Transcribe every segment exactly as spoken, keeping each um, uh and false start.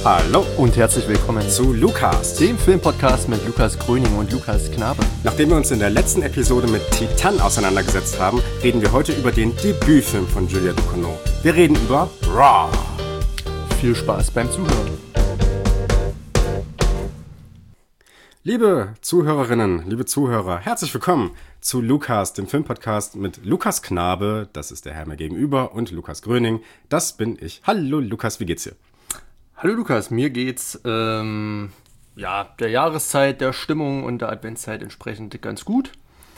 Hallo und herzlich willkommen zu Lukas, dem Filmpodcast mit Lukas Gröning und Lukas Knabe. Nachdem wir uns in der letzten Episode mit Titan auseinandergesetzt haben, reden wir heute über den Debütfilm von Julia Ducournau. Wir reden über Raw. Viel Spaß beim Zuhören. Liebe Zuhörerinnen, liebe Zuhörer, herzlich willkommen zu Lukas, dem Filmpodcast mit Lukas Knabe, das ist der Herr mir gegenüber, und Lukas Gröning, das bin ich. Hallo Lukas, wie geht's dir? Hallo Lukas, mir geht's ähm, ja, der Jahreszeit, der Stimmung und der Adventszeit entsprechend ganz gut.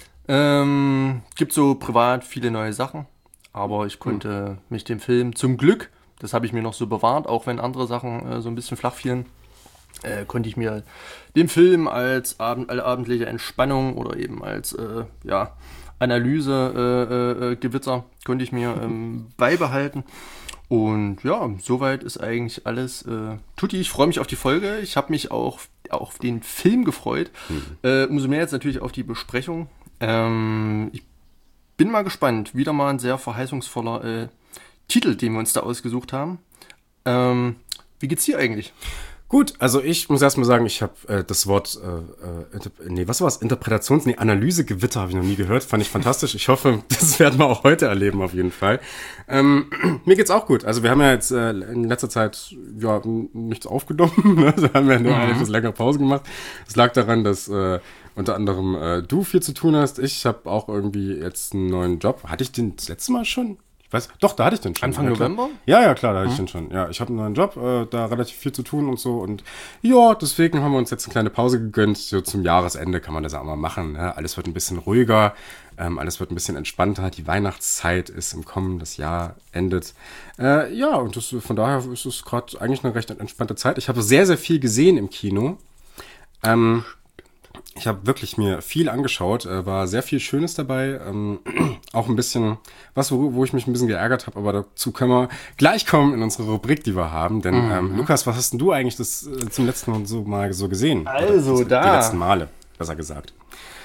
Ähm, gibt so privat viele neue Sachen, aber ich konnte hm. mich dem Film zum Glück, das habe ich mir noch so bewahrt, auch wenn andere Sachen äh, so ein bisschen flach fielen, äh, konnte ich mir den Film als Abend, allabendliche Entspannung oder eben als äh, ja, Analyse äh, äh, Gewitter konnte ich mir ähm, beibehalten. Und ja, soweit ist eigentlich alles äh, tutti. Ich freue mich auf die Folge. Ich habe mich auch auf den Film gefreut. Mhm. Äh, umso mehr jetzt natürlich auf die Besprechung. Ähm, ich bin mal gespannt. Wieder mal ein sehr verheißungsvoller äh, Titel, den wir uns da ausgesucht haben. Ähm, wie geht's dir eigentlich? Gut, also ich muss erst mal sagen, ich habe äh, das Wort, äh, äh, nee, was war es? Interpretations-, nee, Analysegewitter habe ich noch nie gehört. Fand ich fantastisch. Ich hoffe, das werden wir auch heute erleben auf jeden Fall. Ähm, mir geht's auch gut. Also wir haben ja jetzt äh, in letzter Zeit ja nichts aufgenommen. Ne? Also haben wir nur mhm. eine etwas längere Pause gemacht. Es lag daran, dass äh, unter anderem äh, du viel zu tun hast. Ich habe auch irgendwie jetzt einen neuen Job. Hatte ich den das letzte Mal schon? Weiß, doch, da hatte ich den schon. Anfang ja, November? Ja, ja, klar, da hatte hm. ich den schon. Ja, ich habe einen neuen Job, äh, da relativ viel zu tun und so. Und ja, deswegen haben wir uns jetzt eine kleine Pause gegönnt. So zum Jahresende kann man das auch mal machen. Ne? Alles wird ein bisschen ruhiger, ähm, alles wird ein bisschen entspannter. Die Weihnachtszeit ist im Kommen, das Jahr endet. Äh, ja, und das, von daher ist es gerade eigentlich eine recht entspannte Zeit. Ich habe sehr, sehr viel gesehen im Kino. Ähm... Ich habe wirklich mir viel angeschaut, äh, war sehr viel Schönes dabei, ähm, auch ein bisschen was, wo, wo ich mich ein bisschen geärgert habe, aber dazu können wir gleich kommen in unsere Rubrik, die wir haben. Denn mhm. ähm, Lukas, was hast denn du eigentlich das äh, zum letzten Mal so, mal so gesehen? Also Oder, da. Die letzten Male, besser gesagt.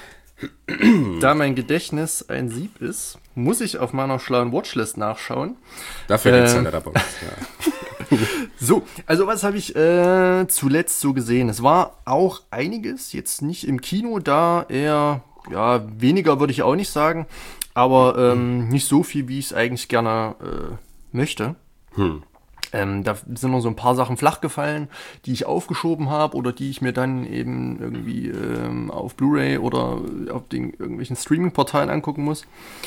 Da mein Gedächtnis ein Sieb ist, muss ich auf meiner schlauen Watchlist nachschauen. Dafür gibt's äh, ja dabei. Ja. So, also was habe ich äh, zuletzt so gesehen? Es war auch einiges, jetzt nicht im Kino, da eher, ja, weniger würde ich auch nicht sagen, aber ähm, nicht so viel, wie ich es eigentlich gerne äh, möchte. Hm. Ähm, da sind noch so ein paar Sachen flach gefallen, die ich aufgeschoben habe oder die ich mir dann eben irgendwie ähm, auf Blu-ray oder auf den irgendwelchen Streaming-Portalen angucken muss.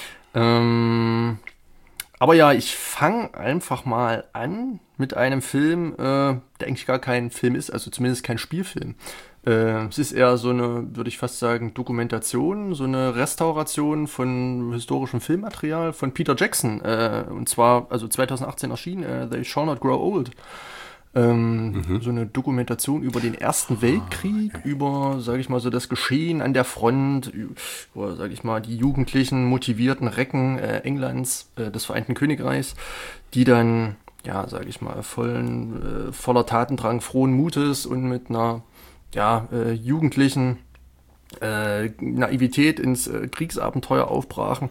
Ähm, aber ja, ich fange einfach mal an mit einem Film, äh, der eigentlich gar kein Film ist, also zumindest kein Spielfilm. Äh, es ist eher so eine, würde ich fast sagen, Dokumentation, so eine Restauration von historischem Filmmaterial von Peter Jackson. Äh, und zwar, also zwanzig achtzehn erschienen, äh, They Shall Not Grow Old. Ähm, mhm. So eine Dokumentation über den Ersten Weltkrieg, okay. über, sage ich mal, so das Geschehen an der Front, über, sage ich mal, die jugendlichen, motivierten Recken äh, Englands, äh, des Vereinten Königreichs, die dann, ja, sage ich mal, vollen, äh, voller Tatendrang, frohen Mutes und mit einer, ja, äh, jugendlichen äh, Naivität ins äh, Kriegsabenteuer aufbrachen.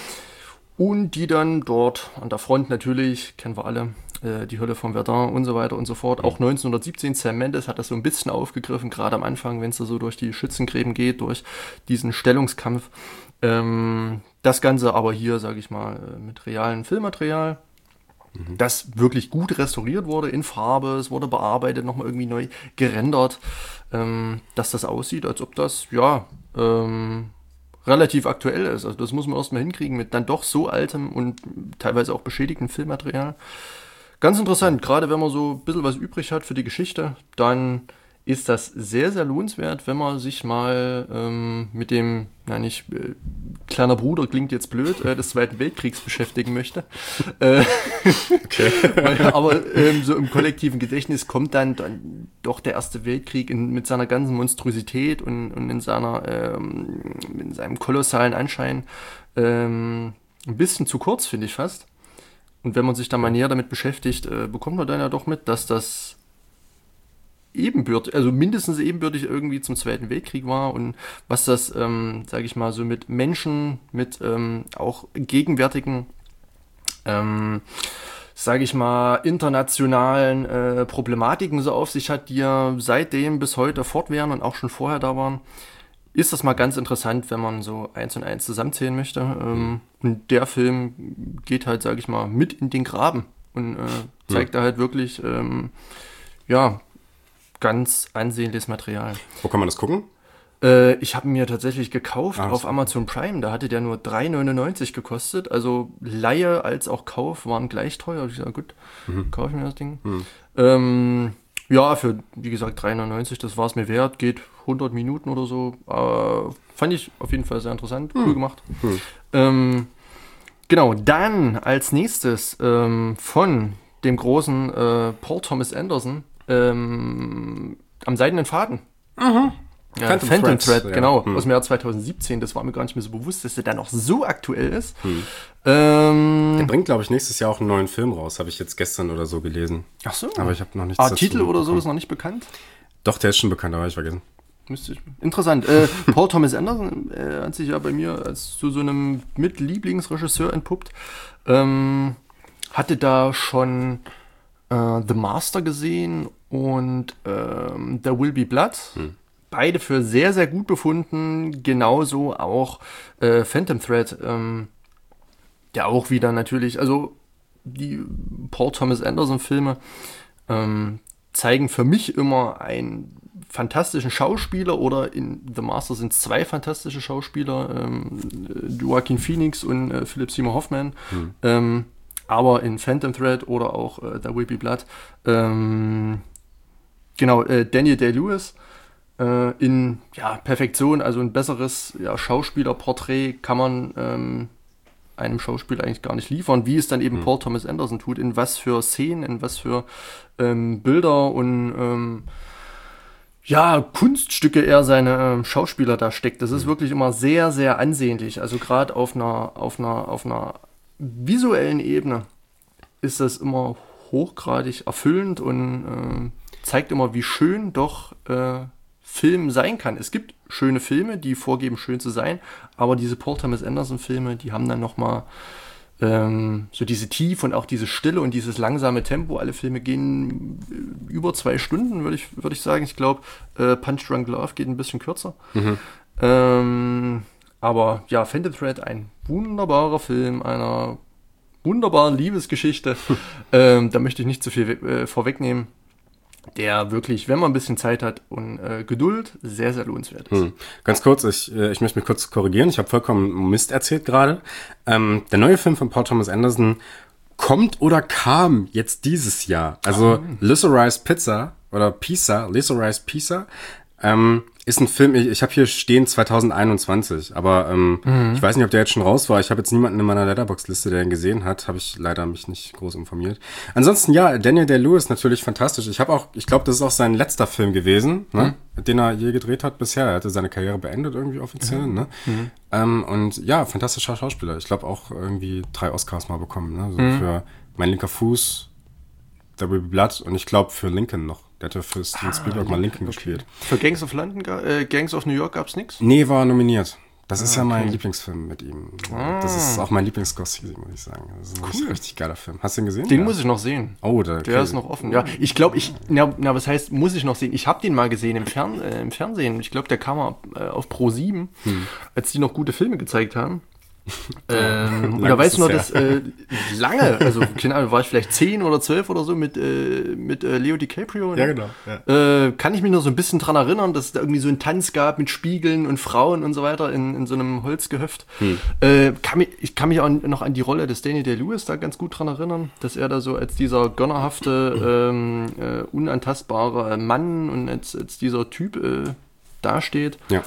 Und die dann dort an der Front natürlich, kennen wir alle, äh, die Hölle von Verdun und so weiter und so fort. Auch neunzehnhundertsiebzehn, Sam Mendes hat das so ein bisschen aufgegriffen, gerade am Anfang, wenn es da so durch die Schützengräben geht, durch diesen Stellungskampf. Ähm, das Ganze aber hier, sage ich mal, mit realem Filmmaterial, mhm. das wirklich gut restauriert wurde in Farbe, es wurde bearbeitet, nochmal irgendwie neu gerendert, ähm, dass das aussieht, als ob das, ja, ähm, relativ aktuell ist. Also das muss man erstmal hinkriegen mit dann doch so altem und teilweise auch beschädigtem Filmmaterial. Ganz interessant, gerade wenn man so ein bisschen was übrig hat für die Geschichte, dann ist das sehr, sehr lohnenswert, wenn man sich mal ähm, mit dem, na nicht, äh, kleiner Bruder klingt jetzt blöd, äh, des Zweiten Weltkriegs beschäftigen möchte. Äh, okay. Aber ähm, so im kollektiven Gedächtnis kommt dann, dann doch der Erste Weltkrieg in, mit seiner ganzen Monstrosität und, und in seiner ähm, in seinem kolossalen Anschein ähm, ein bisschen zu kurz, finde ich fast. Und wenn man sich da mal näher damit beschäftigt, äh, bekommt man dann ja doch mit, dass das ebenbürtig, also mindestens ebenbürtig irgendwie zum Zweiten Weltkrieg war und was das, ähm, sage ich mal, so mit Menschen, mit ähm, auch gegenwärtigen ähm, sage ich mal, internationalen äh, Problematiken so auf sich hat, die ja seitdem bis heute fortwähren und auch schon vorher da waren, ist das mal ganz interessant, wenn man so eins und eins zusammenzählen möchte. Ähm, und der Film geht halt, sage ich mal, mit in den Graben und äh, zeigt ja. da halt wirklich, ähm, ja, ganz ansehnliches Material. Wo kann man das gucken? Äh, ich habe mir tatsächlich gekauft Ach, auf so. Amazon Prime. Da hatte der nur drei neunundneunzig gekostet. Also Leihe als auch Kauf waren gleich teuer. Ich sage, gut, mhm. kaufe ich mir das Ding. Mhm. Ähm, ja, für, wie gesagt, drei neunundneunzig, das war es mir wert. Geht hundert Minuten oder so. Äh, fand ich auf jeden Fall sehr interessant. Cool mhm. gemacht. Mhm. Ähm, genau, dann als nächstes ähm, von dem großen äh, Paul Thomas Anderson ähm, am Seidenen Faden. Mhm. Ja, Phantom, Phantom Thread, Thread ja. genau, hm. aus dem Jahr zweitausendsiebzehn. Das war mir gar nicht mehr so bewusst, dass der da noch so aktuell ist. Hm. Ähm, der bringt, glaube ich, nächstes Jahr auch einen neuen Film raus. Habe ich jetzt gestern oder so gelesen. Ach so. Aber ich habe noch nichts ah, Titel oder so ist noch nicht bekannt? Doch, der ist schon bekannt, aber habe ich vergessen. Müsste ich. Interessant. äh, Paul Thomas Anderson äh, hat sich ja bei mir als zu so einem Mitlieblingsregisseur entpuppt. Ähm, hatte da schon äh, The Master gesehen und ähm, There Will Be Blood. Hm. Beide für sehr, sehr gut befunden. Genauso auch äh, Phantom Thread, ähm, der auch wieder natürlich, also die Paul Thomas Anderson Filme ähm, zeigen für mich immer einen fantastischen Schauspieler, oder in The Master sind es zwei fantastische Schauspieler, ähm, Joaquin Phoenix und äh, Philip Seymour Hoffman. Hm. Ähm, aber in Phantom Thread oder auch äh, There Will Be Blood, ähm, genau, äh, Daniel Day-Lewis in ja, Perfektion, also ein besseres ja, Schauspielerporträt kann man ähm, einem Schauspieler eigentlich gar nicht liefern, wie es dann eben mhm. Paul Thomas Anderson tut, in was für Szenen, in was für ähm, Bilder und ähm, ja, Kunststücke er seine ähm, Schauspieler da steckt. Das ist mhm. wirklich immer sehr, sehr ansehnlich. Also gerade auf einer, auf einer, auf einer visuellen Ebene ist das immer hochgradig erfüllend und äh, zeigt immer, wie schön doch äh, Film sein kann. Es gibt schöne Filme, die vorgeben, schön zu sein, aber diese Paul Thomas Anderson Filme, die haben dann nochmal ähm, so diese Tiefe und auch diese Stille und dieses langsame Tempo. Alle Filme gehen über zwei Stunden, würde ich, würd ich sagen. Ich glaube, äh, Punch Drunk Love geht ein bisschen kürzer. Mhm. Ähm, aber ja, Phantom Thread, ein wunderbarer Film, einer wunderbaren Liebesgeschichte. ähm, da möchte ich nicht zu viel äh, vorwegnehmen. Der wirklich, wenn man ein bisschen Zeit hat und äh, Geduld, sehr, sehr lohnenswert ist. Hm. Ganz kurz, ich, äh, ich möchte mich kurz korrigieren. Ich habe vollkommen Mist erzählt gerade. Ähm, der neue Film von Paul Thomas Anderson kommt oder kam jetzt dieses Jahr. Also oh. Lysorise Pizza oder Pizza, Lysorise Pizza, ähm, ist ein Film, ich, ich habe hier stehen zwanzig einundzwanzig, aber ähm, mhm. ich weiß nicht, ob der jetzt schon raus war. Ich habe jetzt niemanden in meiner Letterboxd-Liste, der ihn gesehen hat. Habe ich leider mich nicht groß informiert. Ansonsten, ja, Daniel Day-Lewis natürlich fantastisch. Ich habe auch, ich glaube, das ist auch sein letzter Film gewesen, ne, mhm. den er je gedreht hat bisher. Er hatte seine Karriere beendet irgendwie offiziell, mhm. ne? Mhm. Ähm, und ja, fantastischer Schauspieler. Ich glaube auch irgendwie drei Oscars mal bekommen, ne? So mhm. für Mein linker Fuß, There Will Be Blood und ich glaube für Lincoln noch. Der hat ja für Steven Spielberg ah, mal Lincoln okay. gespielt. Für Gangs of London, äh, Gangs of New York gab's nichts? Nee, war nominiert. Das ah, ist ja okay. mein Lieblingsfilm mit ihm. Ah. Das ist auch mein Lieblings-Scorsese, muss ich sagen. Das ist ein cool. richtig, richtig geiler Film. Hast du ihn gesehen? Den ja. muss ich noch sehen. Oh, der, der okay. ist noch offen. Ja, ich glaube, ich, na, na, was heißt, muss ich noch sehen? Ich habe den mal gesehen im, Fern, äh, im Fernsehen. Ich glaube, der kam mal äh, auf Pro sieben, hm. als die noch gute Filme gezeigt haben. ähm, und da weißt du noch, dass äh, lange, also keine Ahnung, war ich vielleicht zehn oder zwölf oder so mit, äh, mit äh, Leo DiCaprio. Ja, genau. Ja. Äh, kann ich mich noch so ein bisschen dran erinnern, dass es da irgendwie so einen Tanz gab mit Spiegeln und Frauen und so weiter in, in so einem Holzgehöft. Hm. Äh, kann mich, ich kann mich auch noch an die Rolle des Daniel Day-Lewis da ganz gut dran erinnern, dass er da so als dieser gönnerhafte, ähm, äh, unantastbare Mann und als, als dieser Typ äh, dasteht. Ja.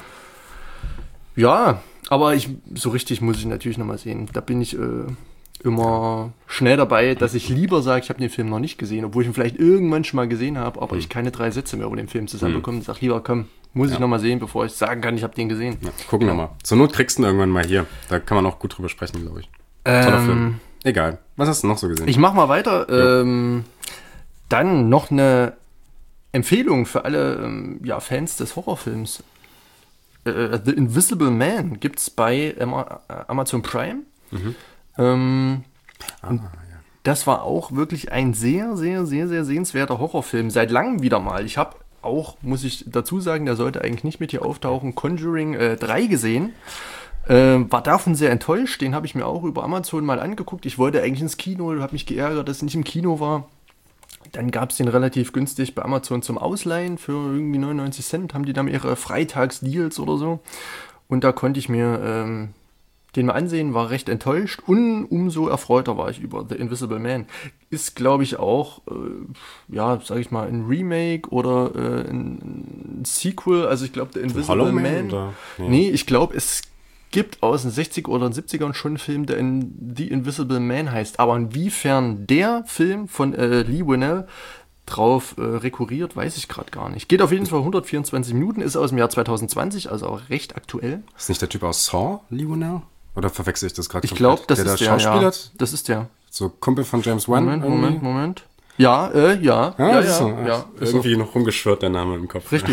Ja, aber ich, so richtig muss ich natürlich nochmal sehen. Da bin ich äh, immer schnell dabei, dass ich lieber sage, ich habe den Film noch nicht gesehen, obwohl ich ihn vielleicht irgendwann schon mal gesehen habe, aber mhm. ich keine drei Sätze mehr über den Film zusammenbekomme. Mhm. Ich sage lieber, komm, muss ja. ich nochmal sehen, bevor ich sagen kann, ich habe den gesehen. Ja, gucken wir ja. mal. Zur Not kriegst du ihn irgendwann mal hier. Da kann man auch gut drüber sprechen, glaube ich. Toller ähm, Film. Egal. Was hast du noch so gesehen? Ich mach mal weiter. Ja. Ähm, dann noch eine Empfehlung für alle ähm, ja, Fans des Horrorfilms. Uh, The Invisible Man gibt's bei Amazon Prime. Mhm. Ähm, ah, ja. das war auch wirklich ein sehr, sehr, sehr, sehr sehenswerter Horrorfilm. Seit langem wieder mal. Ich habe auch, muss ich dazu sagen, der sollte eigentlich nicht mit hier auftauchen, Conjuring äh, drei gesehen. Äh, war davon sehr enttäuscht. Den habe ich mir auch über Amazon mal angeguckt. Ich wollte eigentlich ins Kino, habe mich geärgert, dass es nicht im Kino war. Dann gab es den relativ günstig bei Amazon zum Ausleihen für irgendwie neunundneunzig Cent. Haben die dann ihre Freitagsdeals oder so. Und da konnte ich mir ähm, den mal ansehen, war recht enttäuscht. Und umso erfreuter war ich über The Invisible Man. Ist, glaube ich, auch, äh, ja, sag ich mal, ein Remake oder äh, ein, ein Sequel. Also ich glaube, The Invisible Hollow Man. Man oder? Ja. Nee, ich glaube, es gibt aus den sechziger oder siebzigern schon einen Film, der in The Invisible Man heißt. Aber inwiefern der Film von äh, Lee Winnell drauf äh, rekurriert, weiß ich gerade gar nicht. Geht auf jeden Fall hundertvierundzwanzig Minuten, ist aus dem Jahr zwanzig zwanzig, also auch recht aktuell. Ist nicht der Typ aus Saw, Lee Winnell? Oder verwechsel ich das gerade? Ich glaube, das der ist der, Schauspieler? ja. Das ist der. So Kumpel von James Wan? Moment, irgendwie? Moment, Moment. Ja, äh, ja. Ah, ja, ist ja, so. ja, ist Irgendwie noch rumgeschwirrt, der Name im Kopf. Richtig.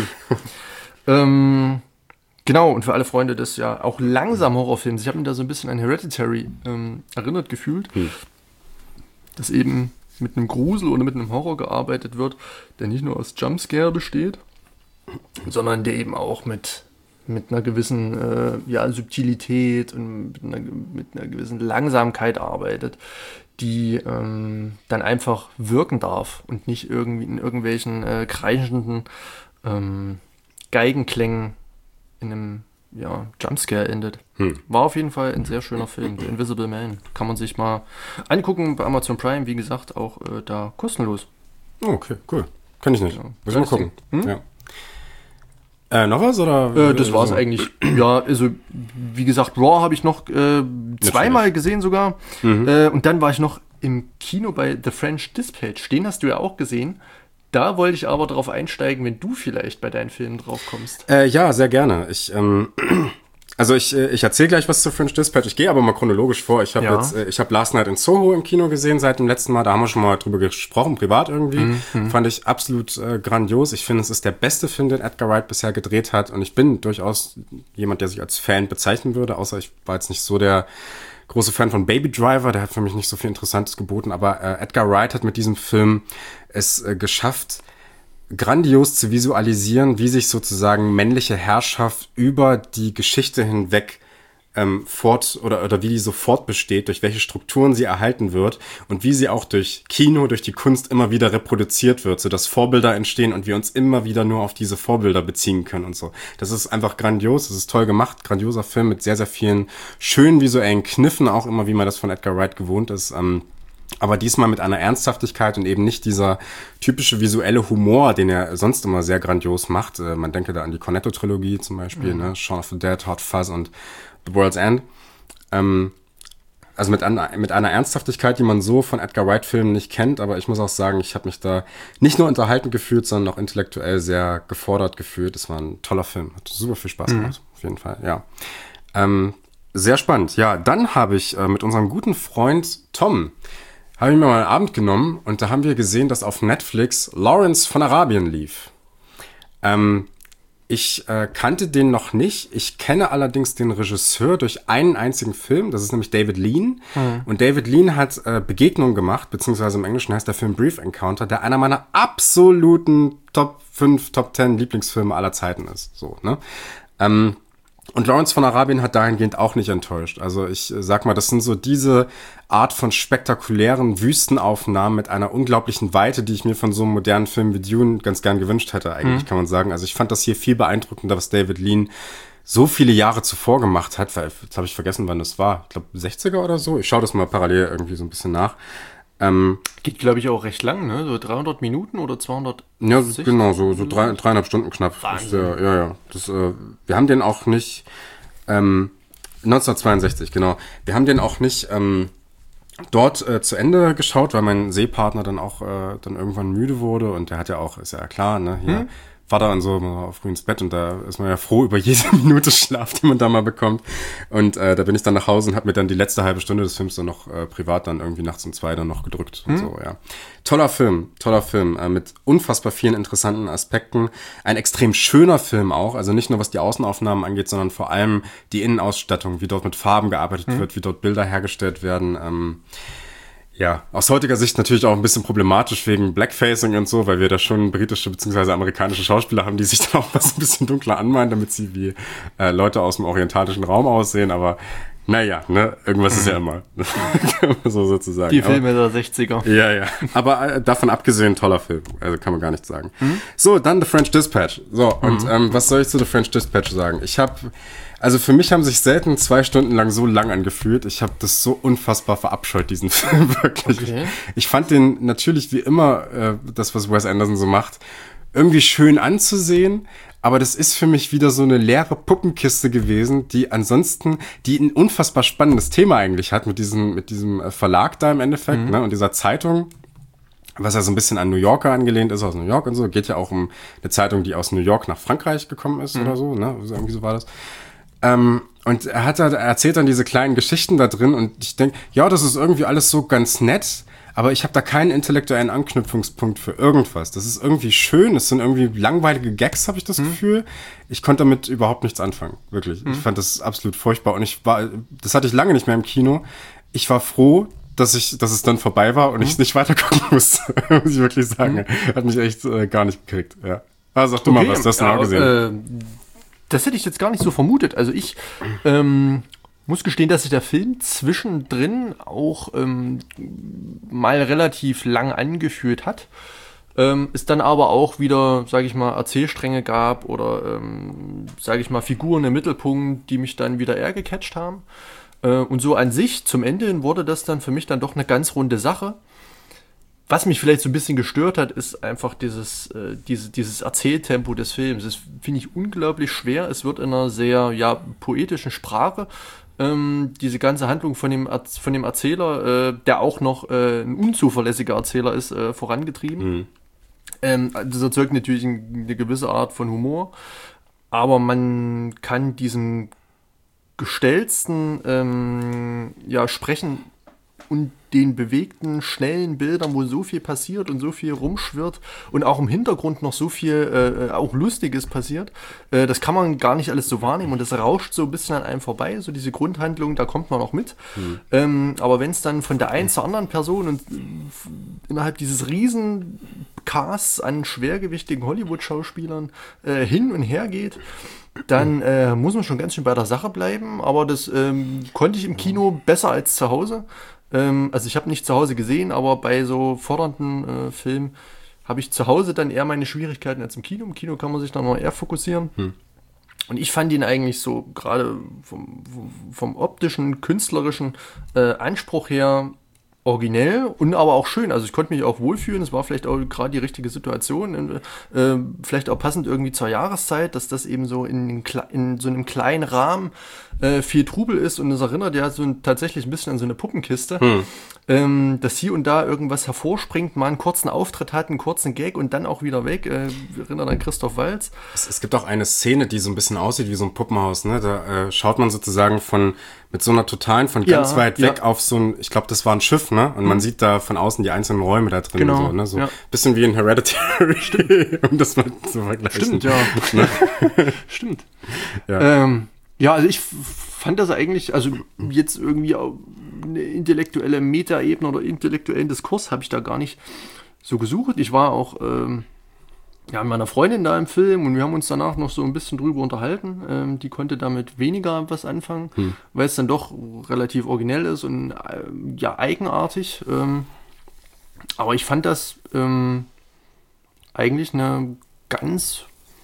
ähm, genau, und für alle Freunde des ja auch langsam Horrorfilms, ich habe mich da so ein bisschen an Hereditary ähm, erinnert gefühlt, hm. dass eben mit einem Grusel oder mit einem Horror gearbeitet wird, der nicht nur aus Jumpscare besteht, sondern der eben auch mit, mit einer gewissen äh, ja, Subtilität und mit einer, mit einer gewissen Langsamkeit arbeitet, die ähm, dann einfach wirken darf und nicht irgendwie in irgendwelchen äh, kreischenden ähm, Geigenklängen in einem ja, Jumpscare endet. Hm. War auf jeden Fall ein sehr schöner Film, The Invisible Man. Kann man sich mal angucken bei Amazon Prime, wie gesagt, auch äh, da kostenlos. Oh, okay, cool. Kann ich nicht. Genau. Muss ich mal gucken. Hm? Ja. Äh, noch was? Oder? Äh, das war's eigentlich. Ja, also wie gesagt, Raw habe ich noch äh, zweimal gesehen sogar. Mhm. Äh, und dann war ich noch im Kino bei The French Dispatch. Den hast du ja auch gesehen. Da wollte ich aber darauf einsteigen, wenn du vielleicht bei deinen Filmen drauf kommst. Äh, ja, sehr gerne. Ich, ähm, also ich, ich erzähle gleich was zu French Dispatch. Ich gehe aber mal chronologisch vor. Ich habe ja. jetzt, ich habe Last Night in Soho im Kino gesehen seit dem letzten Mal. Da haben wir schon mal drüber gesprochen, privat irgendwie. Mhm. Fand ich absolut äh, grandios. Ich finde, es ist der beste Film, den Edgar Wright bisher gedreht hat. Und ich bin durchaus jemand, der sich als Fan bezeichnen würde. Außer ich war jetzt nicht so der große Fan von Baby Driver, der hat für mich nicht so viel Interessantes geboten, aber äh, Edgar Wright hat mit diesem Film es äh, geschafft, grandios zu visualisieren, wie sich sozusagen männliche Herrschaft über die Geschichte hinweg ähm, fort oder, oder wie die so fortbesteht, durch welche Strukturen sie erhalten wird und wie sie auch durch Kino, durch die Kunst immer wieder reproduziert wird, sodass Vorbilder entstehen und wir uns immer wieder nur auf diese Vorbilder beziehen können und so. Das ist einfach grandios, das ist toll gemacht, grandioser Film mit sehr, sehr vielen schönen visuellen Kniffen, auch immer wie man das von Edgar Wright gewohnt ist, ähm, aber diesmal mit einer Ernsthaftigkeit und eben nicht dieser typische visuelle Humor, den er sonst immer sehr grandios macht. Äh, man denke da an die Cornetto-Trilogie zum Beispiel, mhm. ne? Shaun of the Dead, Hot Fuzz und The World's End. Ähm, also mit, an, mit einer Ernsthaftigkeit, die man so von Edgar Wright-Filmen nicht kennt, aber ich muss auch sagen, ich habe mich da nicht nur unterhalten gefühlt, sondern auch intellektuell sehr gefordert gefühlt. Es war ein toller Film, hat super viel Spaß gemacht, mhm. auf jeden Fall, ja. Ähm, sehr spannend. Ja, dann habe ich äh, mit unserem guten Freund Tom habe ich mir mal einen Abend genommen und da haben wir gesehen, dass auf Netflix Lawrence von Arabien lief. Ähm, ich äh, kannte den noch nicht. Ich kenne allerdings den Regisseur durch einen einzigen Film. Das ist nämlich David Lean. Mhm. Und David Lean hat äh, Begegnungen gemacht, beziehungsweise im Englischen heißt der Film Brief Encounter, der einer meiner absoluten Top fünf, Top zehn Lieblingsfilme aller Zeiten ist. So, ne? Ähm, Und Lawrence von Arabien hat dahingehend auch nicht enttäuscht. Also ich sag mal, das sind so diese Art von spektakulären Wüstenaufnahmen mit einer unglaublichen Weite, die ich mir von so einem modernen Film wie Dune ganz gern gewünscht hätte eigentlich, mhm. kann man sagen. Also ich fand das hier viel beeindruckender, was David Lean so viele Jahre zuvor gemacht hat. Weil, jetzt habe ich vergessen, wann das war. Ich glaube sechziger oder so. Ich schaue das mal parallel irgendwie so ein bisschen nach. Ähm, Geht, glaube ich, auch recht lang, ne? So dreihundert Minuten oder zweihundert? Ja, genau, so, so drei, dreieinhalb Stunden knapp. Ist der, ja, ja. Das, äh, wir haben den auch nicht, ähm, neunzehnhundertzweiundsechzig, genau. Wir haben den auch nicht ähm, dort äh, zu Ende geschaut, weil mein Sehpartner dann auch äh, dann irgendwann müde wurde und der hat ja auch, ist ja klar, ne, hier hm? Vater und so auf früh ins Bett und da ist man ja froh über jede Minute Schlaf, die man da mal bekommt. Und äh, da bin ich dann nach Hause und habe mir dann die letzte halbe Stunde des Films dann noch äh, privat dann irgendwie nachts um zwei dann noch gedrückt und hm? so, ja. Toller Film, toller Film, äh, mit unfassbar vielen interessanten Aspekten. Ein extrem schöner Film auch, also nicht nur was die Außenaufnahmen angeht, sondern vor allem die Innenausstattung, wie dort mit Farben gearbeitet hm? wird, wie dort Bilder hergestellt werden. Ähm, Ja, aus heutiger Sicht natürlich auch ein bisschen problematisch wegen Blackfacing und so, weil wir da schon britische bzw. amerikanische Schauspieler haben, die sich dann auch was ein bisschen dunkler anmalen, damit sie wie äh, Leute aus dem orientalischen Raum aussehen, aber naja, ne, irgendwas ist ja immer. So sozusagen. Die Filme aber, der sechziger. Ja, ja. Aber äh, davon abgesehen, toller Film. Also kann man gar nichts sagen. Mhm. So, dann The French Dispatch. So, und mhm. ähm, was soll ich zu The French Dispatch sagen? Ich habe, also für mich haben sich selten zwei Stunden lang so lang angefühlt. Ich habe das so unfassbar verabscheut, diesen Film, wirklich. Okay. Ich fand den natürlich wie immer, äh, das, was Wes Anderson so macht, irgendwie schön anzusehen. Aber das ist für mich wieder so eine leere Puppenkiste gewesen, die ansonsten, die ein unfassbar spannendes Thema eigentlich hat mit diesem, mit diesem Verlag da im Endeffekt, mhm. ne, und dieser Zeitung, was ja so ein bisschen an New Yorker angelehnt ist, aus New York und so. Geht ja auch um eine Zeitung, die aus New York nach Frankreich gekommen ist mhm. oder so, ne, irgendwie so war das. Ähm, und er hat da, er erzählt dann diese kleinen Geschichten da drin und ich denke, ja, das ist irgendwie alles so ganz nett, aber ich habe da keinen intellektuellen Anknüpfungspunkt für irgendwas. Das ist irgendwie schön, es sind irgendwie langweilige Gags, habe ich das mhm. Gefühl. Ich konnte damit überhaupt nichts anfangen, wirklich. Mhm. Ich fand das absolut furchtbar und ich war, das hatte ich lange nicht mehr im Kino. Ich war froh, dass ich, dass es dann vorbei war und mhm. ich nicht weiter gucken musste, muss ich wirklich sagen. Mhm. Hat mich echt äh, gar nicht gekriegt, ja. Also sag du okay, mal was, du hast du noch gesehen. Äh, das hätte ich jetzt gar nicht so vermutet. Also ich, ähm, muss gestehen, dass sich der Film zwischendrin auch ähm, mal relativ lang angeführt hat. Ähm, es dann aber auch wieder, sage ich mal, Erzählstränge gab oder, ähm, sage ich mal, Figuren im Mittelpunkt, die mich dann wieder eher gecatcht haben. Äh, und so an sich, zum Ende hin, wurde das dann für mich dann doch eine ganz runde Sache. Was mich vielleicht so ein bisschen gestört hat, ist einfach dieses, äh, diese, dieses Erzähltempo des Films. Das finde ich unglaublich schwer. Es wird in einer sehr ja, poetischen Sprache ähm, diese ganze Handlung von dem, von dem Erzähler, äh, der auch noch äh, ein unzuverlässiger Erzähler ist, äh, vorangetrieben. Mhm. Ähm, das erzeugt natürlich eine gewisse Art von Humor, aber man kann diesem gestellten ähm, ja, Sprechen und den bewegten, schnellen Bildern, wo so viel passiert und so viel rumschwirrt und auch im Hintergrund noch so viel äh, auch Lustiges passiert, äh, das kann man gar nicht alles so wahrnehmen und das rauscht so ein bisschen an einem vorbei, so diese Grundhandlung, da kommt man auch mit. Mhm. Ähm, aber wenn es dann von der einen zur anderen Person und äh, innerhalb dieses riesen Casts an schwergewichtigen Hollywood-Schauspielern äh, hin und her geht, dann äh, muss man schon ganz schön bei der Sache bleiben, aber das ähm, konnte ich im Kino besser als zu Hause. Ähm, also ich habe nicht zu Hause gesehen, aber bei so fordernden äh, Filmen habe ich zu Hause dann eher meine Schwierigkeiten als im Kino. Im Kino kann man sich dann noch eher fokussieren. Hm. Und ich fand ihn eigentlich so gerade vom, vom optischen, künstlerischen äh, Anspruch her originell und aber auch schön. Also ich konnte mich auch wohlfühlen. Es war vielleicht auch gerade die richtige Situation. Äh, vielleicht auch passend irgendwie zur Jahreszeit, dass das eben so in, in so einem kleinen Rahmen äh, viel Trubel ist. Und es erinnert ja so ein, tatsächlich ein bisschen an so eine Puppenkiste. Hm. Ähm, dass hier und da irgendwas hervorspringt, mal einen kurzen Auftritt hat, einen kurzen Gag und dann auch wieder weg. Äh, wir erinnern an Christoph Waltz. Es, es gibt auch eine Szene, die so ein bisschen aussieht wie so ein Puppenhaus. Ne? Da äh, schaut man sozusagen von mit so einer totalen, von ganz ja, weit weg ja. auf so ein, ich glaube, das war ein Schiff, ne? Und mhm. man sieht da von außen die einzelnen Räume da drin. Genau. Und so, ne? So ja. bisschen wie in Hereditary, um das mal zu vergleichen. Stimmt, ja. Ne? Stimmt. Ja. Ähm, ja, also ich fand das eigentlich, also jetzt irgendwie eine intellektuelle Metaebene oder intellektuellen Diskurs habe ich da gar nicht so gesucht. Ich war auch ähm, ja, mit meiner Freundin da im Film und wir haben uns danach noch so ein bisschen drüber unterhalten. Ähm, die konnte damit weniger was anfangen, hm. weil es dann doch relativ originell ist und äh, ja eigenartig. Ähm, aber ich fand das ähm, eigentlich eine ganz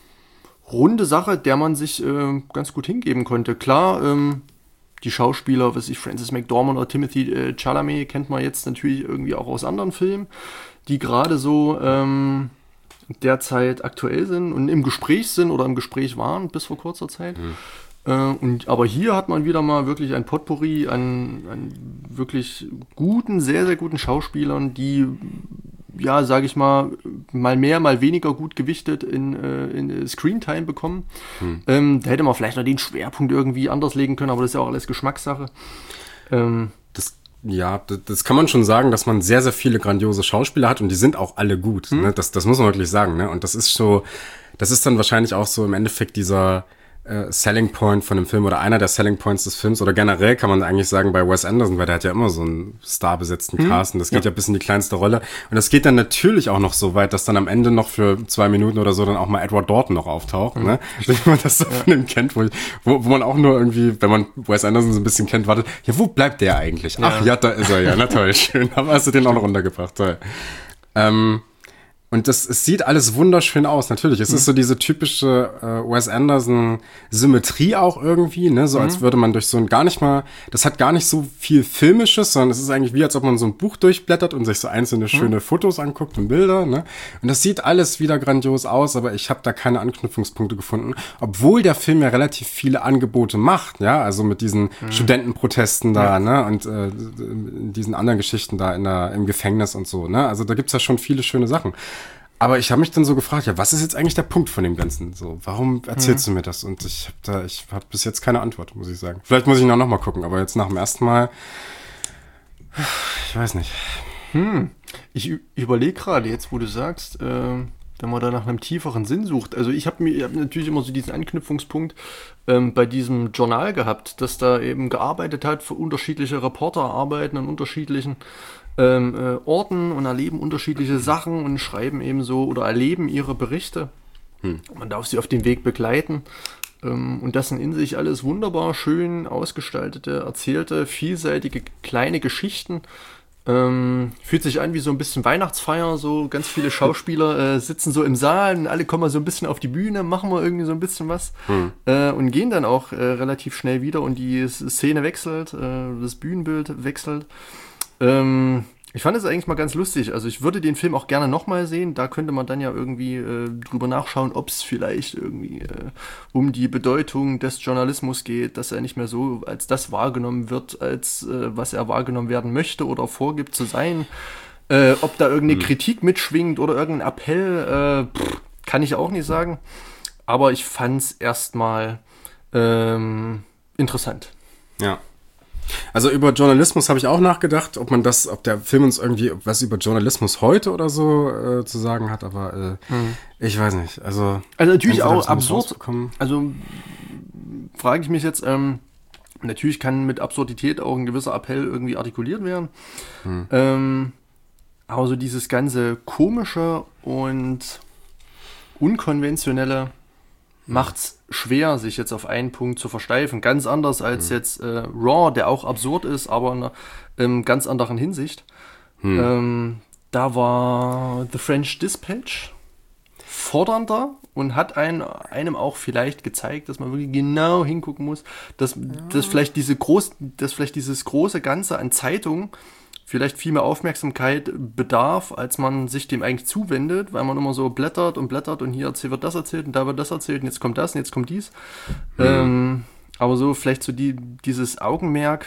runde Sache, der man sich äh, ganz gut hingeben konnte. Klar, ähm, die Schauspieler, was ich, Frances McDormand oder Timothy äh, Chalamet kennt man jetzt natürlich irgendwie auch aus anderen Filmen, die gerade so ähm, derzeit aktuell sind und im Gespräch sind oder im Gespräch waren bis vor kurzer Zeit. Mhm. Äh, und, aber hier hat man wieder mal wirklich ein Potpourri an, an wirklich guten, sehr, sehr guten Schauspielern, die, ja, sage ich mal, mal mehr, mal weniger gut gewichtet in, äh, in Screentime bekommen. Mhm. Ähm, da hätte man vielleicht noch den Schwerpunkt irgendwie anders legen können, aber das ist ja auch alles Geschmackssache. Ähm, das Ja, das kann man schon sagen, dass man sehr, sehr viele grandiose Schauspieler hat und die sind auch alle gut. Hm. Ne? Das, das muss man wirklich sagen. Ne? Und das ist so, das ist dann wahrscheinlich auch so im Endeffekt dieser, äh, Selling Point von dem Film oder einer der Selling Points des Films oder generell kann man eigentlich sagen bei Wes Anderson, weil der hat ja immer so einen starbesetzten hm. Cast und das geht ja. ja bis in die kleinste Rolle und das geht dann natürlich auch noch so weit, dass dann am Ende noch für zwei Minuten oder so dann auch mal Edward Norton noch auftaucht, hm. ne? Wenn man das so ja. von dem kennt, wo, ich, wo, wo man auch nur irgendwie, wenn man Wes Anderson so ein bisschen kennt, wartet, ja, wo bleibt der eigentlich? Ja. Ach ja, da ist er ja, na toll, schön, aber hast du den auch noch runtergebracht, toll. Ähm, Und das, es sieht alles wunderschön aus, natürlich. Es mhm. ist so diese typische äh, Wes Anderson-Symmetrie auch irgendwie, ne? So mhm. als würde man durch so ein gar nicht mal, das hat gar nicht so viel Filmisches, sondern es ist eigentlich wie, als ob man so ein Buch durchblättert und sich so einzelne mhm. schöne Fotos anguckt und Bilder, ne? Und das sieht alles wieder grandios aus, aber ich habe da keine Anknüpfungspunkte gefunden, obwohl der Film ja relativ viele Angebote macht, ja? Also mit diesen mhm. Studentenprotesten da, ja. ne? Und äh, diesen anderen Geschichten da in der, im Gefängnis und so, ne? Also da gibt's ja schon viele schöne Sachen. Aber ich habe mich dann so gefragt, ja, was ist jetzt eigentlich der Punkt von dem Ganzen? So, warum erzählst mhm. du mir das? Und ich habe da, ich habe bis jetzt keine Antwort, muss ich sagen. Vielleicht muss ich noch, noch mal gucken, aber jetzt nach dem ersten Mal, ich weiß nicht. Hm. Ich, ich überlege gerade jetzt, wo du sagst, äh, wenn man da nach einem tieferen Sinn sucht. Also ich habe mir, ich hab natürlich immer so diesen Anknüpfungspunkt ähm, bei diesem Journal gehabt, dass da eben gearbeitet hat, für unterschiedliche Reporter arbeiten an unterschiedlichen Ähm, äh, Orten und erleben unterschiedliche Sachen und schreiben eben so oder erleben ihre Berichte. Hm. Man darf sie auf dem Weg begleiten. Ähm, und das sind in sich alles wunderbar schön ausgestaltete, erzählte, vielseitige kleine Geschichten. Ähm, fühlt sich an wie so ein bisschen Weihnachtsfeier, so ganz viele Schauspieler äh, sitzen so im Saal und alle kommen mal so ein bisschen auf die Bühne, machen wir irgendwie so ein bisschen was hm. äh, und gehen dann auch äh, relativ schnell wieder und die Szene wechselt, äh, das Bühnenbild wechselt. Ähm, ich fand es eigentlich mal ganz lustig. Also ich würde den Film auch gerne nochmal sehen. Da könnte man dann ja irgendwie äh, drüber nachschauen, ob es vielleicht irgendwie äh, um die Bedeutung des Journalismus geht, dass er nicht mehr so als das wahrgenommen wird, als äh, was er wahrgenommen werden möchte oder vorgibt zu sein. Äh, ob da irgendeine hm. Kritik mitschwingt oder irgendein Appell, äh, pff, kann ich auch nicht sagen. Aber ich fand es erstmal ähm, interessant. Ja. Also über Journalismus habe ich auch nachgedacht, ob man das, ob der Film uns irgendwie was über Journalismus heute oder so äh, zu sagen hat, aber äh, hm. ich weiß nicht. Also, also natürlich auch absurd. Also frage ich mich jetzt, ähm, natürlich kann mit Absurdität auch ein gewisser Appell irgendwie artikuliert werden. Hm. Ähm, aber so dieses ganze komische und unkonventionelle macht's schwer, sich jetzt auf einen Punkt zu versteifen. Ganz anders als mhm. jetzt äh, Raw, der auch absurd ist, aber in einer ähm, ganz anderen Hinsicht. Mhm. Ähm, da war The French Dispatch fordernder und hat ein, einem auch vielleicht gezeigt, dass man wirklich genau hingucken muss, dass, ja. dass, vielleicht, diese groß, dass vielleicht dieses große Ganze an Zeitungen vielleicht viel mehr Aufmerksamkeit bedarf, als man sich dem eigentlich zuwendet, weil man immer so blättert und blättert und hier wird das erzählt und da wird das erzählt und jetzt kommt das und jetzt kommt dies. Mhm. Ähm, aber so vielleicht so die, dieses Augenmerk,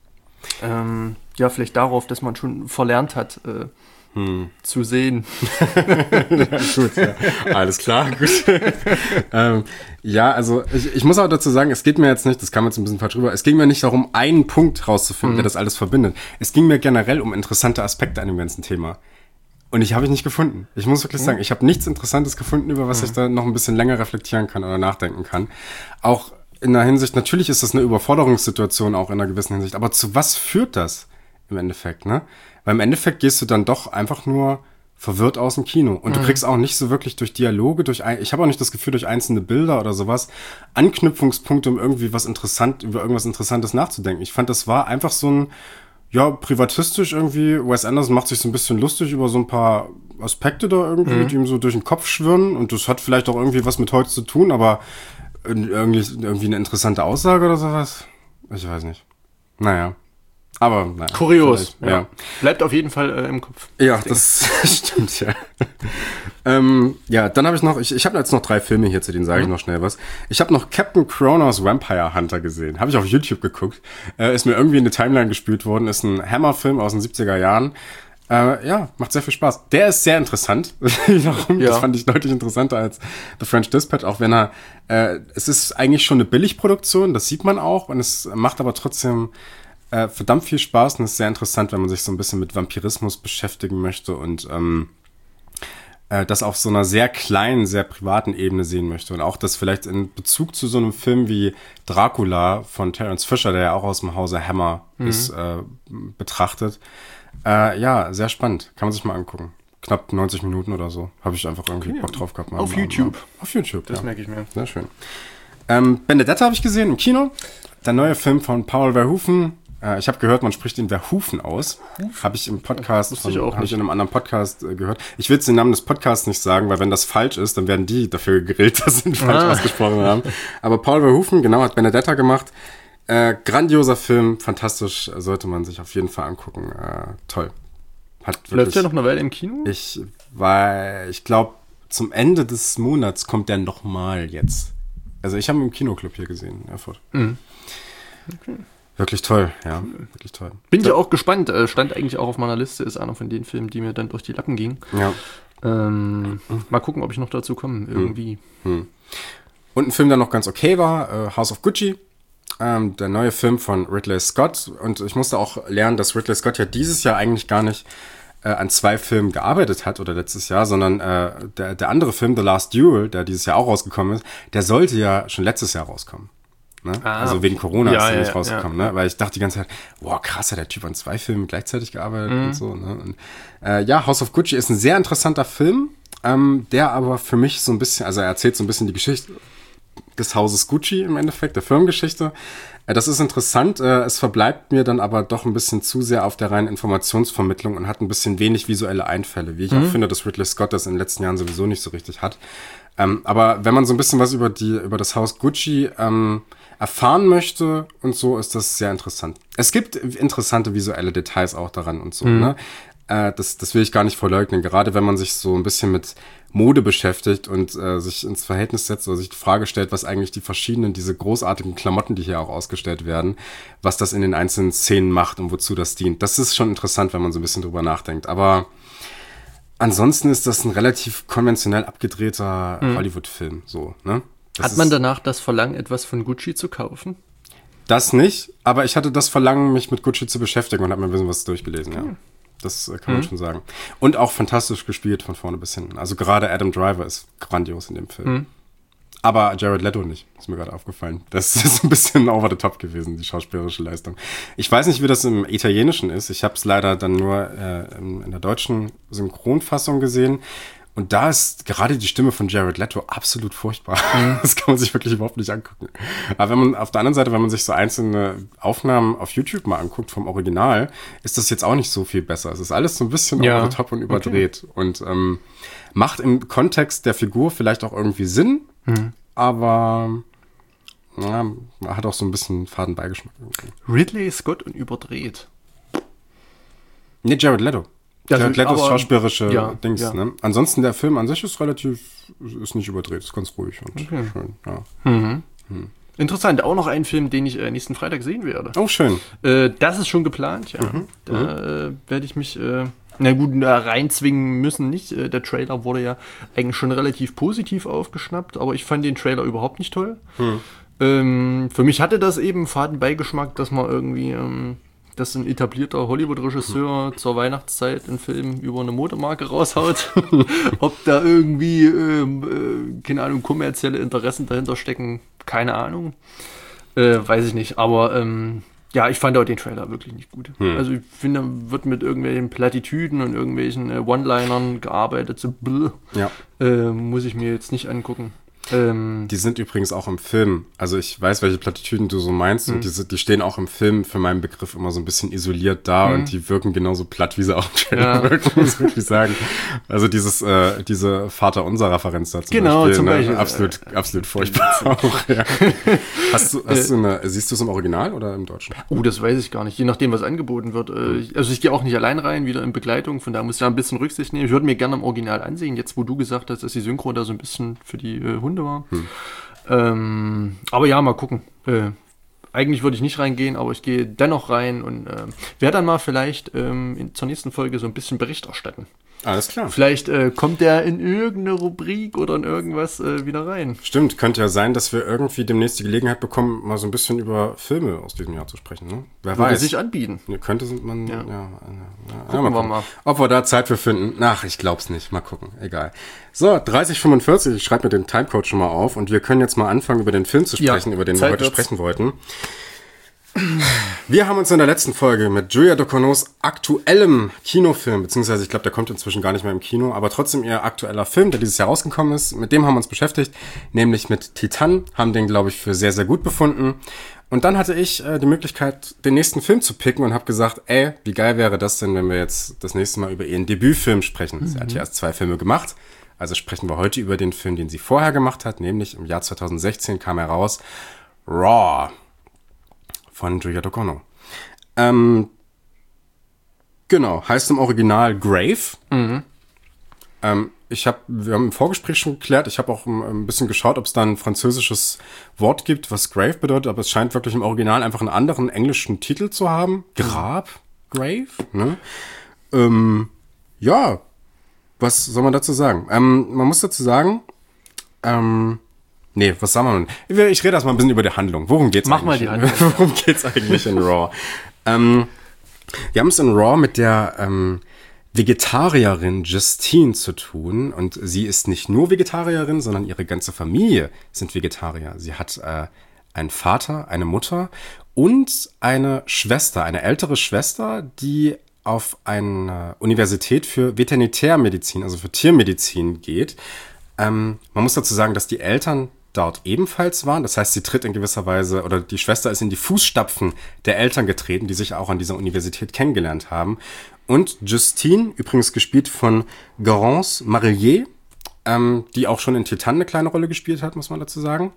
ähm, ja, vielleicht darauf, dass man schon verlernt hat, äh, hm. zu sehen. Ja, gut, ja. Alles klar, gut. ähm, ja, also ich, ich muss auch dazu sagen, es geht mir jetzt nicht, das kam jetzt ein bisschen falsch rüber, es ging mir nicht darum, einen Punkt rauszufinden, mhm. der das alles verbindet. Es ging mir generell um interessante Aspekte an dem ganzen Thema. Und ich habe ich nicht gefunden. Ich muss wirklich mhm. sagen, ich habe nichts Interessantes gefunden, über was mhm. ich da noch ein bisschen länger reflektieren kann oder nachdenken kann. Auch in der Hinsicht, natürlich ist das eine Überforderungssituation auch in einer gewissen Hinsicht, aber zu was führt das im Endeffekt, ne? Weil im Endeffekt gehst du dann doch einfach nur verwirrt aus dem Kino. Und mhm. du kriegst auch nicht so wirklich durch Dialoge, durch ein, ich habe auch nicht das Gefühl, durch einzelne Bilder oder sowas, Anknüpfungspunkte, um irgendwie was interessant, über irgendwas Interessantes nachzudenken. Ich fand, das war einfach so ein, ja, privatistisch irgendwie. Wes Anderson macht sich so ein bisschen lustig über so ein paar Aspekte da irgendwie, mhm. die ihm so durch den Kopf schwirren. Und das hat vielleicht auch irgendwie was mit heute zu tun, aber irgendwie, irgendwie eine interessante Aussage oder sowas. Ich weiß nicht. Naja. Aber, naja. Kurios, ja. ja. Bleibt auf jeden Fall äh, im Kopf. Ja, das stimmt, ja. ähm, ja, dann habe ich noch, ich, ich habe jetzt noch drei Filme hier, zu denen sage mhm. ich noch schnell was. Ich habe noch Captain Kronos Vampire Hunter gesehen. Habe ich auf YouTube geguckt. Äh, ist mir irgendwie in die Timeline gespült worden. Ist ein Hammer-Film aus den siebziger Jahren. Äh, ja, macht sehr viel Spaß. Der ist sehr interessant. Warum? Ja. Das fand ich deutlich interessanter als The French Dispatch, auch wenn er, äh, es ist eigentlich schon eine Billigproduktion, das sieht man auch, und es macht aber trotzdem Äh, verdammt viel Spaß und ist sehr interessant, wenn man sich so ein bisschen mit Vampirismus beschäftigen möchte und ähm, äh, das auf so einer sehr kleinen, sehr privaten Ebene sehen möchte. Und auch das vielleicht in Bezug zu so einem Film wie Dracula von Terence Fisher, der ja auch aus dem Hause Hammer mhm. ist, äh, betrachtet. Äh, ja, sehr spannend. Kann man sich mal angucken. Knapp neunzig Minuten oder so. Habe ich einfach irgendwie okay. Bock drauf gehabt. Mal, auf mal, YouTube. Mal. Auf YouTube, das ja. merke ich mir. Sehr schön. Ähm, Benedetta habe ich gesehen im Kino. Der neue Film von Paul Verhoeven. Äh, ich habe gehört, man spricht ihn Verhoeven aus. Habe ich im Podcast, von, ich auch habe ich in einem anderen Podcast äh, gehört. Ich will jetzt den Namen des Podcasts nicht sagen, weil wenn das falsch ist, dann werden die dafür gegrillt, dass sie ihn falsch ah. ausgesprochen haben. Aber Paul Verhoeven, genau, hat Benedetta gemacht. Äh, grandioser Film, fantastisch, sollte man sich auf jeden Fall angucken. Äh, toll. Hat wirklich, läuft der noch eine Weile im Kino? Ich war, ich glaube, zum Ende des Monats kommt der nochmal jetzt. Also ich habe ihn im Kinoclub hier gesehen in Erfurt. Mhm. Okay. Wirklich toll, ja, cool. Wirklich toll. Bin ja auch gespannt, stand eigentlich auch auf meiner Liste, ist einer von den Filmen, die mir dann durch die Lappen gingen. Ja. Ähm, mhm. Mal gucken, ob ich noch dazu komme, irgendwie. Mhm. Und ein Film, der noch ganz okay war, äh, House of Gucci. Ähm, der neue Film von Ridley Scott. Und ich musste auch lernen, dass Ridley Scott ja dieses Jahr eigentlich gar nicht äh, an zwei Filmen gearbeitet hat oder letztes Jahr, sondern äh, der, der andere Film, The Last Duel, der dieses Jahr auch rausgekommen ist, der sollte ja schon letztes Jahr rauskommen. Ne? Ah, also wegen Corona ja, ist er ja, nicht rausgekommen, ja. ne? Weil ich dachte die ganze Zeit, wow, krass, hat der Typ an zwei Filmen gleichzeitig gearbeitet mhm. und so. Ne? Und, äh, ja, House of Gucci ist ein sehr interessanter Film, ähm, der aber für mich so ein bisschen, also er erzählt so ein bisschen die Geschichte des Hauses Gucci im Endeffekt, der Firmengeschichte. Das ist interessant. Es verbleibt mir dann aber doch ein bisschen zu sehr auf der reinen Informationsvermittlung und hat ein bisschen wenig visuelle Einfälle, wie ich mhm. auch finde, dass Ridley Scott das in den letzten Jahren sowieso nicht so richtig hat. Aber wenn man so ein bisschen was über die über das Haus Gucci ähm, erfahren möchte und so, ist das sehr interessant. Es gibt interessante visuelle Details auch daran und so, mhm. ne? Das, das will ich gar nicht verleugnen. Gerade wenn man sich so ein bisschen mit Mode beschäftigt und äh, sich ins Verhältnis setzt oder sich die Frage stellt, was eigentlich die verschiedenen, diese großartigen Klamotten, die hier auch ausgestellt werden, was das in den einzelnen Szenen macht und wozu das dient. Das ist schon interessant, wenn man so ein bisschen drüber nachdenkt. Aber ansonsten ist das ein relativ konventionell abgedrehter mhm. Hollywood-Film. So, ne? Hat man danach das Verlangen, etwas von Gucci zu kaufen? Das nicht, aber ich hatte das Verlangen, mich mit Gucci zu beschäftigen und habe mir ein bisschen was durchgelesen, okay. ja. Das kann man mhm. schon sagen. Und auch fantastisch gespielt von vorne bis hinten. Also gerade Adam Driver ist grandios in dem Film. Mhm. Aber Jared Leto nicht, ist mir gerade aufgefallen. Das ist ein bisschen over the top gewesen, die schauspielerische Leistung. Ich weiß nicht, wie das im Italienischen ist. Ich habe es leider dann nur äh, in, in der deutschen Synchronfassung gesehen. Und da ist gerade die Stimme von Jared Leto absolut furchtbar. Mhm. Das kann man sich wirklich überhaupt nicht angucken. Aber wenn man auf der anderen Seite, wenn man sich so einzelne Aufnahmen auf YouTube mal anguckt vom Original, ist das jetzt auch nicht so viel besser. Es ist alles so ein bisschen ja. over the top und überdreht. Okay. Und ähm, macht im Kontext der Figur vielleicht auch irgendwie Sinn, mhm. aber ja, hat auch so ein bisschen faden Beigeschmack. Irgendwie. Ridley Scott und überdreht. Nee, Jared Leto. Also, Jared Letos schauspielerische ja, Dings, ja. ne? Ansonsten der Film an sich ist relativ, ist nicht überdreht, ist ganz ruhig und okay. schön, ja. Mhm. Hm. Interessant, auch noch ein Film, den ich äh, nächsten Freitag sehen werde. Oh, schön. Äh, das ist schon geplant, ja. Mhm. Da mhm. äh, werde ich mich, äh, na gut, da reinzwingen müssen nicht. Äh, der Trailer wurde ja eigentlich schon relativ positiv aufgeschnappt, aber ich fand den Trailer überhaupt nicht toll. Mhm. Ähm, für mich hatte das eben Fadenbeigeschmack, dass man irgendwie... Ähm, dass ein etablierter Hollywood-Regisseur zur Weihnachtszeit einen Film über eine Modemarke raushaut. Ob da irgendwie, ähm, äh, keine Ahnung, kommerzielle Interessen dahinter stecken, keine Ahnung. Äh, weiß ich nicht. Aber ähm, ja, ich fand auch den Trailer wirklich nicht gut. Hm. Also ich finde, da wird mit irgendwelchen Plattitüden und irgendwelchen äh, One-Linern gearbeitet. So, bläh, ja. äh, muss ich mir jetzt nicht angucken. Ähm, die sind übrigens auch im Film, also ich weiß, welche Plattitüden du so meinst, mhm. und die, die stehen auch im Film für meinen Begriff immer so ein bisschen isoliert da, mhm. und die wirken genauso platt, wie sie auch im Trailer ja. wirken, muss ich wirklich sagen. Also dieses, äh, diese Vater-Unser-Referenz da zum genau, Beispiel, zum ne? Beispiel. Absolut, äh, absolut furchtbar auch, ja. Hast du, hast du eine, siehst du es im Original oder im Deutschen? Oh, das weiß ich gar nicht, je nachdem, was angeboten wird. Mhm. Also ich gehe auch nicht allein rein, wieder in Begleitung, von da muss ich da ein bisschen Rücksicht nehmen. Ich würde mir gerne im Original ansehen, jetzt wo du gesagt hast, dass die Synchro da so ein bisschen für die äh, Hunde war. Mhm. Ähm, aber ja, mal gucken. Äh, eigentlich würde ich nicht reingehen, aber ich gehe dennoch rein und äh, werde dann mal vielleicht ähm, in, zur nächsten Folge so ein bisschen Bericht erstatten. Alles klar. Vielleicht äh, kommt der in irgendeine Rubrik oder in irgendwas äh, wieder rein. Stimmt, könnte ja sein, dass wir irgendwie demnächst die Gelegenheit bekommen, mal so ein bisschen über Filme aus diesem Jahr zu sprechen. Ne? Wer Würde weiß. sich anbieten. Ne, könnte man, ja. ja, ja, gucken ja mal wir mal. Ob wir da Zeit für finden? Ach, ich glaub's nicht. Mal gucken. Egal. So, dreißig fünfundvierzig, ich schreibe mir den Timecode schon mal auf und wir können jetzt mal anfangen, über den Film zu sprechen, ja, über den Zeit wir heute wird's. sprechen wollten. Wir haben uns in der letzten Folge mit Julia Ducournau's aktuellem Kinofilm, beziehungsweise ich glaube, der kommt inzwischen gar nicht mehr im Kino, aber trotzdem ihr aktueller Film, der dieses Jahr rausgekommen ist, mit dem haben wir uns beschäftigt, nämlich mit Titan, haben den, glaube ich, für sehr, sehr gut befunden. Und dann hatte ich äh, die Möglichkeit, den nächsten Film zu picken und habe gesagt, ey, wie geil wäre das denn, wenn wir jetzt das nächste Mal über ihren Debütfilm sprechen. Mhm. Sie hat ja erst zwei Filme gemacht, also sprechen wir heute über den Film, den sie vorher gemacht hat, nämlich im Jahr zweitausendsechzehn kam heraus Raw von Julia Ducournau. Ähm, genau, heißt im Original Grave. Mhm. Ähm, ich habe, wir haben im Vorgespräch schon geklärt, ich habe auch ein, ein bisschen geschaut, ob es da ein französisches Wort gibt, was Grave bedeutet, aber es scheint wirklich im Original einfach einen anderen englischen Titel zu haben. Grab, Grave, ne? Ähm, ja, was soll man dazu sagen? Ähm, man muss dazu sagen, ähm, Nee, was sagen wir denn? Ich rede erst mal ein bisschen über die Handlung. Worum geht's Mach eigentlich? mal die Handlung. Worum geht's eigentlich in Raw? ähm, wir haben es in Raw mit der ähm, Vegetarierin Justine zu tun. Und sie ist nicht nur Vegetarierin, sondern ihre ganze Familie sind Vegetarier. Sie hat äh, einen Vater, eine Mutter und eine Schwester, eine ältere Schwester, die auf eine Universität für Veterinärmedizin, also für Tiermedizin geht. Ähm, man muss dazu sagen, dass die Eltern dort ebenfalls waren. Das heißt, sie tritt in gewisser Weise, oder die Schwester ist in die Fußstapfen der Eltern getreten, die sich auch an dieser Universität kennengelernt haben. Und Justine, übrigens gespielt von Garance Marillier, ähm, die auch schon in Titan eine kleine Rolle gespielt hat, muss man dazu sagen.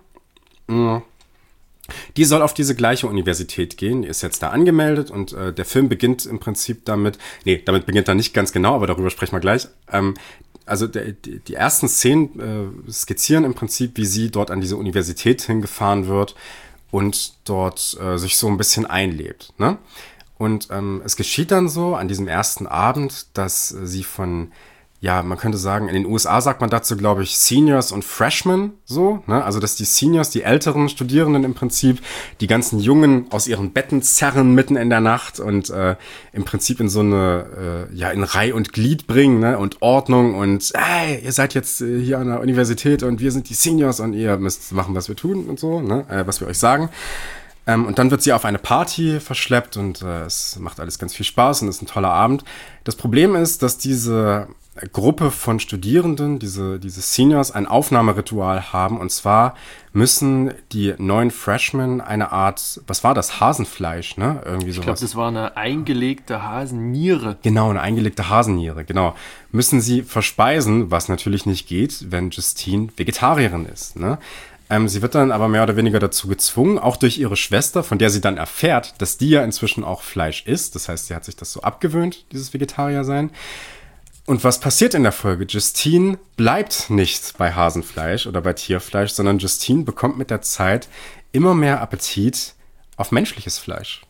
Die soll auf diese gleiche Universität gehen, die ist jetzt da angemeldet und äh, der Film beginnt im Prinzip damit, nee, damit beginnt er nicht ganz genau, aber darüber sprechen wir gleich. Ähm, also der, die, die ersten Szenen äh, skizzieren im Prinzip, wie sie dort an diese Universität hingefahren wird und dort äh, sich so ein bisschen einlebt, ne? Und ähm, es geschieht dann so an diesem ersten Abend, dass äh, sie von, ja, man könnte sagen, in den U S A sagt man dazu, glaube ich, Seniors und Freshmen, so, ne? Also, dass die Seniors, die älteren Studierenden im Prinzip, die ganzen Jungen aus ihren Betten zerren mitten in der Nacht und äh, im Prinzip in so eine, äh, ja, in Reih und Glied bringen, ne? Und Ordnung und, hey, ihr seid jetzt äh, hier an der Universität und wir sind die Seniors und ihr müsst machen, was wir tun und so, ne? Äh, was wir euch sagen. Ähm, und dann wird sie auf eine Party verschleppt und äh, es macht alles ganz viel Spaß und ist ein toller Abend. Das Problem ist, dass diese Gruppe von Studierenden, diese, diese Seniors, ein Aufnahmeritual haben. Und zwar müssen die neuen Freshmen eine Art, was war das? Hasenfleisch, ne? Irgendwie sowas. Ich glaube, das war eine eingelegte Hasenniere. Genau, eine eingelegte Hasenniere, genau. Müssen sie verspeisen, was natürlich nicht geht, wenn Justine Vegetarierin ist, ne? Ähm, sie wird dann aber mehr oder weniger dazu gezwungen, auch durch ihre Schwester, von der sie dann erfährt, dass die ja inzwischen auch Fleisch isst. Das heißt, sie hat sich das so abgewöhnt, dieses Vegetariersein. Und was passiert in der Folge? Justine bleibt nicht bei Hasenfleisch oder bei Tierfleisch, sondern Justine bekommt mit der Zeit immer mehr Appetit auf menschliches Fleisch.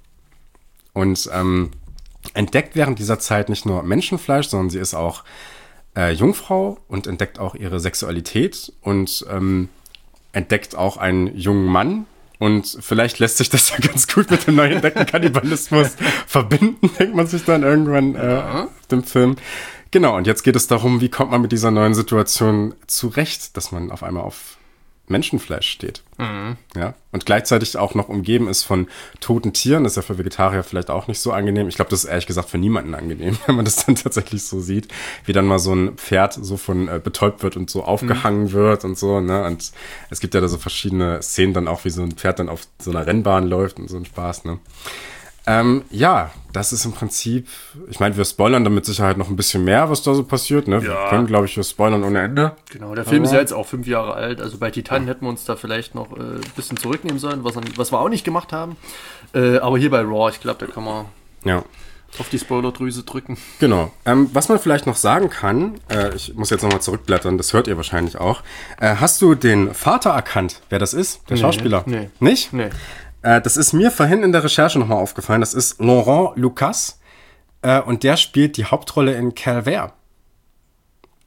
Und ähm, entdeckt während dieser Zeit nicht nur Menschenfleisch, sondern sie ist auch äh, Jungfrau und entdeckt auch ihre Sexualität und ähm, entdeckt auch einen jungen Mann. Und vielleicht lässt sich das ja ganz gut mit dem neu entdeckten Kannibalismus verbinden, denkt man sich dann irgendwann äh, ja. auf dem Film. Genau, und jetzt geht es darum, wie kommt man mit dieser neuen Situation zurecht, dass man auf einmal auf Menschenfleisch steht. Mhm. Ja, und gleichzeitig auch noch umgeben ist von toten Tieren. Das ist ja für Vegetarier vielleicht auch nicht so angenehm. Ich glaube, das ist ehrlich gesagt für niemanden angenehm, wenn man das dann tatsächlich so sieht, wie dann mal so ein Pferd so von äh, betäubt wird und so aufgehangen mhm. wird und so, ne? Und es gibt ja da so verschiedene Szenen dann auch, wie so ein Pferd dann auf so einer Rennbahn läuft und so ein Spaß, ne? Ähm, ja, das ist im Prinzip, ich meine, wir spoilern dann mit Sicherheit noch ein bisschen mehr, was da so passiert, ne? Ja. Wir können, glaube ich, wir spoilern ohne Ende. Genau, der Film Aber. ist ja jetzt auch fünf Jahre alt, also bei Titan ja. hätten wir uns da vielleicht noch äh, ein bisschen zurücknehmen sollen, was, was wir auch nicht gemacht haben. Äh, aber hier bei Raw, ich glaube, da kann man ja. auf die Spoilerdrüse drücken. Genau. Ähm, was man vielleicht noch sagen kann, äh, ich muss jetzt nochmal zurückblättern, das hört ihr wahrscheinlich auch. Äh, hast du den Vater erkannt, wer das ist? Der nee, Schauspieler? Nee. Nicht? Nee. Das ist mir vorhin in der Recherche nochmal aufgefallen. Das ist Laurent Lucas. Und der spielt die Hauptrolle in Calvaire.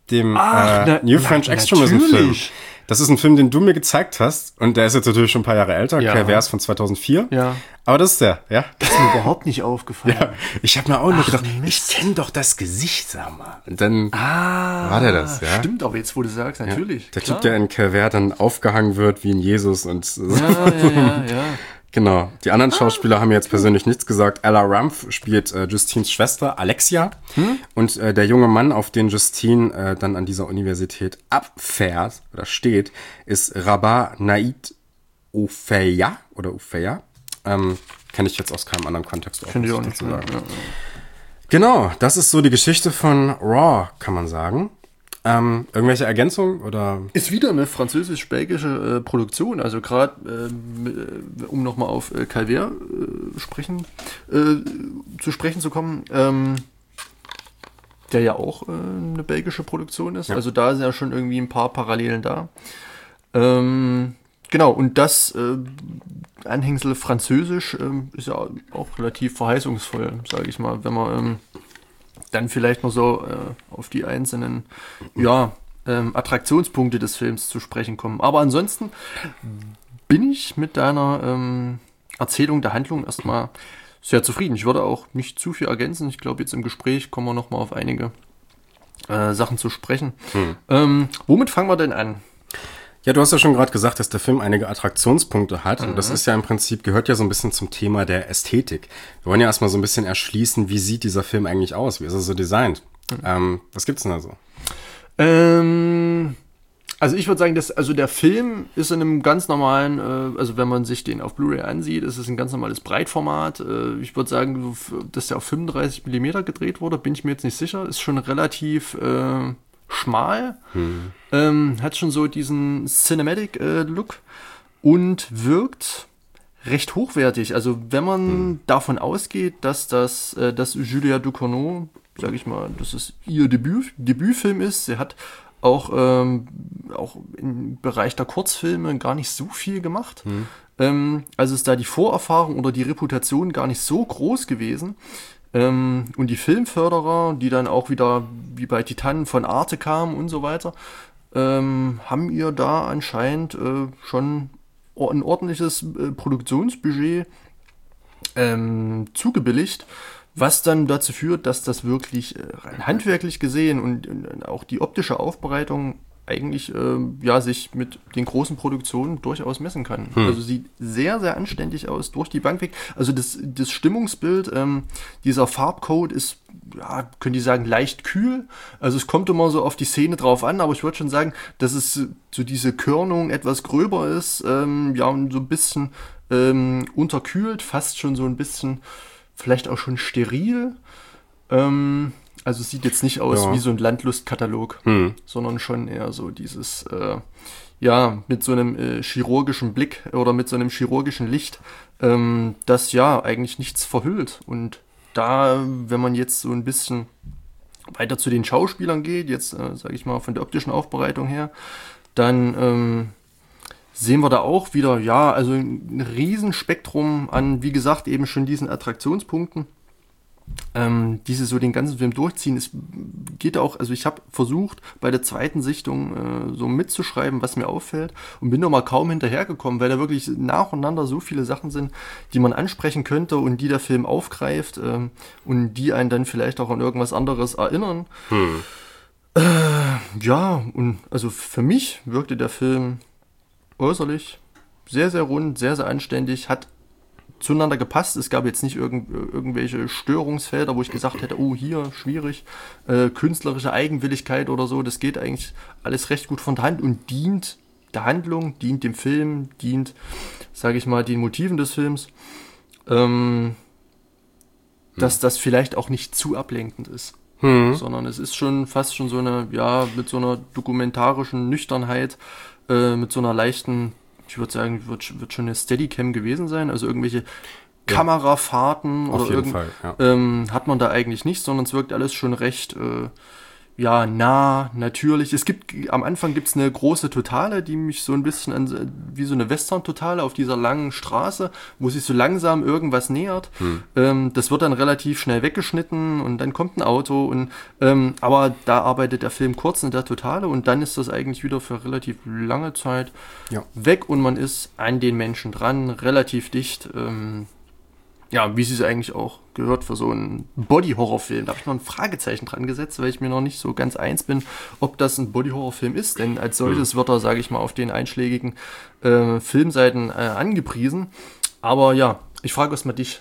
dem Ach, äh, na, New na, French Extremism-Film. natürlich. Das ist ein Film, den du mir gezeigt hast. Und der ist jetzt natürlich schon ein paar Jahre älter. Ja. Calvaire von zweitausendvier. Ja. Aber das ist der, ja. Das ist mir überhaupt nicht aufgefallen. Ja, ich habe mir auch nur Ach, gedacht, Mist. ich kenne doch das Gesicht, sag mal. Und dann Ah, war der das, ja. Stimmt, aber jetzt, wo du sagst, natürlich. Der klar. Typ, der in Calvaire dann aufgehangen wird wie ein Jesus und so. Ja, ja, ja, ja. Genau. Die anderen Schauspieler haben mir jetzt persönlich nichts gesagt. Ella Rumpf spielt äh, Justines Schwester Alexia. Hm? Und äh, der junge Mann, auf den Justine äh, dann an dieser Universität abfährt oder steht, ist Rabat Naid Oufeya oder Oufeya. Ähm, Kenne ich jetzt aus keinem anderen Kontext. Finde ich auch nicht. zu Ja, sagen. ja. Genau, das ist so die Geschichte von Raw, kann man sagen. Ähm, irgendwelche Ergänzungen oder? Ist wieder eine französisch-belgische äh, Produktion, also gerade äh, um nochmal auf äh, Calvaire äh, sprechen, äh, zu sprechen zu kommen, ähm, der ja auch äh, eine belgische Produktion ist, Ja. also da sind ja schon irgendwie ein paar Parallelen da. Ähm, genau, und das äh, Anhängsel Französisch ähm, ist ja auch relativ verheißungsvoll, sage ich mal, wenn man ähm, dann vielleicht noch so äh, auf die einzelnen ja, ähm, Attraktionspunkte des Films zu sprechen kommen. Aber ansonsten bin ich mit deiner ähm, Erzählung der Handlung erstmal sehr zufrieden. Ich würde auch nicht zu viel ergänzen. Ich glaube, jetzt im Gespräch kommen wir nochmal auf einige äh, Sachen zu sprechen. Hm. Ähm, womit fangen wir denn an? Ja, du hast ja schon gerade gesagt, dass der Film einige Attraktionspunkte hat. Mhm. Und das ist ja im Prinzip, gehört ja so ein bisschen zum Thema der Ästhetik. Wir wollen ja erstmal so ein bisschen erschließen, wie sieht dieser Film eigentlich aus? Wie ist er so designt? Mhm. Ähm, was gibt's denn da so? Ähm, also ich würde sagen, dass, also der Film ist in einem ganz normalen, äh, also wenn man sich den auf Blu-ray ansieht, ist es ein ganz normales Breitformat. Äh, ich würde sagen, dass der auf fünfunddreißig Millimeter gedreht wurde, bin ich mir jetzt nicht sicher. Ist schon relativ äh, schmal, hm. ähm, hat schon so diesen Cinematic-Look äh, und wirkt recht hochwertig. Also wenn man hm. davon ausgeht, dass das äh, dass Julia Ducournau, sage ich mal, dass es ihr Debüt, Debütfilm ist, sie hat auch, ähm, auch im Bereich der Kurzfilme gar nicht so viel gemacht. Hm. Ähm, also ist da die Vorerfahrung oder die Reputation gar nicht so groß gewesen. Ähm, und die Filmförderer, die dann auch wieder wie bei Titanen von Arte kamen und so weiter, ähm, haben ihr da anscheinend äh, schon ein ordentliches äh, Produktionsbudget ähm, zugebilligt, was dann dazu führt, dass das wirklich äh, rein handwerklich gesehen und, und auch die optische Aufbereitung eigentlich äh, ja, sich mit den großen Produktionen durchaus messen kann. Hm. Also sieht sehr, sehr anständig aus, durch die Bank weg. Also das, das Stimmungsbild, ähm, dieser Farbcode ist, ja, können die sagen, leicht kühl. Also es kommt immer so auf die Szene drauf an, aber ich würde schon sagen, dass es so diese Körnung etwas gröber ist, ähm, ja, und so ein bisschen ähm, unterkühlt, fast schon so ein bisschen, vielleicht auch schon steril. Ähm, Also es sieht jetzt nicht aus ja. wie so ein Landlustkatalog, hm. sondern schon eher so dieses, äh, ja, mit so einem äh, chirurgischen Blick oder mit so einem chirurgischen Licht, ähm, das ja eigentlich nichts verhüllt. Und da, wenn man jetzt so ein bisschen weiter zu den Schauspielern geht, jetzt äh, sage ich mal von der optischen Aufbereitung her, dann ähm, sehen wir da auch wieder, ja, also ein Riesenspektrum an, wie gesagt, eben schon diesen Attraktionspunkten. Ähm, diese so den ganzen Film durchziehen, es geht auch, also ich habe versucht bei der zweiten Sichtung äh, so mitzuschreiben, was mir auffällt und bin noch mal kaum hinterhergekommen, weil da wirklich nacheinander so viele Sachen sind, die man ansprechen könnte und die der Film aufgreift ähm, und die einen dann vielleicht auch an irgendwas anderes erinnern. Hm. Äh, ja, und also für mich wirkte der Film äußerlich sehr, sehr rund, sehr, sehr anständig, hat zueinander gepasst. Es gab jetzt nicht irgend, irgendwelche Störungsfelder, wo ich gesagt hätte, oh, hier, schwierig, äh, künstlerische Eigenwilligkeit oder so. Das geht eigentlich alles recht gut von der Hand und dient der Handlung, dient dem Film, dient, sage ich mal, den Motiven des Films, ähm, hm. dass das vielleicht auch nicht zu ablenkend ist. Hm. Sondern es ist schon fast schon so eine, ja, mit so einer dokumentarischen Nüchternheit, äh, mit so einer leichten, ich würde sagen, wird, wird schon eine Steadicam gewesen sein, also irgendwelche ja. Kamerafahrten Auf oder jeden irgend, Fall, ja. ähm, hat man da eigentlich nicht, sondern es wirkt alles schon recht, äh, ja, nah, natürlich. Es gibt, am Anfang gibt's eine große Totale, die mich so ein bisschen an, wie so eine Western-Totale auf dieser langen Straße, wo sich so langsam irgendwas nähert. Hm. Ähm, das wird dann relativ schnell weggeschnitten und dann kommt ein Auto und, ähm, aber da arbeitet der Film kurz in der Totale und dann ist das eigentlich wieder für relativ lange Zeit ja. weg und man ist an den Menschen dran, relativ dicht, ähm, ja, wie sie es eigentlich auch gehört für so einen Body-Horror-Film. Da habe ich noch ein Fragezeichen dran gesetzt, weil ich mir noch nicht so ganz eins bin, ob das ein Body-Horror-Film ist. Denn als solches wird er, sage ich mal, auf den einschlägigen äh, Filmseiten äh, angepriesen. Aber ja, ich frage erst mal dich.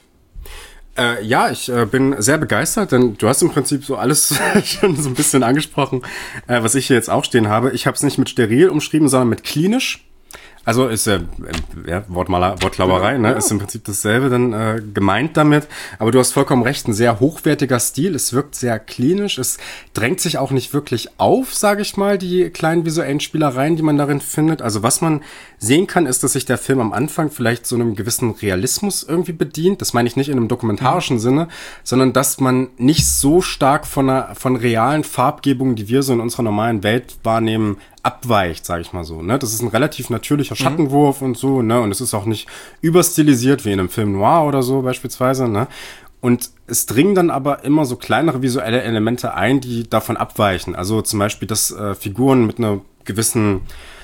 Äh, ja, ich äh, bin sehr begeistert, denn du hast im Prinzip so alles schon so ein bisschen angesprochen, äh, was ich hier jetzt auch stehen habe. Ich habe es nicht mit steril umschrieben, sondern mit klinisch. Also ist äh, ja, Wortmaler, Wortklauberei, ne? Ja. Ist im Prinzip dasselbe dann äh, gemeint damit. Aber du hast vollkommen recht, ein sehr hochwertiger Stil. Es wirkt sehr klinisch. Es drängt sich auch nicht wirklich auf, sage ich mal, die kleinen visuellen Spielereien, die man darin findet. Also was man sehen kann, ist, dass sich der Film am Anfang vielleicht so einem gewissen Realismus irgendwie bedient. Das meine ich nicht in einem dokumentarischen mhm. Sinne, sondern dass man nicht so stark von einer von realen Farbgebungen, die wir so in unserer normalen Welt wahrnehmen, abweicht, sage ich mal so. Ne? Das ist ein relativ natürlicher Schattenwurf mhm. und so, ne? Und es ist auch nicht überstilisiert wie in einem Film noir oder so beispielsweise, ne? Und es dringen dann aber immer so kleinere visuelle Elemente ein, die davon abweichen. Also zum Beispiel, dass äh, Figuren mit einer gewissen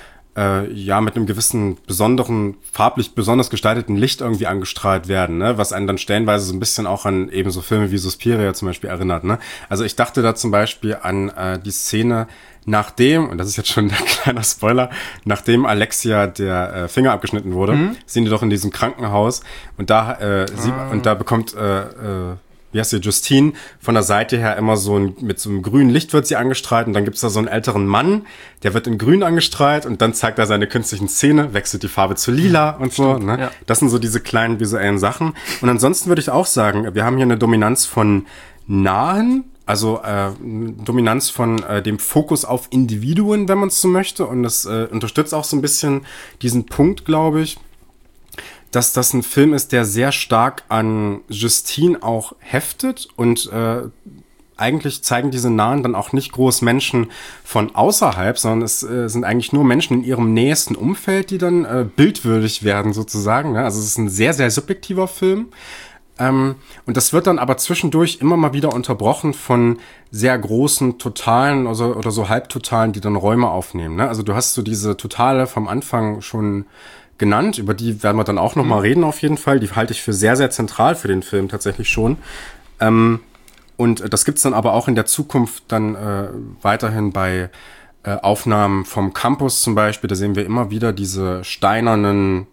Äh, ja, mit einem gewissen besonderen, farblich besonders gestalteten Licht irgendwie angestrahlt werden, ne? Was einen dann stellenweise so ein bisschen auch an eben so Filme wie Suspiria zum Beispiel erinnert, ne? Also ich dachte da zum Beispiel an äh, die Szene, nachdem, und das ist jetzt schon ein kleiner Spoiler, nachdem Alexia der äh, Finger abgeschnitten wurde, mhm. sind die doch in diesem Krankenhaus und da äh, sie, ah. und da bekommt äh, äh, wie heißt sie, Justine, von der Seite her immer so ein, mit so einem grünen Licht wird sie angestrahlt und dann gibt's da so einen älteren Mann, der wird in grün angestrahlt und dann zeigt er seine künstlichen Zähne, wechselt die Farbe zu lila und so, ne? Ja. Das sind so diese kleinen visuellen Sachen. Und ansonsten würde ich auch sagen, wir haben hier eine Dominanz von nahen, also äh, Dominanz von äh, dem Fokus auf Individuen, wenn man es so möchte, und das äh, unterstützt auch so ein bisschen diesen Punkt, glaube ich, dass das ein Film ist, der sehr stark an Justine auch heftet und äh, eigentlich zeigen diese Nahen dann auch nicht groß Menschen von außerhalb, sondern es äh, sind eigentlich nur Menschen in ihrem nächsten Umfeld, die dann äh, bildwürdig werden sozusagen. Ne? Also es ist ein sehr, sehr subjektiver Film. Ähm, und das wird dann aber zwischendurch immer mal wieder unterbrochen von sehr großen Totalen oder, oder so Halbtotalen, die dann Räume aufnehmen. Ne? Also du hast so diese Totale vom Anfang schon genannt, über die werden wir dann auch noch mal reden auf jeden Fall. Die halte ich für sehr, sehr zentral für den Film tatsächlich schon. Ähm, und das gibt's dann aber auch in der Zukunft dann äh, weiterhin bei äh, Aufnahmen vom Campus zum Beispiel. Da sehen wir immer wieder diese steinernen,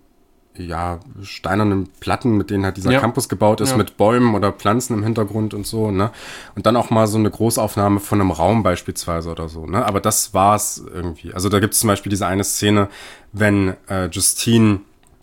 ja, steinernen Platten, mit denen halt dieser ja. Campus gebaut ist, ja. mit Bäumen oder Pflanzen im Hintergrund und so, ne? Und dann auch mal so eine Großaufnahme von einem Raum beispielsweise oder so, ne? Aber das war's irgendwie. Also da gibt's zum Beispiel diese eine Szene, wenn äh, Justine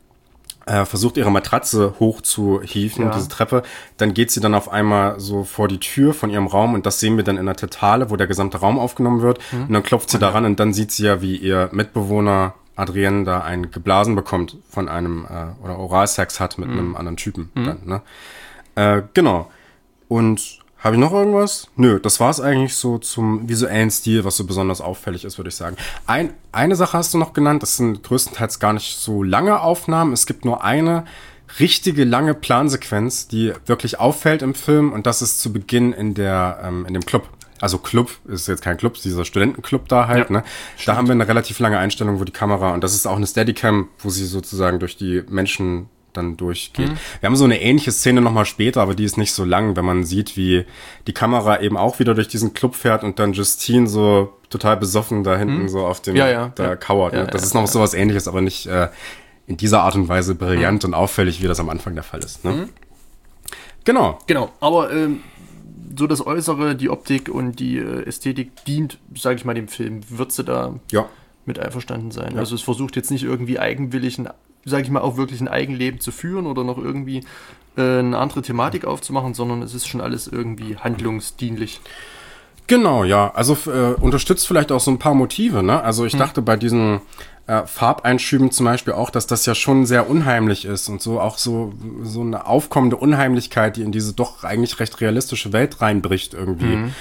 äh, versucht, ihre Matratze hochzuhieven, ja. diese Treppe, dann geht sie dann auf einmal so vor die Tür von ihrem Raum und das sehen wir dann in der Totale, wo der gesamte Raum aufgenommen wird. Mhm. Und dann klopft sie daran und dann sieht sie ja, wie ihr Mitbewohner Adrienne da ein geblasen bekommt von einem, äh, oder Oralsex hat mit mhm. einem anderen Typen. Mhm. Dann, ne? Äh, genau. Und habe ich noch irgendwas? Nö, das war es eigentlich so zum visuellen Stil, was so besonders auffällig ist, würde ich sagen. Ein, eine Sache hast du noch genannt, das sind größtenteils gar nicht so lange Aufnahmen. Es gibt nur eine richtige lange Plansequenz, die wirklich auffällt im Film und das ist zu Beginn in der ähm, in dem Club. Also Club ist jetzt kein Club, dieser Studentenclub da halt, ja, ne? Stimmt. Da haben wir eine relativ lange Einstellung, wo die Kamera, und das ist auch eine Steadicam, wo sie sozusagen durch die Menschen dann durchgeht. Mhm. Wir haben so eine ähnliche Szene nochmal später, aber die ist nicht so lang, wenn man sieht, wie die Kamera eben auch wieder durch diesen Club fährt und dann Justine so total besoffen da hinten mhm. so auf dem, ja, ja, da ja. kauert. Ne? Ja, das ja, ist noch ja. sowas Ähnliches, aber nicht äh, in dieser Art und Weise brillant mhm. und auffällig, wie das am Anfang der Fall ist. Ne? Mhm. Genau. Genau, aber ähm, so das Äußere, die Optik und die äh, Ästhetik dient, sage ich mal, dem Film. Würdest du da ja. mit einverstanden sein? Ja. Also es versucht jetzt nicht irgendwie eigenwillig, ein, sage ich mal, auch wirklich ein Eigenleben zu führen oder noch irgendwie äh, eine andere Thematik aufzumachen, sondern es ist schon alles irgendwie handlungsdienlich. Genau, ja. Also äh, unterstützt vielleicht auch so ein paar Motive, ne? Also ich hm. dachte bei diesen äh, Farbeinschüben zum Beispiel auch, dass das ja schon sehr unheimlich ist und so auch so so eine aufkommende Unheimlichkeit, die in diese doch eigentlich recht realistische Welt reinbricht irgendwie. Hm.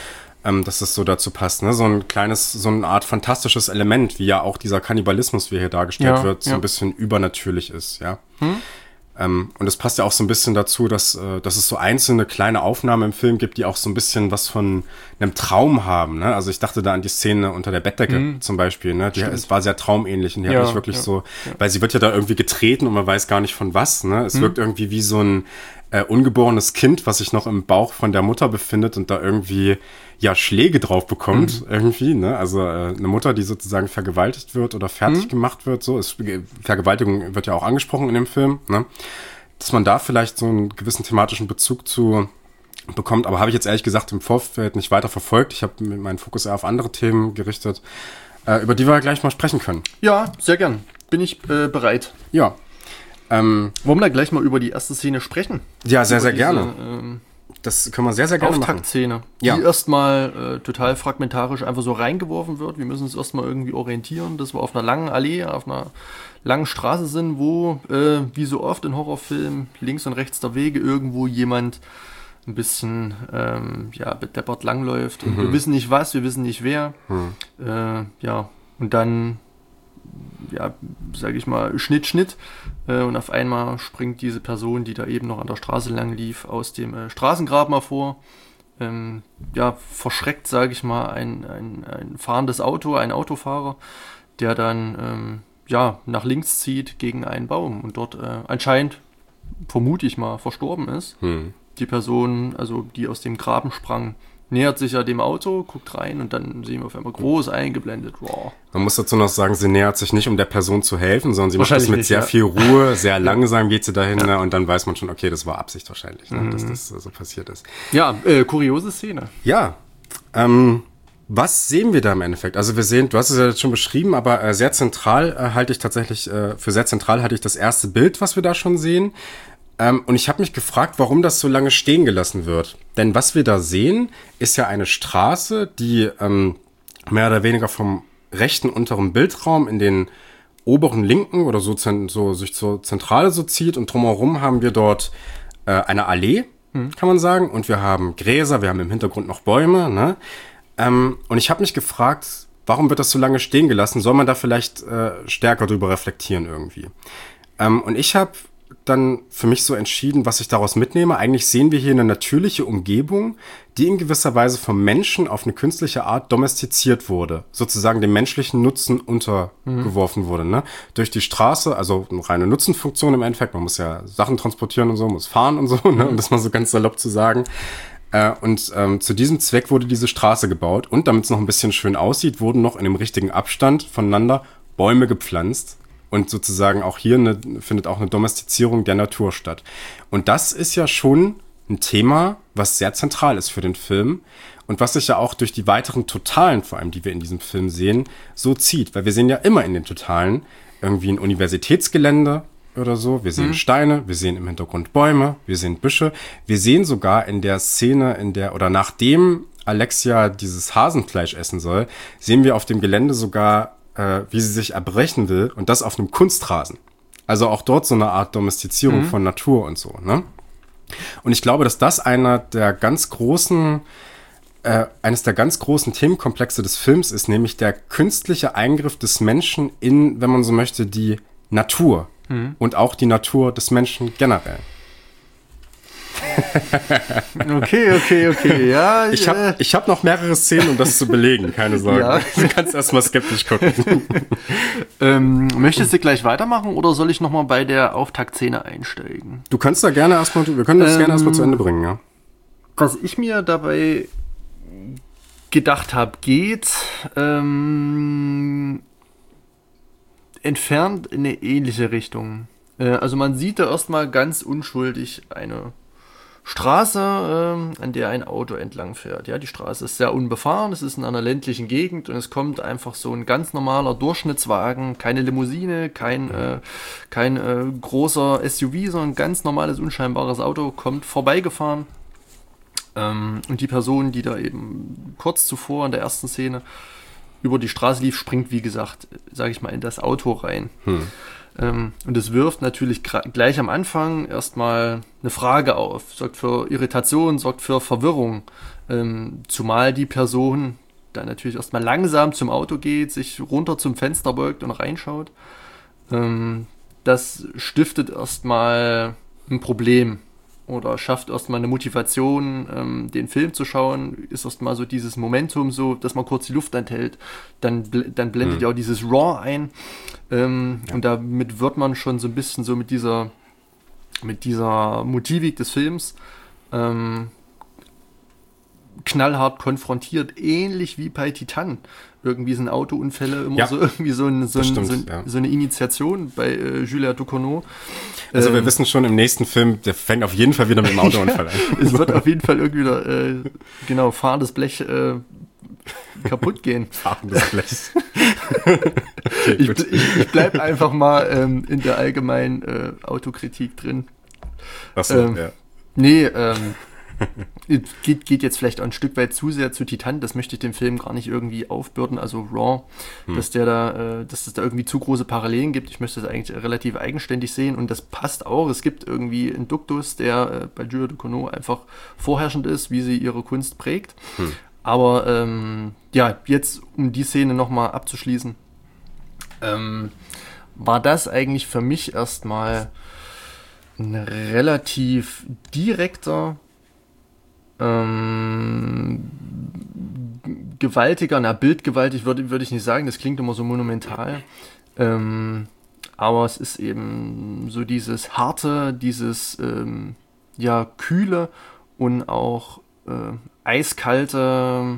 ähm, dass das so dazu passt, ne? So ein kleines, so eine Art fantastisches Element, wie ja auch dieser Kannibalismus, wie hier dargestellt Ja, wird, so ja. ein bisschen übernatürlich ist, ja. Hm? Ähm, und es passt ja auch so ein bisschen dazu, dass, äh, dass es so einzelne kleine Aufnahmen im Film gibt, die auch so ein bisschen was von einem Traum haben, ne? Also ich dachte da an die Szene unter der Bettdecke Mhm. zum Beispiel, ne? Die Stimmt. es war sehr traumähnlich und die Ja, hat mich wirklich ja, so, ja. weil sie wird ja da irgendwie getreten und man weiß gar nicht von was, ne? Es Mhm. wirkt irgendwie wie so ein äh, ungeborenes Kind, was sich noch im Bauch von der Mutter befindet und da irgendwie ja Schläge drauf bekommt, Mhm. irgendwie, ne? Also äh, eine Mutter, die sozusagen vergewaltigt wird oder fertig Mhm. gemacht wird, so. Es, Vergewaltigung wird ja auch angesprochen in dem Film, ne? Dass man da vielleicht so einen gewissen thematischen Bezug zu bekommt, aber habe ich jetzt ehrlich gesagt im Vorfeld nicht weiter verfolgt. Ich habe meinen Fokus eher auf andere Themen gerichtet, äh, über die wir gleich mal sprechen können. Ja, sehr gern. Bin ich äh, bereit. Ja. Ähm, Wollen wir da gleich mal über die erste Szene sprechen? ja, sehr, Über sehr diese, gerne. Ähm, Das können wir sehr, sehr gerne machen. Auftaktszene, Ja. die erstmal äh, total fragmentarisch einfach so reingeworfen wird. Wir müssen uns erstmal irgendwie orientieren, dass wir auf einer langen Allee, auf einer langen Straße sind, wo, äh, wie so oft in Horrorfilmen, links und rechts der Wege irgendwo jemand ein bisschen ähm, ja, bedeppert langläuft. Und Mhm. wir wissen nicht was, wir wissen nicht wer. Hm. Äh, ja, und dann, ja, sage ich mal, Schnitt, Schnitt. Äh, und auf einmal springt diese Person, die da eben noch an der Straße lang lief, aus dem äh, Straßengraben hervor. Ähm, ja, verschreckt, sage ich mal, ein, ein, ein fahrendes Auto, ein Autofahrer, der dann ähm, ja, nach links zieht gegen einen Baum und dort äh, anscheinend, vermute ich mal, verstorben ist. Hm. Die Person, also die aus dem Graben sprang, nähert sich ja dem Auto, guckt rein und dann sehen wir auf einmal groß eingeblendet. Wow. Man muss dazu noch sagen, sie nähert sich nicht, um der Person zu helfen, sondern sie macht das Wahrscheinlich mit nicht, sehr ja. viel Ruhe, sehr langsam geht sie dahin, ne, und dann weiß man schon, okay, das war Absicht wahrscheinlich, ne, Mhm. dass das äh, so passiert ist. Ja, äh, kuriose Szene. Ja, ähm, was sehen wir da im Endeffekt? Also wir sehen, du hast es ja jetzt schon beschrieben, aber äh, sehr zentral äh, halte ich tatsächlich, äh, für sehr zentral halte ich das erste Bild, was wir da schon sehen. Ähm, und ich habe mich gefragt, warum das so lange stehen gelassen wird. Denn was wir da sehen, ist ja eine Straße, die ähm, mehr oder weniger vom rechten unteren Bildraum in den oberen linken oder so, zen- so sich zur Zentrale so zieht. Und drumherum haben wir dort äh, eine Allee, kann man sagen. Und wir haben Gräser, wir haben im Hintergrund noch Bäume, ne? Ähm, und ich habe mich gefragt, warum wird das so lange stehen gelassen? Soll man da vielleicht äh, stärker drüber reflektieren irgendwie? Ähm, und ich habe dann für mich so entschieden, was ich daraus mitnehme. Eigentlich sehen wir hier eine natürliche Umgebung, die in gewisser Weise vom Menschen auf eine künstliche Art domestiziert wurde. Sozusagen dem menschlichen Nutzen untergeworfen wurde. Ne? Durch die Straße, also eine reine Nutzenfunktion im Endeffekt. Man muss ja Sachen transportieren und so, muss fahren und so, ne? Um das mal so ganz salopp zu sagen. Äh, und ähm, zu diesem Zweck wurde diese Straße gebaut. Und damit es noch ein bisschen schön aussieht, wurden noch in dem richtigen Abstand voneinander Bäume gepflanzt. Und sozusagen auch hier eine, findet auch eine Domestizierung der Natur statt. Und das ist ja schon ein Thema, was sehr zentral ist für den Film und was sich ja auch durch die weiteren Totalen, vor allem, die wir in diesem Film sehen, so zieht. Weil wir sehen ja immer in den Totalen irgendwie ein Universitätsgelände oder so. Wir sehen Mhm. Steine, wir sehen im Hintergrund Bäume, wir sehen Büsche. Wir sehen sogar in der Szene, in der, oder nachdem Alexia dieses Hasenfleisch essen soll, sehen wir auf dem Gelände sogar, äh, wie sie sich erbrechen will und das auf einem Kunstrasen. Also auch dort so eine Art Domestizierung Mhm. von Natur und so, ne? Und ich glaube, dass das einer der ganz großen, äh, eines der ganz großen Themenkomplexe des Films ist, nämlich der künstliche Eingriff des Menschen in, wenn man so möchte, die Natur Mhm. und auch die Natur des Menschen generell. Okay, okay, okay. Ja, Ich habe ich hab noch mehrere Szenen, um das zu belegen, keine Sorge. Ja. Du kannst erstmal skeptisch gucken. ähm, möchtest du gleich weitermachen oder soll ich nochmal bei der Auftaktszene einsteigen? Du kannst da gerne erstmal, wir können das Ähm, gerne erstmal zu Ende bringen, ja. Was ich mir dabei gedacht habe, geht ähm, entfernt in eine ähnliche Richtung. Äh, also man sieht da erstmal ganz unschuldig eine Straße, ähm, an der ein Auto entlang fährt. Ja, die Straße ist sehr unbefahren, es ist in einer ländlichen Gegend und es kommt einfach so ein ganz normaler Durchschnittswagen, keine Limousine, kein, äh, kein äh, großer S U V, sondern ein ganz normales, unscheinbares Auto kommt vorbeigefahren. Ähm, und die Person, die da eben kurz zuvor in der ersten Szene über die Straße lief, springt, wie gesagt, sage ich mal, in das Auto rein. Hm. Ähm, und es wirft natürlich gra- gleich am Anfang erstmal eine Frage auf, sorgt für Irritation, sorgt für Verwirrung. Ähm, zumal die Person dann natürlich erstmal langsam zum Auto geht, sich runter zum Fenster beugt und reinschaut. Ähm, das stiftet erstmal ein Problem oder schafft erstmal eine Motivation, ähm, den Film zu schauen, ist erstmal so dieses Momentum so, dass man kurz die Luft anhält, dann, bl- dann blendet Mhm. ja auch dieses Raw ein, ähm, Ja. und damit wird man schon so ein bisschen so mit dieser mit dieser Motivik des Films ähm, knallhart konfrontiert, ähnlich wie bei Titan. Irgendwie sind Autounfälle immer Ja, so irgendwie so, ein, so, das ein, stimmt, so, ein, ja. so eine Initiation bei äh, Julia Ducournau. Also wir Ähm, wissen schon, im nächsten Film, der fängt auf jeden Fall wieder mit dem Autounfall an. Es wird auf jeden Fall irgendwie wieder, äh, genau, fahrendes Blech äh, kaputt gehen. Fahrendes Blech. Okay, Ich, gut. ich, ich bleib einfach mal ähm, in der allgemeinen äh, Autokritik drin. Achso, ähm, ja. Nee, ähm, geht, geht jetzt vielleicht auch ein Stück weit zu sehr zu Titan, das möchte ich dem Film gar nicht irgendwie aufbürden, also Raw, Hm. dass der da, äh, dass es da irgendwie zu große Parallelen gibt. Ich möchte das eigentlich relativ eigenständig sehen und das passt auch. Es gibt irgendwie einen Duktus, der äh, bei Julia Ducournau einfach vorherrschend ist, wie sie ihre Kunst prägt. Hm. Aber ähm, ja, jetzt um die Szene nochmal abzuschließen, ähm, war das eigentlich für mich erstmal ein relativ direkter, ähm, gewaltiger, na bildgewaltig würde, würde ich nicht sagen, das klingt immer so monumental, ähm, aber es ist eben so dieses harte, dieses ähm, ja kühle und auch äh, eiskalte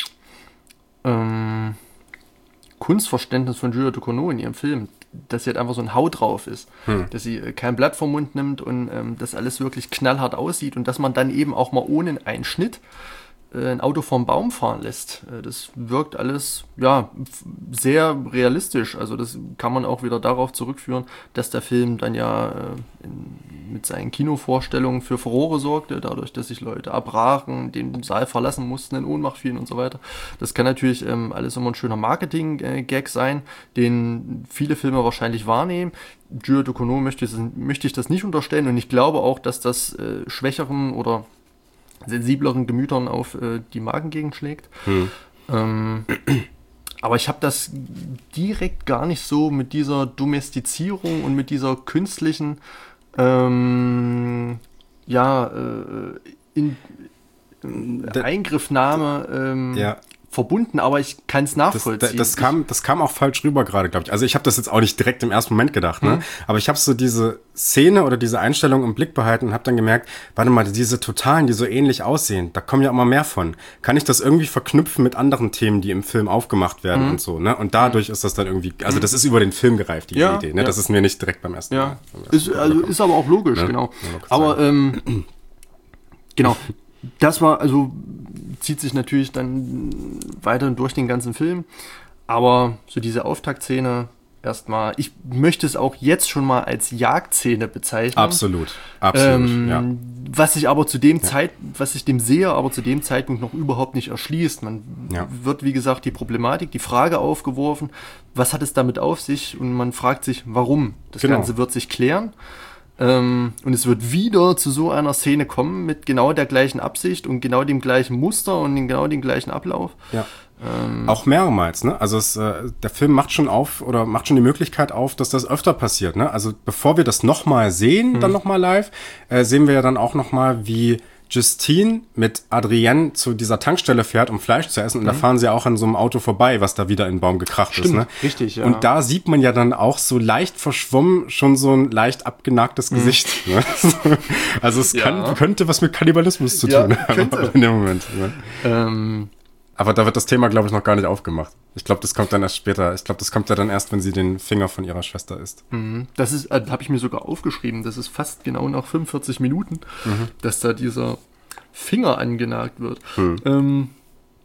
ähm, Kunstverständnis von Julia Ducournau in ihrem Film, dass sie halt einfach so ein Haut drauf ist, Hm. dass sie äh, kein Blatt vom Mund nimmt und ähm, das alles wirklich knallhart aussieht und dass man dann eben auch mal ohne einen Schnitt äh, ein Auto vom Baum fahren lässt. Äh, das wirkt alles ja f- sehr realistisch. Also das kann man auch wieder darauf zurückführen, dass der Film dann ja äh, in, mit seinen Kinovorstellungen für Furore sorgte, dadurch, dass sich Leute abbrachen, den Saal verlassen mussten, in Ohnmacht fielen und so weiter. Das kann natürlich ähm, alles immer ein schöner Marketing-Gag sein, den viele Filme wahrscheinlich wahrnehmen. Julia Ducournau möchte, ich- möchte ich das nicht unterstellen und ich glaube auch, dass das äh, schwächeren oder sensibleren Gemütern auf äh, die Magengegend schlägt. Hm. Ähm, aber ich habe das direkt gar nicht so mit dieser Domestizierung und mit dieser künstlichen ähm, ja, äh, in, äh, Da- Eingriffnahme ähm, Ja. verbunden, aber ich kann es Das, nachvollziehen. das, kam, das kam auch falsch rüber gerade, glaube ich. Also ich habe das jetzt auch nicht direkt im ersten Moment gedacht, ne? Mhm. Aber ich habe so diese Szene oder diese Einstellung im Blick behalten und habe dann gemerkt, warte mal, diese Totalen, die so ähnlich aussehen, da kommen ja immer mehr von. Kann ich das irgendwie verknüpfen mit anderen Themen, die im Film aufgemacht werden Mhm. und so, ne? Und dadurch ist das dann irgendwie, also das ist über den Film gereift, die Ja, Idee, ne? ja. Das ist mir nicht direkt beim ersten Ja, Mal. beim ersten ist, Mal also gekommen. ist aber auch logisch, Ja, genau. nur kurz Aber ähm, genau, das war, also zieht sich natürlich dann weiterhin durch den ganzen Film. Aber so diese Auftaktszene erstmal, ich möchte es auch jetzt schon mal als Jagdszene bezeichnen. Absolut, absolut, Ähm, ja. Was sich aber zu dem Zeit, was sich dem Seher aber zu dem Zeitpunkt noch überhaupt nicht erschließt. Man Ja. wird, wie gesagt, die Problematik, die Frage aufgeworfen, was hat es damit auf sich? Und man fragt sich, warum? Das Genau. Ganze wird sich klären. Ähm, und es wird wieder zu so einer Szene kommen mit genau der gleichen Absicht und genau dem gleichen Muster und genau dem gleichen Ablauf. Ja. Auch mehrmals, ne? Also es, äh, der Film macht schon auf oder macht schon die Möglichkeit auf, dass das öfter passiert, ne? Also bevor wir das nochmal sehen, dann nochmal live, äh, sehen wir ja dann auch nochmal, wie Justine mit Adrienne zu dieser Tankstelle fährt, um Fleisch zu essen. Und da fahren sie auch an so einem Auto vorbei, was da wieder in den Baum gekracht ist, ne? richtig, ja. Und da sieht man ja dann auch so leicht verschwommen schon so ein leicht abgenagtes Gesicht, ne? Also es kann, Ja. könnte was mit Kannibalismus zu Ja, tun haben könnte. in dem Moment, ne? Ähm, Aber da wird das Thema, glaube ich, noch gar nicht aufgemacht. Ich glaube, das kommt dann erst später. Ich glaube, das kommt ja dann erst, wenn sie den Finger von ihrer Schwester isst. Mhm. Das ist, äh, habe ich mir sogar aufgeschrieben, das ist fast genau nach fünfundvierzig Minuten, dass da dieser Finger angenagt wird. Hm. Ähm,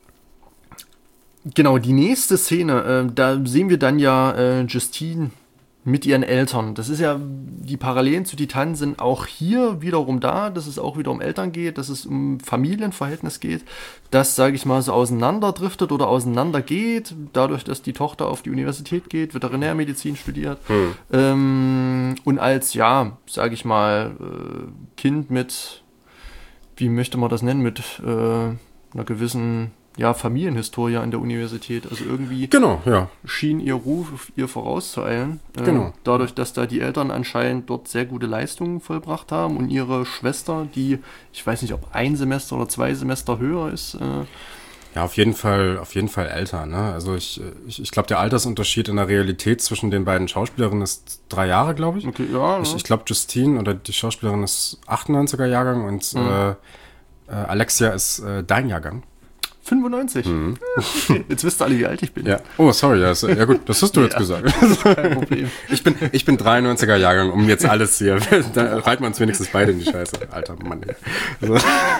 genau, die nächste Szene, äh, da sehen wir dann ja äh, Justine mit ihren Eltern. Das ist ja, die Parallelen zu Titanic sind auch hier wiederum da, dass es auch wieder um Eltern geht, dass es um Familienverhältnis geht, das, sage ich mal, so auseinanderdriftet oder auseinandergeht, dadurch, dass die Tochter auf die Universität geht, Veterinärmedizin studiert hm. ähm, und als, ja, sage ich mal, äh, Kind mit, wie möchte man das nennen, mit äh, einer gewissen ja, Familienhistorie an der Universität. Also irgendwie genau, ja. schien ihr Ruf ihr vorauszueilen. Äh, genau. Dadurch, dass da die Eltern anscheinend dort sehr gute Leistungen vollbracht haben und ihre Schwester, die, ich weiß nicht, ob ein Semester oder zwei Semester höher ist. Äh, ja, auf jeden Fall, auf jeden Fall älter. Ne? Also ich, ich, ich glaube, der Altersunterschied in der Realität zwischen den beiden Schauspielerinnen ist drei Jahre, glaube ich. Okay, ja. Ich, ich glaube, Justine oder die Schauspielerin ist achtundneunziger Jahrgang und mhm. äh, äh, Alexia ist äh, dein Jahrgang. fünfundneunzig. Mhm. Okay. Jetzt wisst ihr alle, wie alt ich bin. Ja. Oh, sorry. Ja, ja gut, das hast du jetzt ja, gesagt. Kein Problem. Ich bin, ich bin dreiundneunziger Jahrgang, um jetzt alles hier. Da reiten wir uns wenigstens beide in die Scheiße. Alter Mann. Also,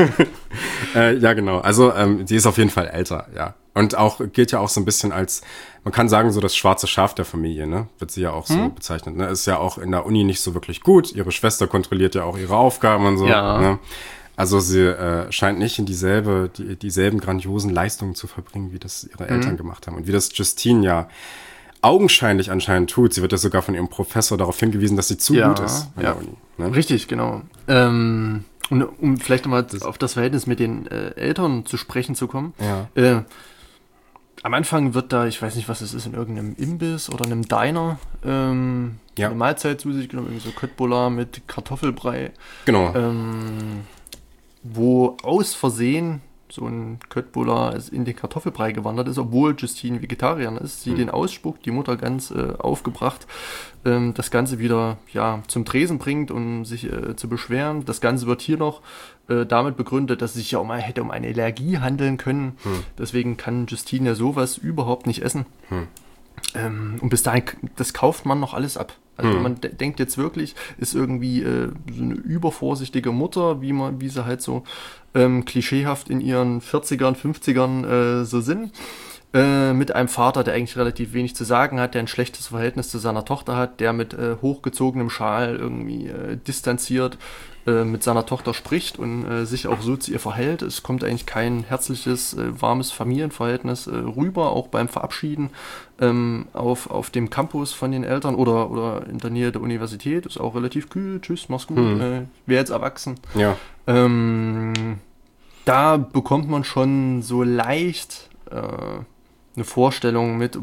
äh, ja, genau. Also, ähm, die ist auf jeden Fall älter, ja. Und auch, gilt ja auch so ein bisschen als, man kann sagen, so das schwarze Schaf der Familie, ne? Wird sie ja auch so hm? bezeichnet, ne? Ist ja auch in der Uni nicht so wirklich gut. Ihre Schwester kontrolliert ja auch ihre Aufgaben und so, ja. ne? Also sie äh, scheint nicht in dieselbe, die, dieselben grandiosen Leistungen zu verbringen, wie das ihre Eltern mhm. gemacht haben. Und wie das Justine ja augenscheinlich anscheinend tut. Sie wird ja sogar von ihrem Professor darauf hingewiesen, dass sie zu ja, gut ist an ja. der Uni. Ne? Richtig, genau. Ähm, und um vielleicht nochmal auf das Verhältnis mit den äh, Eltern zu sprechen zu kommen. Ja. Äh, am Anfang wird da, ich weiß nicht, was es ist, in irgendeinem Imbiss oder einem Diner ähm, ja. eine Mahlzeit zu sich genommen, irgendwie so Köttbullar mit Kartoffelbrei. Genau. Ähm, wo aus Versehen so ein Köttbullar in den Kartoffelbrei gewandert ist, obwohl Justine Vegetarierin ist, sie mhm. den ausspuckt, die Mutter ganz äh, aufgebracht, ähm, das Ganze wieder ja, zum Tresen bringt, um sich äh, zu beschweren. Das Ganze wird hier noch äh, damit begründet, dass es sich ja um, hätte um eine Allergie handeln können. Mhm. Deswegen kann Justine ja sowas überhaupt nicht essen. Mhm. Ähm, und bis dahin, das kauft man noch alles ab. Also hm. man de- denkt jetzt wirklich, ist irgendwie äh, so eine übervorsichtige Mutter, wie man, wie sie halt so ähm, klischeehaft in ihren vierzigern, fünfzigern äh, so sind. Äh, mit einem Vater, der eigentlich relativ wenig zu sagen hat, der ein schlechtes Verhältnis zu seiner Tochter hat, der mit äh, hochgezogenem Schal irgendwie äh, distanziert äh, mit seiner Tochter spricht und äh, sich auch so zu ihr verhält. Es kommt eigentlich kein herzliches, äh, warmes Familienverhältnis äh, rüber, auch beim Verabschieden ähm, auf, auf dem Campus von den Eltern oder, oder in der Nähe der Universität. Ist auch relativ kühl. Tschüss, mach's gut. Hm. Äh, wer jetzt erwachsen. Ja. Ähm, da bekommt man schon so leicht äh, eine Vorstellung mit,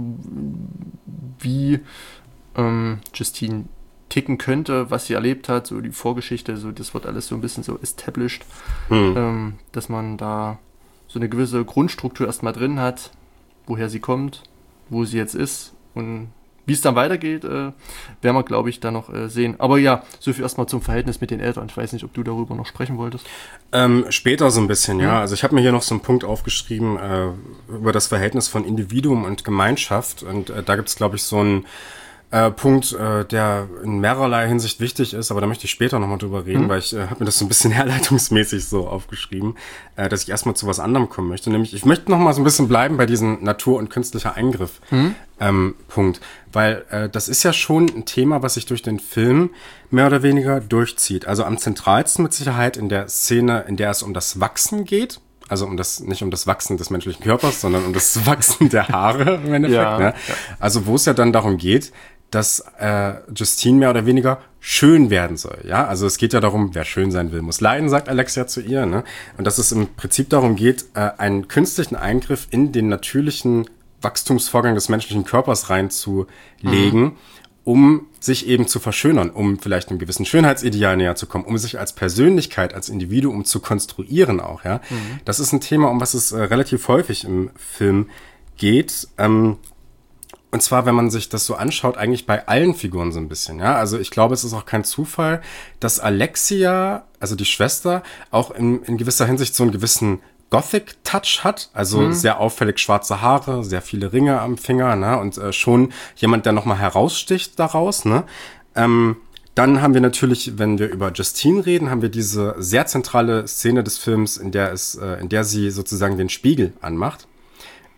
wie ähm, Justine ticken könnte, was sie erlebt hat, so die Vorgeschichte, so das wird alles so ein bisschen so established, mhm. ähm, dass man da so eine gewisse Grundstruktur erstmal drin hat, woher sie kommt, wo sie jetzt ist und wie es dann weitergeht, äh, werden wir, glaube ich, dann noch äh, sehen. Aber ja, so viel erstmal zum Verhältnis mit den Eltern. Ich weiß nicht, ob du darüber noch sprechen wolltest. Ähm, später so ein bisschen, ja. Also ich habe mir hier noch so einen Punkt aufgeschrieben äh, über das Verhältnis von Individuum und Gemeinschaft. Und äh, da gibt es, glaube ich, so einen äh, Punkt, äh, der in mehrerlei Hinsicht wichtig ist, aber da möchte ich später nochmal drüber reden, mhm. weil ich äh, habe mir das so ein bisschen herleitungsmäßig so aufgeschrieben, äh, dass ich erstmal zu was anderem kommen möchte. Nämlich, ich möchte nochmal so ein bisschen bleiben bei diesem Natur- und künstlicher Eingriff mhm. ähm, Punkt. Weil äh, das ist ja schon ein Thema, was sich durch den Film mehr oder weniger durchzieht. Also am zentralsten mit Sicherheit in der Szene, in der es um das Wachsen geht. Also um das, nicht um das Wachsen des menschlichen Körpers, sondern um das Wachsen der Haare im Endeffekt. Ja, ne? ja. Also wo es ja dann darum geht, dass äh, Justine mehr oder weniger schön werden soll. Ja, also es geht ja darum, wer schön sein will, muss leiden, sagt Alexia zu ihr. Ne? Und dass es im Prinzip darum geht, äh, einen künstlichen Eingriff in den natürlichen Wachstumsvorgang des menschlichen Körpers reinzulegen, mhm. um sich eben zu verschönern, um vielleicht einem gewissen Schönheitsideal näher zu kommen, um sich als Persönlichkeit, als Individuum zu konstruieren auch. Ja, mhm. Das ist ein Thema, um was es äh, relativ häufig im Film geht. Ähm, Und zwar, wenn man sich das so anschaut, eigentlich bei allen Figuren so ein bisschen, ja. Also ich glaube, es ist auch kein Zufall, dass Alexia, also die Schwester, auch in, in gewisser Hinsicht so einen gewissen Gothic-Touch hat. Also mhm. sehr auffällig schwarze Haare, sehr viele Ringe am Finger, ne? Und äh, schon jemand, der nochmal heraussticht daraus, ne? Ähm, dann haben wir natürlich, wenn wir über Justine reden, haben wir diese sehr zentrale Szene des Films, in der es, äh, in der sie sozusagen den Spiegel anmacht.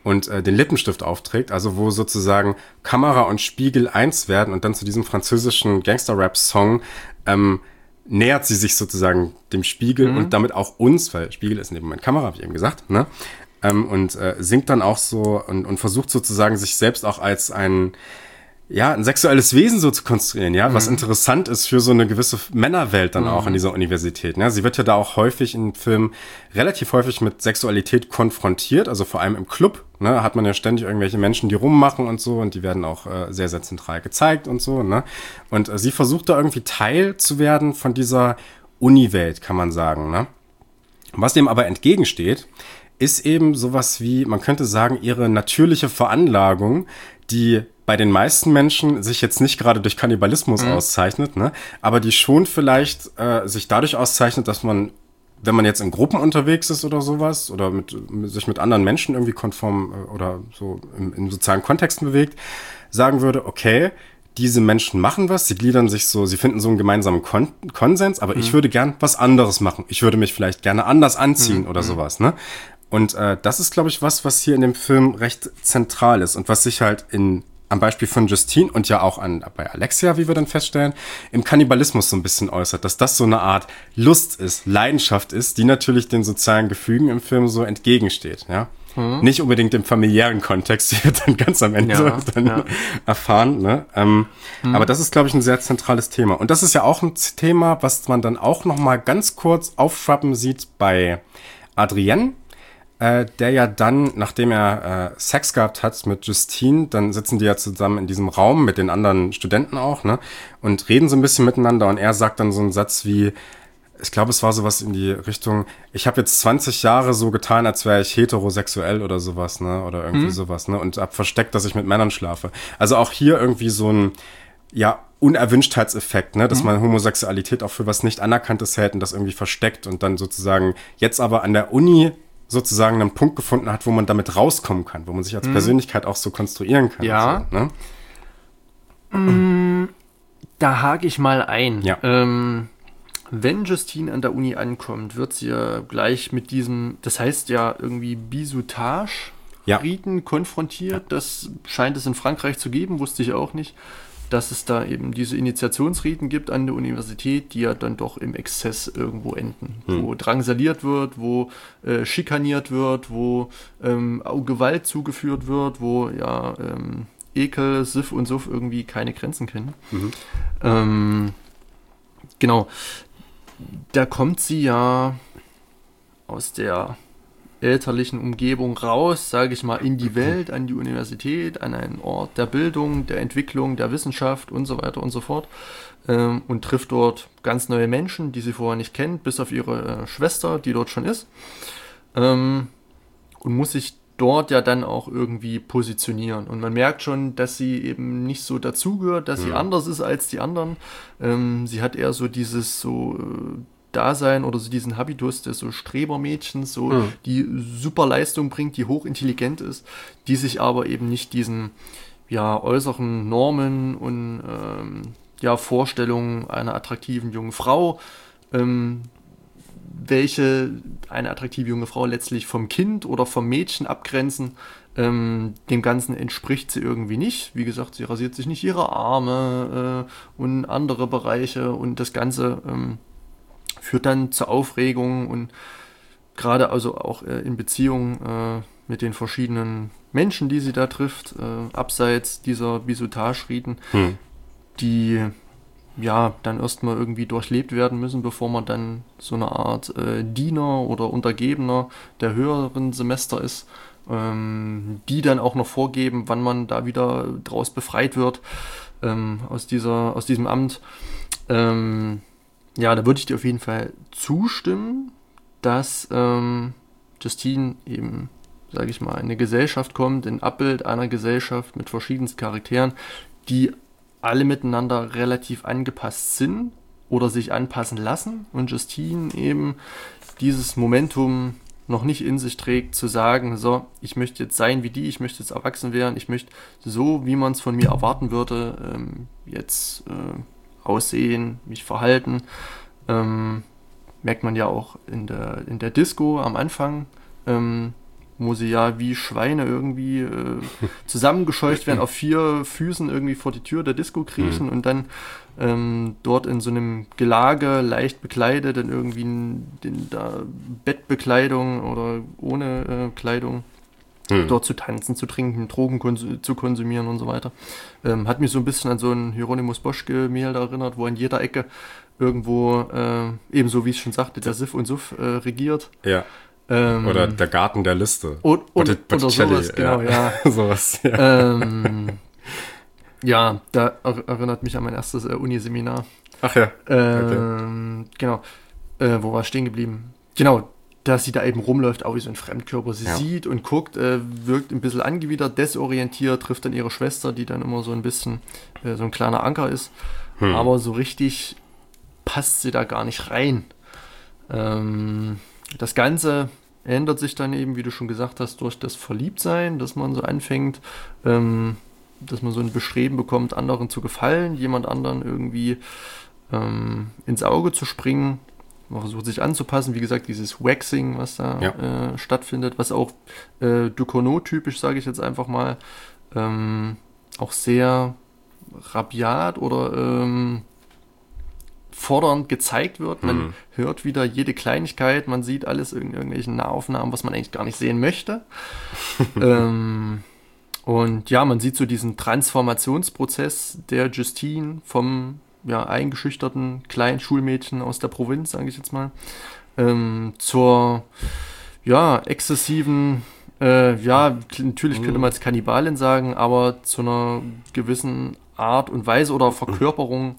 und äh, den Lippenstift aufträgt, also wo sozusagen Kamera und Spiegel eins werden und dann zu diesem französischen Gangster-Rap-Song ähm, nähert sie sich sozusagen dem Spiegel mhm. und damit auch uns, weil Spiegel ist in dem Moment Kamera, habe ich eben gesagt, ne? Ähm, und äh, singt dann auch so und, und versucht sozusagen sich selbst auch als ein, ja, ein sexuelles Wesen so zu konstruieren, ja, mhm. was interessant ist für so eine gewisse Männerwelt dann mhm. auch an dieser Universität, ne? Sie wird ja da auch häufig in Filmen relativ häufig mit Sexualität konfrontiert, also vor allem im Club, ne, hat man ja ständig irgendwelche Menschen, die rummachen und so und die werden auch äh, sehr, sehr zentral gezeigt und so, ne? Und äh, sie versucht da irgendwie Teil zu werden von dieser Uni-Welt, kann man sagen, ne? Was dem aber entgegensteht, ist eben sowas wie, man könnte sagen, ihre natürliche Veranlagung, die bei den meisten Menschen sich jetzt nicht gerade durch Kannibalismus mhm. auszeichnet, ne, aber die schon vielleicht äh, sich dadurch auszeichnet, dass man, wenn man jetzt in Gruppen unterwegs ist oder sowas oder mit, mit sich mit anderen Menschen irgendwie konform äh, oder so im, in sozialen Kontexten bewegt, sagen würde, okay, diese Menschen machen was, sie gliedern sich so, sie finden so einen gemeinsamen Kon- Konsens, aber mhm. ich würde gern was anderes machen. Ich würde mich vielleicht gerne anders anziehen mhm. oder sowas, ne? Und äh, das ist, glaube ich, was, was hier in dem Film recht zentral ist und was sich halt in am Beispiel von Justine und ja auch an bei Alexia, wie wir dann feststellen, im Kannibalismus so ein bisschen äußert, dass das so eine Art Lust ist, Leidenschaft ist, die natürlich den sozialen Gefügen im Film so entgegensteht, ja. Mhm. Nicht unbedingt im familiären Kontext, wie wir dann ganz am Ende ja, dann ja. erfahren, ne? Ähm, mhm. Aber das ist, glaube ich, ein sehr zentrales Thema. Und das ist ja auch ein Thema, was man dann auch noch mal ganz kurz aufschwappen sieht bei Adrienne, Äh, der ja dann, nachdem er äh, Sex gehabt hat mit Justine, dann sitzen die ja zusammen in diesem Raum mit den anderen Studenten auch, ne, und reden so ein bisschen miteinander und er sagt dann so einen Satz wie, ich glaube, es war sowas in die Richtung, ich habe jetzt zwanzig Jahre so getan, als wäre ich heterosexuell oder sowas, ne, oder irgendwie mhm. sowas, ne, und hab versteckt, dass ich mit Männern schlafe. Also auch hier irgendwie so ein, ja, Unerwünschtheitseffekt, ne, dass mhm. man Homosexualität auch für was nicht Anerkanntes hält und das irgendwie versteckt und dann sozusagen jetzt aber an der Uni sozusagen einen Punkt gefunden hat, wo man damit rauskommen kann, wo man sich als mhm. Persönlichkeit auch so konstruieren kann. Ja. So, ne? mm, da hake ich mal ein. Ja. Ähm, wenn Justine an der Uni ankommt, wird sie ja gleich mit diesem, das heißt ja irgendwie Bisutage-Riten ja. konfrontiert. Ja. Das scheint es in Frankreich zu geben, wusste ich auch nicht, dass es da eben diese Initiationsriten gibt an der Universität, die ja dann doch im Exzess irgendwo enden. Hm. Wo drangsaliert wird, wo äh, schikaniert wird, wo ähm, auch Gewalt zugeführt wird, wo ja ähm, Ekel, Siff und Suff irgendwie keine Grenzen kennen. Mhm. Ähm, genau. Da kommt sie ja aus der elterlichen Umgebung raus, sage ich mal, in die Welt, an die Universität, an einen Ort der Bildung, der Entwicklung, der Wissenschaft und so weiter und so fort ähm, und trifft dort ganz neue Menschen, die sie vorher nicht kennt, bis auf ihre äh, Schwester, die dort schon ist ähm, und muss sich dort ja dann auch irgendwie positionieren und man merkt schon, dass sie eben nicht so dazugehört, dass sie ja. anders ist als die anderen. Ähm, sie hat eher so dieses so äh, Dasein oder so diesen Habitus des so Strebermädchens, so mhm. die super Leistung bringt, die hochintelligent ist, die sich aber eben nicht diesen ja äußeren Normen und ähm, ja Vorstellungen einer attraktiven jungen Frau, ähm, welche eine attraktive junge Frau letztlich vom Kind oder vom Mädchen abgrenzen, ähm, dem Ganzen entspricht sie irgendwie nicht. Wie gesagt, sie rasiert sich nicht ihre Arme äh, und andere Bereiche und das Ganze ähm, führt dann zur Aufregung und gerade also auch äh, in Beziehung äh, mit den verschiedenen Menschen, die sie da trifft, äh, abseits dieser Bisutage-Riten, hm. die ja dann erstmal irgendwie durchlebt werden müssen, bevor man dann so eine Art äh, Diener oder Untergebener der höheren Semester ist, ähm, die dann auch noch vorgeben, wann man da wieder draus befreit wird ähm, aus dieser, aus diesem Amt. Ähm, Ja, da würde ich dir auf jeden Fall zustimmen, dass ähm, Justine eben, sage ich mal, in eine Gesellschaft kommt, ein Abbild einer Gesellschaft mit verschiedensten Charakteren, die alle miteinander relativ angepasst sind oder sich anpassen lassen und Justine eben dieses Momentum noch nicht in sich trägt, zu sagen, so, ich möchte jetzt sein wie die, ich möchte jetzt erwachsen werden, ich möchte so, wie man es von mir erwarten würde, ähm, jetzt äh, aussehen, mich verhalten. Ähm, merkt man ja auch in der, in der Disco am Anfang, ähm, wo sie ja wie Schweine irgendwie äh, zusammengescheucht werden, auf vier Füßen irgendwie vor die Tür der Disco kriechen mhm. und dann ähm, dort in so einem Gelage, leicht bekleidet, in irgendwie in, in da Bettbekleidung oder ohne äh, Kleidung, mhm. dort zu tanzen, zu trinken, Drogen kons- zu konsumieren und so weiter. Ähm, hat mich so ein bisschen an so ein Hieronymus Boschke-Gemälde erinnert, wo an jeder Ecke irgendwo, äh, ebenso wie ich schon sagte, der Siff und Suff äh, regiert. Ja. Ähm, oder der Garten der Liste. Und, und, Bottic- oder sowas, genau, ja. ja. sowas, ja. Ähm, ja, da er- erinnert mich an mein erstes äh, Uniseminar. Ach ja. Ähm, okay. Genau. Äh, wo war ich stehen geblieben? Genau, dass sie da eben rumläuft, auch wie so ein Fremdkörper. Sie ja. sieht und guckt, äh, wirkt ein bisschen angewidert, desorientiert, trifft dann ihre Schwester, die dann immer so ein bisschen äh, so ein kleiner Anker ist. Hm. Aber so richtig passt sie da gar nicht rein. Ähm, das Ganze ändert sich dann eben, wie du schon gesagt hast, durch das Verliebtsein, dass man so anfängt, ähm, dass man so ein Bestreben bekommt, anderen zu gefallen, jemand anderen irgendwie ähm, ins Auge zu springen. Man versucht sich anzupassen, wie gesagt, dieses Waxing, was da ja. äh, stattfindet, was auch äh, Ducournau-typisch, sage ich jetzt einfach mal, ähm, auch sehr rabiat oder ähm, fordernd gezeigt wird. Man mhm. hört wieder jede Kleinigkeit, man sieht alles in irgendwelchen Nahaufnahmen, was man eigentlich gar nicht sehen möchte. ähm, und ja, man sieht so diesen Transformationsprozess der Justine vom ja, eingeschüchterten kleinen Schulmädchen aus der Provinz, sage ich jetzt mal, ähm, zur ja, exzessiven, äh, ja, natürlich könnte man es Kannibalin sagen, aber zu einer gewissen Art und Weise oder Verkörperung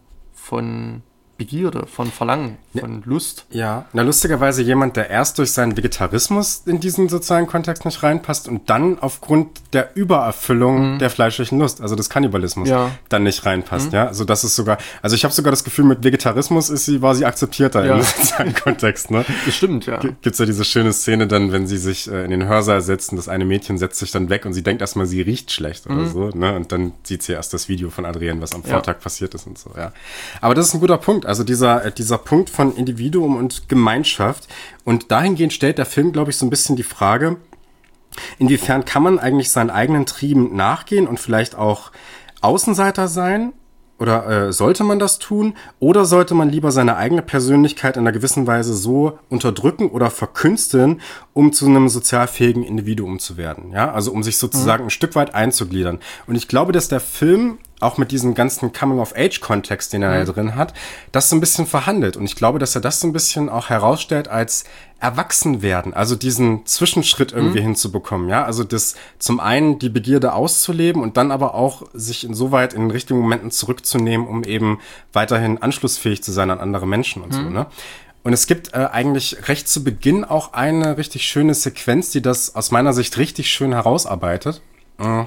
von Begierde, von Verlangen, von ja. Lust. Ja, na lustigerweise jemand, der erst durch seinen Vegetarismus in diesen sozialen Kontext nicht reinpasst und dann aufgrund der Übererfüllung mhm. der fleischlichen Lust, also des Kannibalismus, ja. dann nicht reinpasst. Mhm. Ja, also das ist sogar, also ich habe sogar das Gefühl, mit Vegetarismus ist sie, war sie akzeptierter ja. im sozialen Kontext. Ne? Das stimmt, ja. G- gibt's ja diese schöne Szene dann, wenn sie sich äh, in den Hörsaal setzen, das eine Mädchen setzt sich dann weg und sie denkt erstmal, sie riecht schlecht mhm. oder so, ne? Und dann sieht sie erst das Video von Adrienne, was am ja. Vortag passiert ist und so, ja. Aber das ist ein guter Punkt. Also dieser, dieser Punkt von Individuum und Gemeinschaft. Und dahingehend stellt der Film, glaube ich, so ein bisschen die Frage, inwiefern kann man eigentlich seinen eigenen Trieben nachgehen und vielleicht auch Außenseiter sein? Oder äh, sollte man das tun? Oder sollte man lieber seine eigene Persönlichkeit in einer gewissen Weise so unterdrücken oder verkünsteln, um zu einem sozialfähigen Individuum zu werden? Ja, also um sich sozusagen mhm. ein Stück weit einzugliedern. Und ich glaube, dass der Film auch mit diesem ganzen Coming-of-Age-Kontext, den er mhm. da drin hat, das so ein bisschen verhandelt. Und ich glaube, dass er das so ein bisschen auch herausstellt als Erwachsenwerden, also diesen Zwischenschritt irgendwie mhm. hinzubekommen, ja, also das zum einen die Begierde auszuleben und dann aber auch sich insoweit in den richtigen Momenten zurückzunehmen, um eben weiterhin anschlussfähig zu sein an andere Menschen und mhm. so, ne? Und es gibt äh, eigentlich recht zu Beginn auch eine richtig schöne Sequenz, die das aus meiner Sicht richtig schön herausarbeitet. Mhm.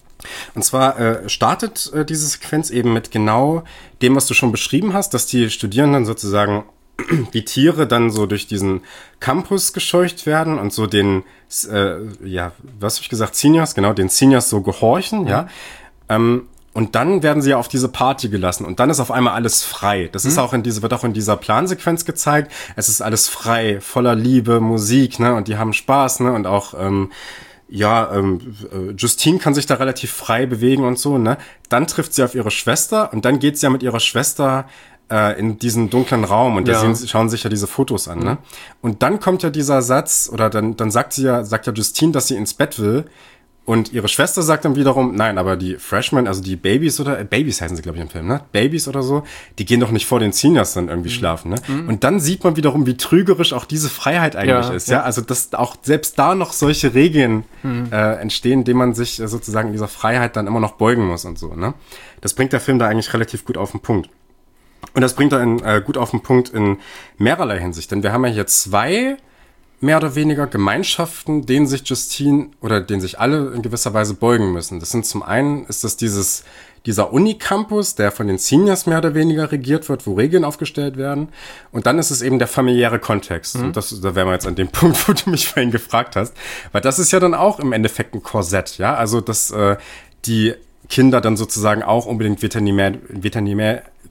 Und zwar äh, startet äh, diese Sequenz eben mit genau dem, was du schon beschrieben hast, dass die Studierenden sozusagen wie Tiere dann so durch diesen Campus gescheucht werden und so den, äh, ja, was habe ich gesagt, Seniors, genau, den Seniors so gehorchen, mhm. ja. Ähm, und dann werden sie ja auf diese Party gelassen und dann ist auf einmal alles frei. Das mhm. ist auch in diese, wird auch in dieser Plansequenz gezeigt. Es ist alles frei, voller Liebe, Musik, ne, und die haben Spaß, ne, und auch, ähm, ja, ähm, Justine kann sich da relativ frei bewegen und so, ne. Dann trifft sie auf ihre Schwester und dann geht sie ja mit ihrer Schwester äh, in diesen dunklen Raum und da ja. sehen, schauen sich ja diese Fotos an, mhm. ne. Und dann kommt ja dieser Satz, oder dann, dann sagt sie ja, sagt ja Justine, dass sie ins Bett will. Und ihre Schwester sagt dann wiederum, nein, aber die Freshmen, also die Babys oder, äh, Babys heißen sie, glaube ich, im Film, ne? Babys oder so, die gehen doch nicht vor den Seniors dann irgendwie mhm. schlafen, ne? Mhm. Und dann sieht man wiederum, wie trügerisch auch diese Freiheit eigentlich ja, ist, ja? ja? Also, dass auch selbst da noch solche Regeln mhm. äh, entstehen, denen man sich äh, sozusagen dieser Freiheit dann immer noch beugen muss und so, ne? Das bringt der Film da eigentlich relativ gut auf den Punkt. Und das bringt er in, äh, gut auf den Punkt in mehrerlei Hinsicht, denn wir haben ja hier zwei mehr oder weniger Gemeinschaften, denen sich Justine oder denen sich alle in gewisser Weise beugen müssen. Das sind zum einen, ist das dieses, dieser Unicampus, der von den Seniors mehr oder weniger regiert wird, wo Regeln aufgestellt werden. Und dann ist es eben der familiäre Kontext. Mhm. Und das, da wären wir jetzt an dem Punkt, wo du mich vorhin gefragt hast. Weil das ist ja dann auch im Endeffekt ein Korsett, ja. Also, dass äh, die Kinder dann sozusagen auch unbedingt Veterinär, Veterinär,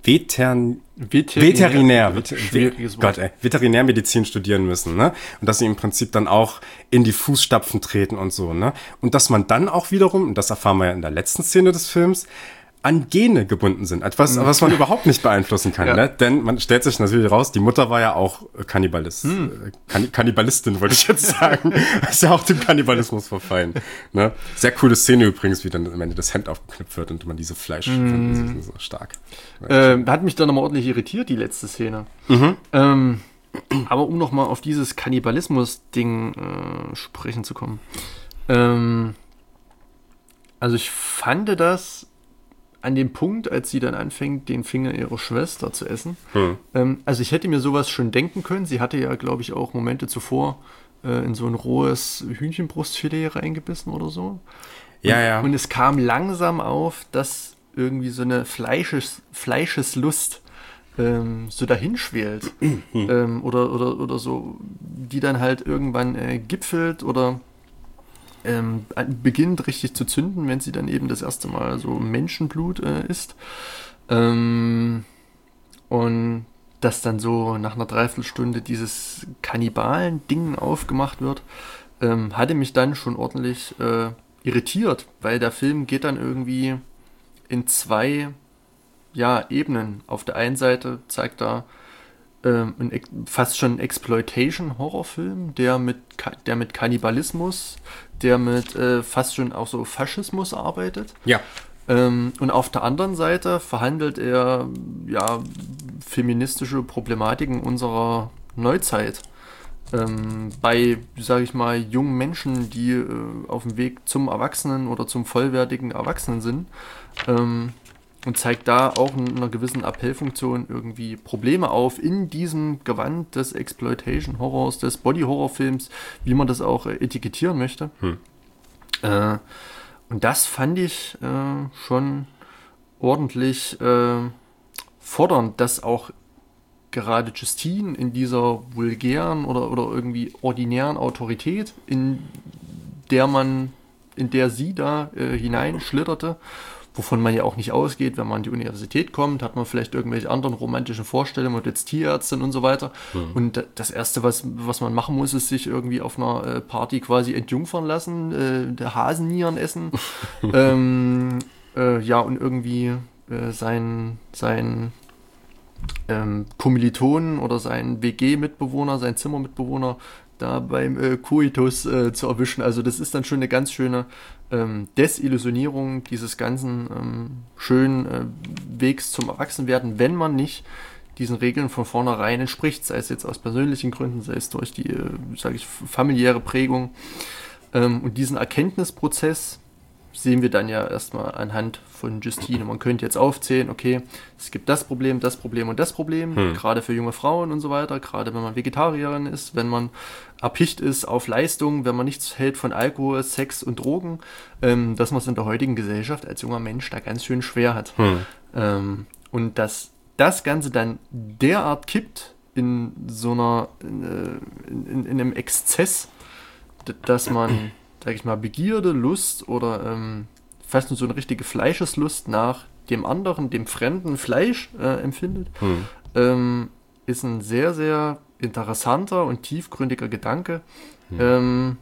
Vetern, Veterinär. Veterinär, Vet- Gott, ey, Veterinärmedizin studieren müssen, ne? Und dass sie im Prinzip dann auch in die Fußstapfen treten und so, ne? Und dass man dann auch wiederum, und das erfahren wir ja in der letzten Szene des Films, an Gene gebunden sind. Etwas, was man überhaupt nicht beeinflussen kann, Ja. ne? Denn man stellt sich natürlich raus, die Mutter war ja auch Kannibalist. Hm. Kann, Kannibalistin, wollte ich jetzt sagen. Ist ja auch dem Kannibalismus verfallen, ne? Sehr coole Szene übrigens, wie dann am Ende das Hemd aufgeknüpft wird und man diese Fleisch hm. so stark. Ähm, hat mich dann nochmal ordentlich irritiert, die letzte Szene. Mhm. Ähm, aber um nochmal auf dieses Kannibalismus-Ding äh, sprechen zu kommen. Ähm, also ich fand das an dem Punkt, als sie dann anfängt, den Finger ihrer Schwester zu essen. Hm. Ähm, also ich hätte mir sowas schon denken können. Sie hatte ja, glaube ich, auch Momente zuvor äh, in so ein rohes Hühnchenbrustfilet reingebissen oder so. Ja, und, ja. Und es kam langsam auf, dass irgendwie so eine Fleisches, Fleischeslust ähm, so dahinschwelt. Mhm. ähm, oder, oder, oder so, die dann halt irgendwann äh, gipfelt oder ähm, beginnt richtig zu zünden, wenn sie dann eben das erste Mal so Menschenblut äh, isst. Ähm, und dass dann so nach einer Dreiviertelstunde dieses Kannibalen-Ding aufgemacht wird, ähm, hatte mich dann schon ordentlich äh, irritiert, weil der Film geht dann irgendwie in zwei ja, Ebenen. Auf der einen Seite zeigt er ähm, ein, fast schon Exploitation-Horrorfilm, der mit, der mit Kannibalismus, der mit äh, fast schon auch so Faschismus arbeitet. Ja. Ähm, und auf der anderen Seite verhandelt er ja feministische Problematiken unserer Neuzeit. Ähm, bei, sage ich mal, jungen Menschen, die äh, auf dem Weg zum Erwachsenen oder zum vollwertigen Erwachsenen sind, ähm, und zeigt da auch in einer gewissen Appellfunktion irgendwie Probleme auf in diesem Gewand des Exploitation-Horrors, des Body-Horror-Films, wie man das auch äh, etikettieren möchte. Hm. Äh, und das fand ich äh, schon ordentlich äh, fordernd, dass auch gerade Justine in dieser vulgären oder, oder irgendwie ordinären Autorität, in der man, in der sie da äh, hineinschlitterte, wovon man ja auch nicht ausgeht, wenn man an die Universität kommt, hat man vielleicht irgendwelche anderen romantischen Vorstellungen und jetzt Tierärztin und so weiter. Mhm. Und das Erste, was, was man machen muss, ist sich irgendwie auf einer Party quasi entjungfern lassen, äh, der Hasennieren essen, ähm, äh, ja, und irgendwie äh, sein, sein ähm, Kommilitonen oder seinen W G-Mitbewohner, seinen Zimmermitbewohner da beim äh, Coitus äh, zu erwischen. Also das ist dann schon eine ganz schöne ähm, Desillusionierung dieses ganzen ähm, schönen äh, Wegs zum Erwachsenwerden, wenn man nicht diesen Regeln von vornherein entspricht, sei es jetzt aus persönlichen Gründen, sei es durch die, äh, sage ich, familiäre Prägung. Ähm, und diesen Erkenntnisprozess sehen wir dann ja erstmal anhand von Justine. Man könnte jetzt aufzählen, okay, es gibt das Problem, das Problem und das Problem, hm. gerade für junge Frauen und so weiter, gerade wenn man Vegetarierin ist, wenn man erpicht ist auf Leistung, wenn man nichts hält von Alkohol, Sex und Drogen, ähm, dass man es in der heutigen Gesellschaft als junger Mensch da ganz schön schwer hat. Hm. Ähm, und dass das Ganze dann derart kippt in so einer, in, in, in einem Exzess, dass man sag ich mal, Begierde, Lust oder ähm, fast nur so eine richtige Fleischeslust nach dem anderen, dem fremden Fleisch äh, empfindet, hm. ähm, ist ein sehr, sehr interessanter und tiefgründiger Gedanke. Hm. Ähm,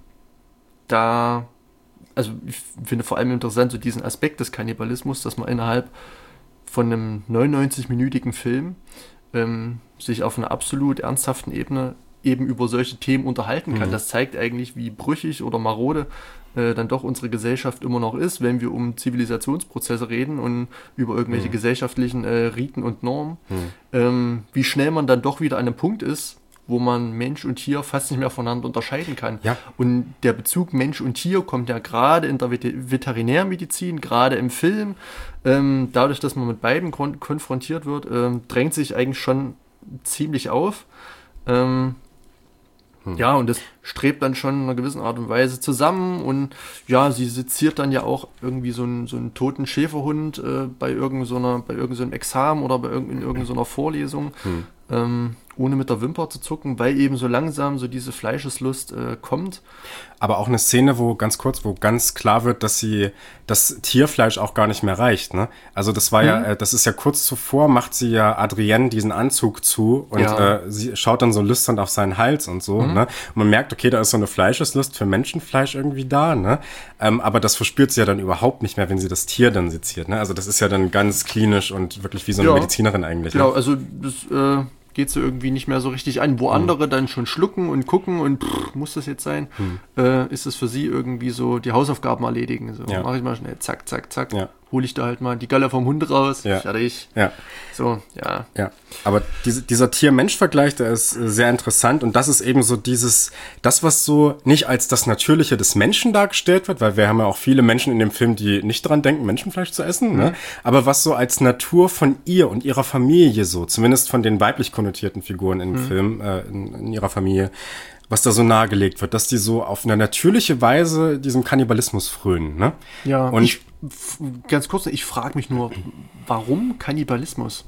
da, also ich finde vor allem interessant so diesen Aspekt des Kannibalismus, dass man innerhalb von einem neunundneunzig-minütigen Film ähm, sich auf einer absolut ernsthaften Ebene eben über solche Themen unterhalten kann. Mhm. Das zeigt eigentlich, wie brüchig oder marode äh, dann doch unsere Gesellschaft immer noch ist, wenn wir um Zivilisationsprozesse reden und über irgendwelche mhm. gesellschaftlichen äh, Riten und Normen. Mhm. Ähm, wie schnell man dann doch wieder an einem Punkt ist, wo man Mensch und Tier fast nicht mehr voneinander unterscheiden kann. Ja. Und der Bezug Mensch und Tier kommt ja gerade in der Veterinärmedizin, gerade im Film. Ähm, dadurch, dass man mit beiden kon- konfrontiert wird, ähm, drängt sich eigentlich schon ziemlich auf. Ähm, Hm. Ja, und das strebt dann schon in einer gewissen Art und Weise zusammen und ja, sie seziert dann ja auch irgendwie so einen, so einen toten Schäferhund äh, bei irgendeiner, bei irgendeinem Examen oder bei irgend, in irgendeiner Vorlesung. Hm. Ähm, ohne mit der Wimper zu zucken, weil eben so langsam so diese Fleischeslust äh, kommt. Aber auch eine Szene, wo ganz kurz, wo ganz klar wird, dass sie das Tierfleisch auch gar nicht mehr reicht, ne? Also das war mhm. ja, äh, das ist ja kurz zuvor, macht sie ja Adrienne diesen Anzug zu und ja. äh, sie schaut dann so lüstern auf seinen Hals und so, mhm. ne? Und man merkt, okay, da ist so eine Fleischeslust für Menschenfleisch irgendwie da, ne? Ähm, aber das verspürt sie ja dann überhaupt nicht mehr, wenn sie das Tier dann seziert, ne? Also das ist ja dann ganz klinisch und wirklich wie so eine ja. Medizinerin eigentlich. Genau, ne? also das äh geht so irgendwie nicht mehr so richtig an. Wo hm. andere dann schon schlucken und gucken und pff, muss das jetzt sein, hm. äh, ist es für sie irgendwie so die Hausaufgaben erledigen. So, ja. Mach ich mal schnell, zack, zack, zack. Ja. Hole ich da halt mal die Galle vom Hund raus, ja. fertig. Ja. So, ja. Ja, aber diese, dieser Tier-Mensch-Vergleich, der ist sehr interessant und das ist eben so dieses, das, was so nicht als das Natürliche des Menschen dargestellt wird, weil wir haben ja auch viele Menschen in dem Film, die nicht dran denken, Menschenfleisch zu essen, mhm. ne? Aber was so als Natur von ihr und ihrer Familie so, zumindest von den weiblich konnotierten Figuren im mhm. Film, äh, in, in ihrer Familie, was da so nahegelegt wird, dass die so auf eine natürliche Weise diesem Kannibalismus frönen, ne? Ja, und ich, ganz kurz, ich frage mich nur, warum Kannibalismus?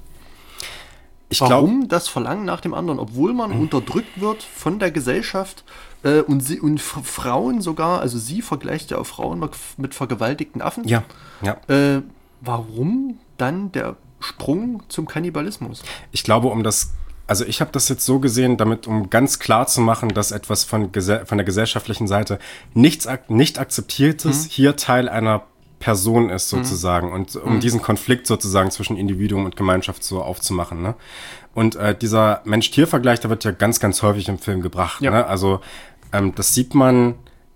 Ich warum glaub, das Verlangen nach dem anderen, obwohl man mh. unterdrückt wird von der Gesellschaft äh, und, sie, und Frauen sogar, also sie vergleicht ja auch Frauen mit vergewaltigten Affen. Ja, ja. Äh, warum dann der Sprung zum Kannibalismus? Ich glaube, um das Also ich habe das jetzt so gesehen, damit um ganz klar zu machen, dass etwas von, gese- von der gesellschaftlichen Seite nichts ak- nicht akzeptiertes mhm. hier Teil einer Person ist sozusagen mhm. und um mhm. diesen Konflikt sozusagen zwischen Individuum und Gemeinschaft so aufzumachen. Ne? Und äh, dieser Mensch-Tier-Vergleich, der wird ja ganz, ganz häufig im Film gebracht. Ja. Ne? Also ähm, das sieht man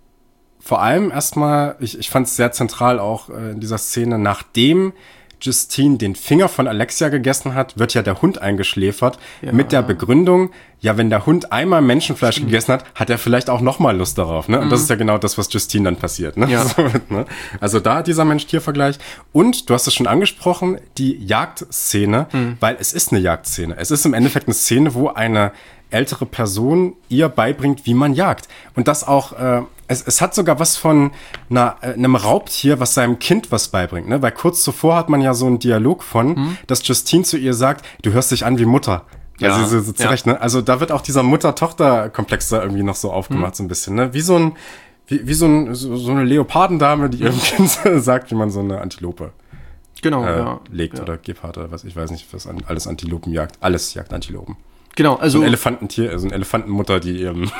vor allem erstmal, ich, ich fand es sehr zentral auch äh, in dieser Szene, nachdem Justine den Finger von Alexia gegessen hat, wird ja der Hund eingeschläfert ja. mit der Begründung, ja, wenn der Hund einmal Menschenfleisch Stimmt. gegessen hat, hat er vielleicht auch nochmal Lust darauf, ne? Und mhm. das ist ja genau das, was Justine dann passiert, ne? Ja. So, ne? Also da dieser Mensch-Tier-Vergleich. Und du hast es schon angesprochen, die Jagdszene, mhm. weil es ist eine Jagdszene. Es ist im Endeffekt eine Szene, wo eine ältere Person ihr beibringt, wie man jagt. Und das auch, äh, es, es hat sogar was von einer, äh, einem Raubtier, was seinem Kind was beibringt, ne? Weil kurz zuvor hat man ja so einen Dialog von, mhm. dass Justine zu ihr sagt, du hörst dich an wie Mutter. Ja, also, so, so zurecht, ja. ne? Also da wird auch dieser Mutter-Tochter-Komplex da irgendwie noch so aufgemacht, mhm. so ein bisschen, ne? Wie so ein, wie, wie so, ein, so, so eine Leopardendame, die ihrem Kind sagt, wie man so eine Antilope genau, äh, ja. legt ja. oder Gepard oder was, ich weiß nicht, was an, alles Antilopen jagt. Alles jagt Antilopen. Genau, also. So ein Elefantentier, also eine Elefantenmutter, die ihrem.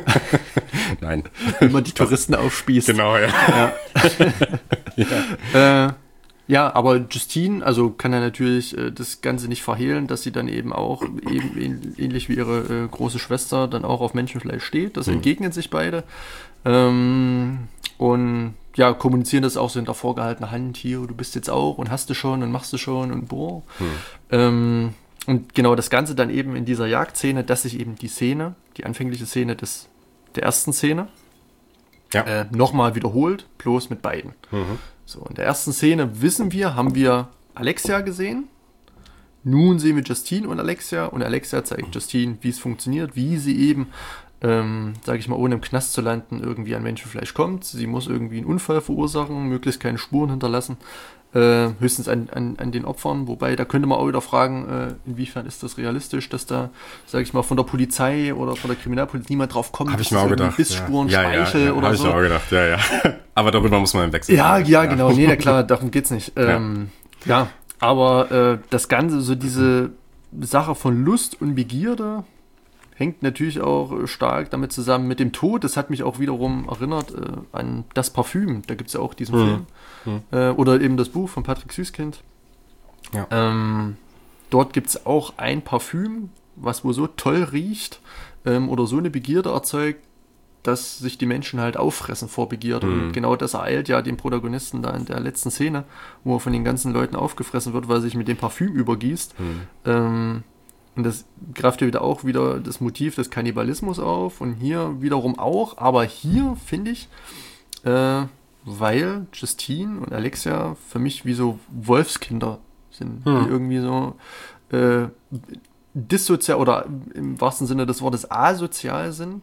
Nein. Immer die Touristen aufspießt. Genau, ja. Ja. ja. Äh, ja, aber Justine, also kann er natürlich äh, das Ganze nicht verhehlen, dass sie dann eben auch, eben ähn, ähnlich wie ihre äh, große Schwester, dann auch auf Menschenfleisch steht. Das mhm. entgegnen sich beide. Ähm, und ja, kommunizieren das auch so in der vorgehaltenen Hand. Hier, du bist jetzt auch und hast du schon und machst du schon und boah. Mhm. Ähm, Und genau das Ganze dann eben in dieser Jagdszene, dass sich eben die Szene, die anfängliche Szene des, der ersten Szene, ja. äh, nochmal wiederholt, bloß mit beiden. Mhm. So, in der ersten Szene wissen wir, haben wir Alexia gesehen. Nun sehen wir Justine und Alexia und Alexia zeigt Justine, wie es funktioniert, wie sie eben, ähm, sage ich mal, ohne im Knast zu landen, irgendwie an Menschenfleisch kommt. Sie muss irgendwie einen Unfall verursachen, möglichst keine Spuren hinterlassen. Äh, höchstens an, an, an den Opfern, wobei da könnte man auch wieder fragen, äh, inwiefern ist das realistisch, dass da, sage ich mal, von der Polizei oder von der Kriminalpolizei niemand drauf kommt, hab ich mir auch gedacht, Bissspuren, ja. Speichel ja, ja, ja. oder hab so. Habe ich mir auch gedacht, ja, ja. Aber darüber muss man im Wechsel. Ja, ja, ja, genau, nee, na klar, darum geht's nicht. Ähm, ja. ja, aber äh, das Ganze, so diese Sache von Lust und Begierde, hängt natürlich auch stark damit zusammen mit dem Tod. Das hat mich auch wiederum erinnert äh, an Das Parfüm. Da gibt es ja auch diesen mhm. Film. Mhm. Äh, oder eben das Buch von Patrick Süskind. Ja. Ähm, dort gibt es auch ein Parfüm, was wohl so toll riecht ähm, oder so eine Begierde erzeugt, dass sich die Menschen halt auffressen vor Begierde. Mhm. Und genau das ereilt ja den Protagonisten da in der letzten Szene, wo er von den ganzen Leuten aufgefressen wird, weil er sich mit dem Parfüm übergießt. Mhm. Ähm, Und das greift ja wieder auch wieder das Motiv des Kannibalismus auf und hier wiederum auch, aber hier finde ich, äh, weil Justine und Alexia für mich wie so Wolfskinder sind, hm. die irgendwie so äh, dissozial oder im wahrsten Sinne des Wortes asozial sind,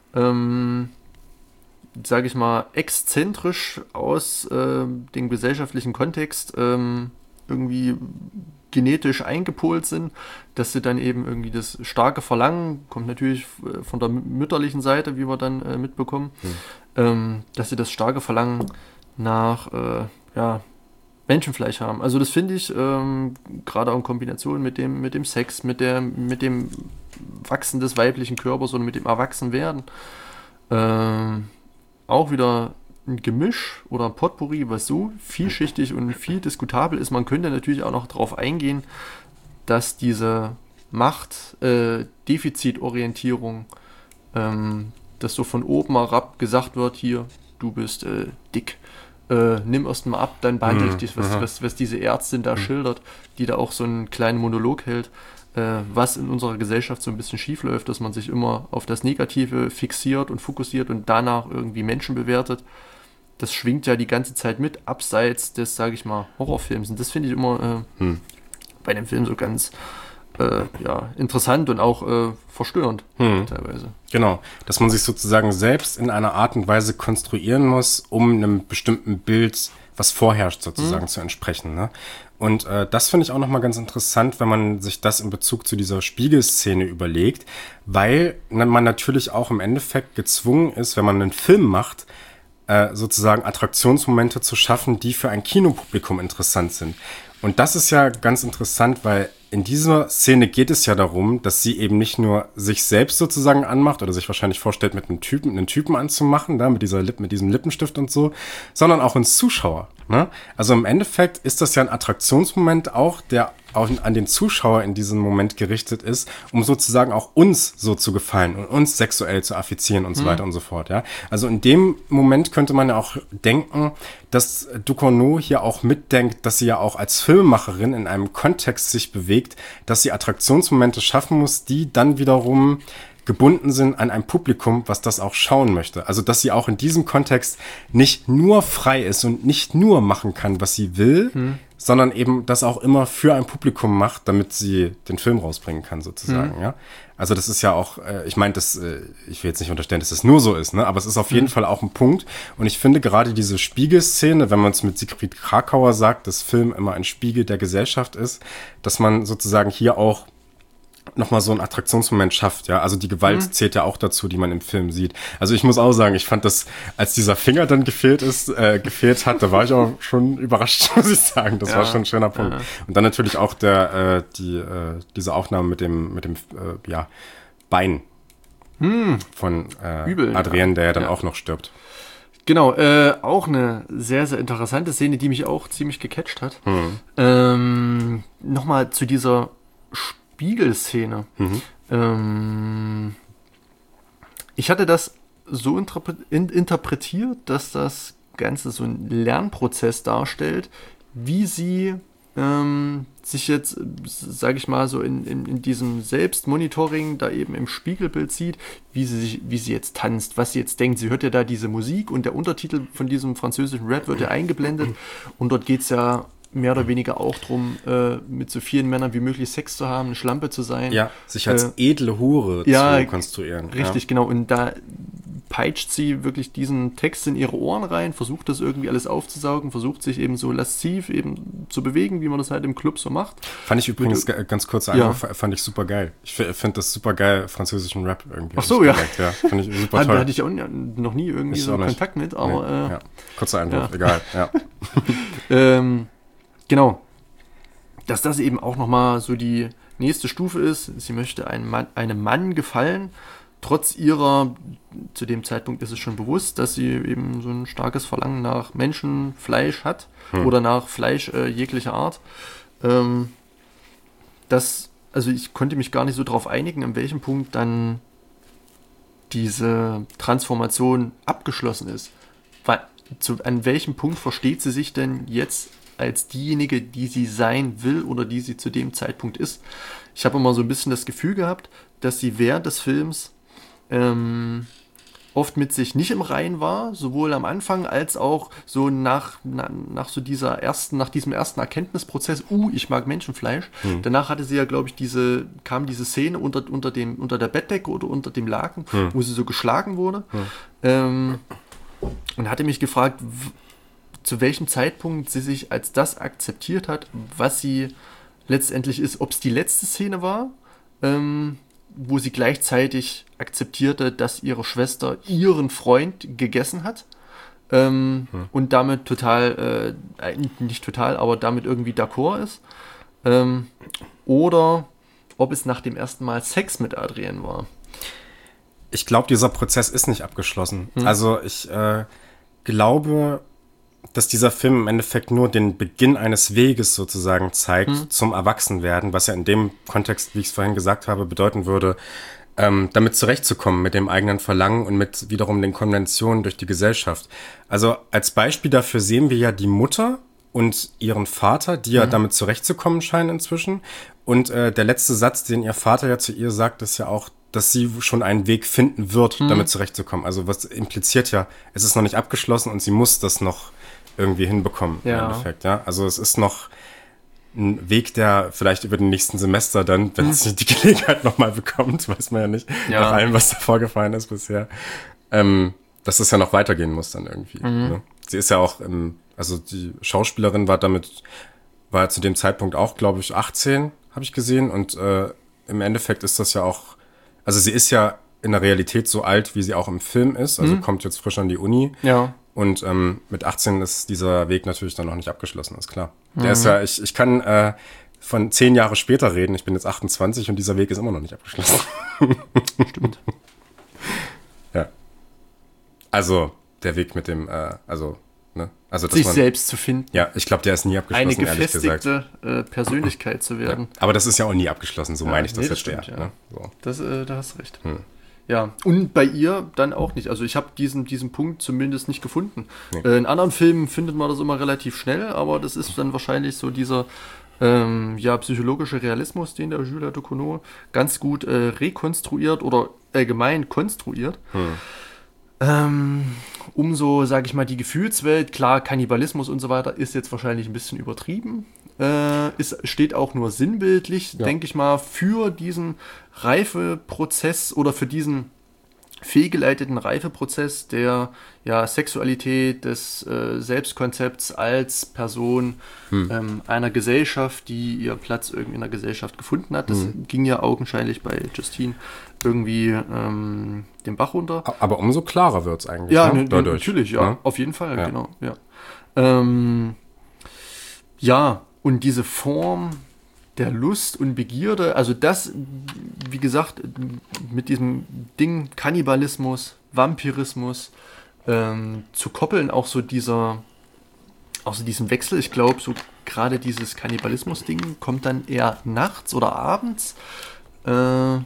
ähm, sage ich mal, exzentrisch aus äh, dem gesellschaftlichen Kontext ähm, irgendwie genetisch eingepolt sind, dass sie dann eben irgendwie das starke Verlangen, kommt natürlich von der mütterlichen Seite, wie wir dann äh, mitbekommen, mhm. ähm, dass sie das starke Verlangen nach äh, ja, Menschenfleisch haben. Also das finde ich, ähm, gerade auch in Kombination mit dem, mit dem Sex, mit, der, mit dem Wachsen des weiblichen Körpers oder mit dem Erwachsenwerden, ähm, auch wieder ein Gemisch oder ein Potpourri, was so vielschichtig und viel diskutabel ist. Man könnte natürlich auch noch darauf eingehen, dass diese Macht-Defizitorientierung, äh, ähm, dass so von oben herab gesagt wird, hier, du bist äh, dick, äh, nimm erst mal ab, dann behandle ich dich, was, was, was diese Ärztin da mhm. schildert, die da auch so einen kleinen Monolog hält, äh, was in unserer Gesellschaft so ein bisschen schief läuft, dass man sich immer auf das Negative fixiert und fokussiert und danach irgendwie Menschen bewertet. Das schwingt ja die ganze Zeit mit, abseits des, sage ich mal, Horrorfilms. Und das finde ich immer äh, hm. bei dem Film so ganz äh, ja, interessant und auch äh, verstörend hm. teilweise. Genau, dass man sich sozusagen selbst in einer Art und Weise konstruieren muss, um einem bestimmten Bild, was vorherrscht, sozusagen hm. zu entsprechen. Ne? Und äh, das finde ich auch nochmal ganz interessant, wenn man sich das in Bezug zu dieser Spiegelszene überlegt, weil man natürlich auch im Endeffekt gezwungen ist, wenn man einen Film macht, sozusagen Attraktionsmomente zu schaffen, die für ein Kinopublikum interessant sind. Und das ist ja ganz interessant, weil in dieser Szene geht es ja darum, dass sie eben nicht nur sich selbst sozusagen anmacht oder sich wahrscheinlich vorstellt, mit einem Typen, einen Typen anzumachen, da mit dieser Lip, mit diesem Lippenstift und so, sondern auch uns Zuschauer. Ne? Also im Endeffekt ist das ja ein Attraktionsmoment auch, der auch an den Zuschauer in diesem Moment gerichtet ist, um sozusagen auch uns so zu gefallen und uns sexuell zu affizieren und so weiter und so fort. Ja? Also in dem Moment könnte man ja auch denken, dass Ducournau hier auch mitdenkt, dass sie ja auch als Filmemacherin in einem Kontext sich bewegt, dass sie Attraktionsmomente schaffen muss, die dann wiederum gebunden sind an ein Publikum, was das auch schauen möchte. Also, dass sie auch in diesem Kontext nicht nur frei ist und nicht nur machen kann, was sie will, hm. sondern eben das auch immer für ein Publikum macht, damit sie den Film rausbringen kann, sozusagen, hm. ja. Also, das ist ja auch, äh, ich meine, das, äh, ich will jetzt nicht unterstellen, dass es nur so ist, ne, aber es ist auf jeden hm. Fall auch ein Punkt. Und ich finde gerade diese Spiegelszene, wenn man es mit Siegfried Kracauer sagt, dass Film immer ein Spiegel der Gesellschaft ist, dass man sozusagen hier auch nochmal so einen Attraktionsmoment schafft, ja. Also die Gewalt mhm. zählt ja auch dazu, die man im Film sieht. Also ich muss auch sagen, ich fand das, als dieser Finger dann gefehlt ist, äh, gefehlt hat, da war ich auch schon überrascht, muss ich sagen. Das ja. war schon ein schöner Punkt. Ja. Und dann natürlich auch der, äh, die, äh, diese Aufnahme mit dem, mit dem, äh, ja, Bein hm. von äh, Übel, Adrien, der ja dann ja. auch noch stirbt. Genau, äh, auch eine sehr, sehr interessante Szene, die mich auch ziemlich gecatcht hat. Hm. Ähm, nochmal zu dieser Spiegelszene. Mhm. Ähm, ich hatte das so interpre- in- interpretiert, dass das Ganze so einen Lernprozess darstellt, wie sie ähm, sich jetzt, sage ich mal, so in, in, in diesem Selbstmonitoring da eben im Spiegelbild sieht, wie sie sich, wie sie jetzt tanzt, was sie jetzt denkt. Sie hört ja da diese Musik und der Untertitel von diesem französischen Rap wird ja eingeblendet und dort geht es ja mehr oder weniger auch drum, äh, mit so vielen Männern wie möglich Sex zu haben, eine Schlampe zu sein. Ja, sich als äh, edle Hure ja, zu konstruieren. Richtig, ja. genau. Und da peitscht sie wirklich diesen Text in ihre Ohren rein, versucht das irgendwie alles aufzusaugen, versucht sich eben so lasziv eben zu bewegen, wie man das halt im Club so macht. Fand ich übrigens Mit, ganz kurz ja. fand ich super geil. Ich finde das super geil, französischen Rap irgendwie. Ach so, ja. ja. Fand ich super toll. Da hatte ich auch noch nie irgendwie ich so Kontakt mit, aber nee. äh, ja. Kurzer Einwurf, ja. egal. Ja. ähm, Genau, dass das eben auch nochmal so die nächste Stufe ist. Sie möchte einem Mann, einem Mann gefallen, trotz ihrer, zu dem Zeitpunkt ist es schon bewusst, dass sie eben so ein starkes Verlangen nach Menschenfleisch hat hm. oder nach Fleisch äh, jeglicher Art. Ähm, das, also ich konnte mich gar nicht so darauf einigen, an welchem Punkt dann diese Transformation abgeschlossen ist. Weil, zu, an welchem Punkt versteht sie sich denn jetzt als diejenige, die sie sein will oder die sie zu dem Zeitpunkt ist. Ich habe immer so ein bisschen das Gefühl gehabt, dass sie während des Films ähm, oft mit sich nicht im Reinen war, sowohl am Anfang als auch so nach, na, nach so dieser ersten, nach diesem ersten Erkenntnisprozess, uh, ich mag Menschenfleisch. Mhm. Danach hatte sie ja, glaube ich, diese, kam diese Szene unter, unter, dem, unter der Bettdecke oder unter dem Laken, mhm. wo sie so geschlagen wurde. Mhm. Ähm, und hatte mich gefragt, w- zu welchem Zeitpunkt sie sich als das akzeptiert hat, was sie letztendlich ist, ob es die letzte Szene war, ähm, wo sie gleichzeitig akzeptierte, dass ihre Schwester ihren Freund gegessen hat. Ähm, hm. Und damit total, äh, nicht total, aber damit irgendwie d'accord ist. Ähm, oder ob es nach dem ersten Mal Sex mit Adrienne war. Ich glaube, dieser Prozess ist nicht abgeschlossen. Hm. Also ich äh, glaube, dass dieser Film im Endeffekt nur den Beginn eines Weges sozusagen zeigt hm. zum Erwachsenwerden, was ja in dem Kontext, wie ich es vorhin gesagt habe, bedeuten würde, ähm, damit zurechtzukommen mit dem eigenen Verlangen und mit wiederum den Konventionen durch die Gesellschaft. Also als Beispiel dafür sehen wir ja die Mutter und ihren Vater, die ja mhm. damit zurechtzukommen scheinen inzwischen. Und äh, der letzte Satz, den ihr Vater ja zu ihr sagt, ist ja auch, dass sie schon einen Weg finden wird, mhm. damit zurechtzukommen. Also was impliziert ja, es ist noch nicht abgeschlossen und sie muss das noch irgendwie hinbekommen ja. im Endeffekt. Ja? Also es ist noch ein Weg, der vielleicht über den nächsten Semester dann, wenn sie die Gelegenheit nochmal bekommt, weiß man ja nicht, ja. nach allem, was da vorgefallen ist bisher, ähm, dass es ja noch weitergehen muss dann irgendwie. Mhm. Ne? Sie ist ja auch, im, also die Schauspielerin war damit, war zu dem Zeitpunkt auch, glaube ich, achtzehn, habe ich gesehen. Und äh, im Endeffekt ist das ja auch, also sie ist ja in der Realität so alt, wie sie auch im Film ist, also mhm. kommt jetzt frisch an die Uni. Ja. Und ähm, mit achtzehn ist dieser Weg natürlich dann noch nicht abgeschlossen, ist klar. Mhm. Der ist ja, ich, ich kann äh, von zehn Jahre später reden, ich bin jetzt achtundzwanzig und dieser Weg ist immer noch nicht abgeschlossen. Stimmt. Ja. Also, der Weg mit dem, äh, also, ne? Also, dass sich man, selbst zu finden. Ja, ich glaube, der ist nie abgeschlossen, eine gefestigte äh, Persönlichkeit zu werden. Ja. Aber das ist ja auch nie abgeschlossen, so ja, meine ich das nee, jetzt stimmt, eher. ja. Ne? So. Das, äh, da hast du recht. Hm. Ja, und bei ihr dann auch nicht. Also ich habe diesen, diesen Punkt zumindest nicht gefunden. Nee. Äh, in anderen Filmen findet man das immer relativ schnell, aber das ist dann wahrscheinlich so dieser ähm, ja, psychologische Realismus, den der Jules Ducournau ganz gut äh, rekonstruiert oder allgemein konstruiert. Hm. Ähm, umso, sage ich mal, die Gefühlswelt, klar, Kannibalismus und so weiter, ist jetzt wahrscheinlich ein bisschen übertrieben. Äh, es steht auch nur sinnbildlich, ja. denke ich mal, für diesen Reifeprozess oder für diesen fehlgeleiteten Reifeprozess der ja, Sexualität, des äh, Selbstkonzepts als Person hm. ähm, einer Gesellschaft, die ihr Platz irgendwie in der Gesellschaft gefunden hat. Das hm. ging ja augenscheinlich bei Justine irgendwie ähm, den Bach runter. Aber umso klarer wird es eigentlich. Ja, ne? ne, natürlich, ja, ja, auf jeden Fall, ja. genau. Ja. Ähm, ja, und diese Form der Lust und Begierde, also das, wie gesagt, mit diesem Ding Kannibalismus, Vampirismus, ähm, zu koppeln, auch so dieser, auch so diesen Wechsel, ich glaube, so gerade dieses Kannibalismus-Ding kommt dann eher nachts oder abends. Äh, da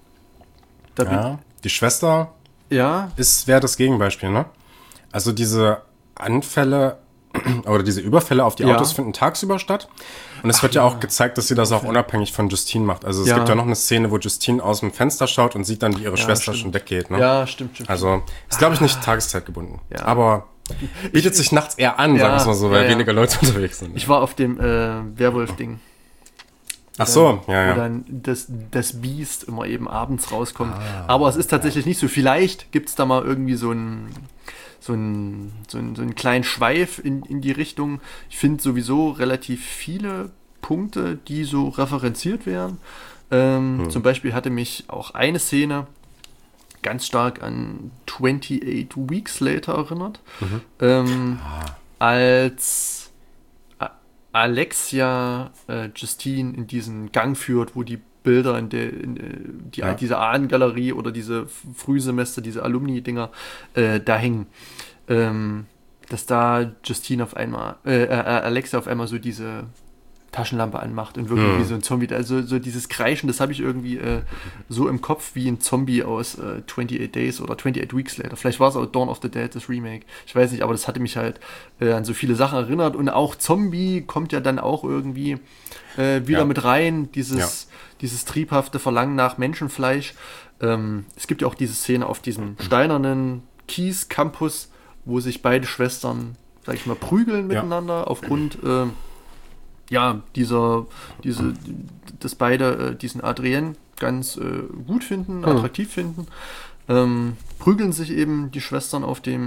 ja, die Schwester ja. ist, wäre das Gegenbeispiel, ne? Also diese Anfälle oder diese Überfälle auf die ja. Autos finden tagsüber statt. Und es Ach, wird ja, ja auch gezeigt, dass sie das auch unabhängig von Justine macht. Also es ja. gibt ja noch eine Szene, wo Justine aus dem Fenster schaut und sieht dann, wie ihre ja, Schwester stimmt. schon weggeht. Ne? Ja, stimmt, stimmt. Also ist, glaube ich, nicht tageszeitgebunden. Ja. Aber bietet sich nachts eher an, ja, sagen wir es mal so, weil ja, weniger ja. Leute unterwegs sind. Ich war auf dem äh, Werwolf-Ding. Ach so, ja, ja. Wo dann das, das Biest immer eben abends rauskommt. Ah, Aber es ist tatsächlich ja. nicht so. Vielleicht gibt es da mal irgendwie so ein so einen so ein, so ein kleinen Schweif in, in die Richtung. Ich finde sowieso relativ viele Punkte, die so referenziert werden. Ähm, hm. Zum Beispiel hatte mich auch eine Szene ganz stark an twenty-eight Weeks Later erinnert. Mhm. Ähm, ah. Als A- Alexia äh, Justine in diesen Gang führt, wo die Bilder in der, in, die, ja. diese Ahnengalerie oder diese Frühsemester, diese Alumni-Dinger äh, da hängen. Ähm, dass da Justine auf einmal, äh, äh, Alexa auf einmal so diese Taschenlampe anmacht und wirklich mhm. wie so ein Zombie, also so dieses Kreischen, das habe ich irgendwie äh, so im Kopf wie ein Zombie aus äh, twenty-eight Days oder twenty-eight Weeks Later. Vielleicht war es auch Dawn of the Dead, das Remake. Ich weiß nicht, aber das hatte mich halt äh, an so viele Sachen erinnert und auch Zombie kommt ja dann auch irgendwie äh, wieder ja. mit rein, dieses ja. dieses triebhafte Verlangen nach Menschenfleisch. Ähm, es gibt ja auch diese Szene auf diesem steinernen Kies-Campus, wo sich beide Schwestern, sag ich mal, prügeln miteinander ja. aufgrund äh, ja, dieser, diese, dass beide äh, diesen Adrienne ganz äh, gut finden, attraktiv mhm. finden. Ähm, prügeln sich eben die Schwestern auf dem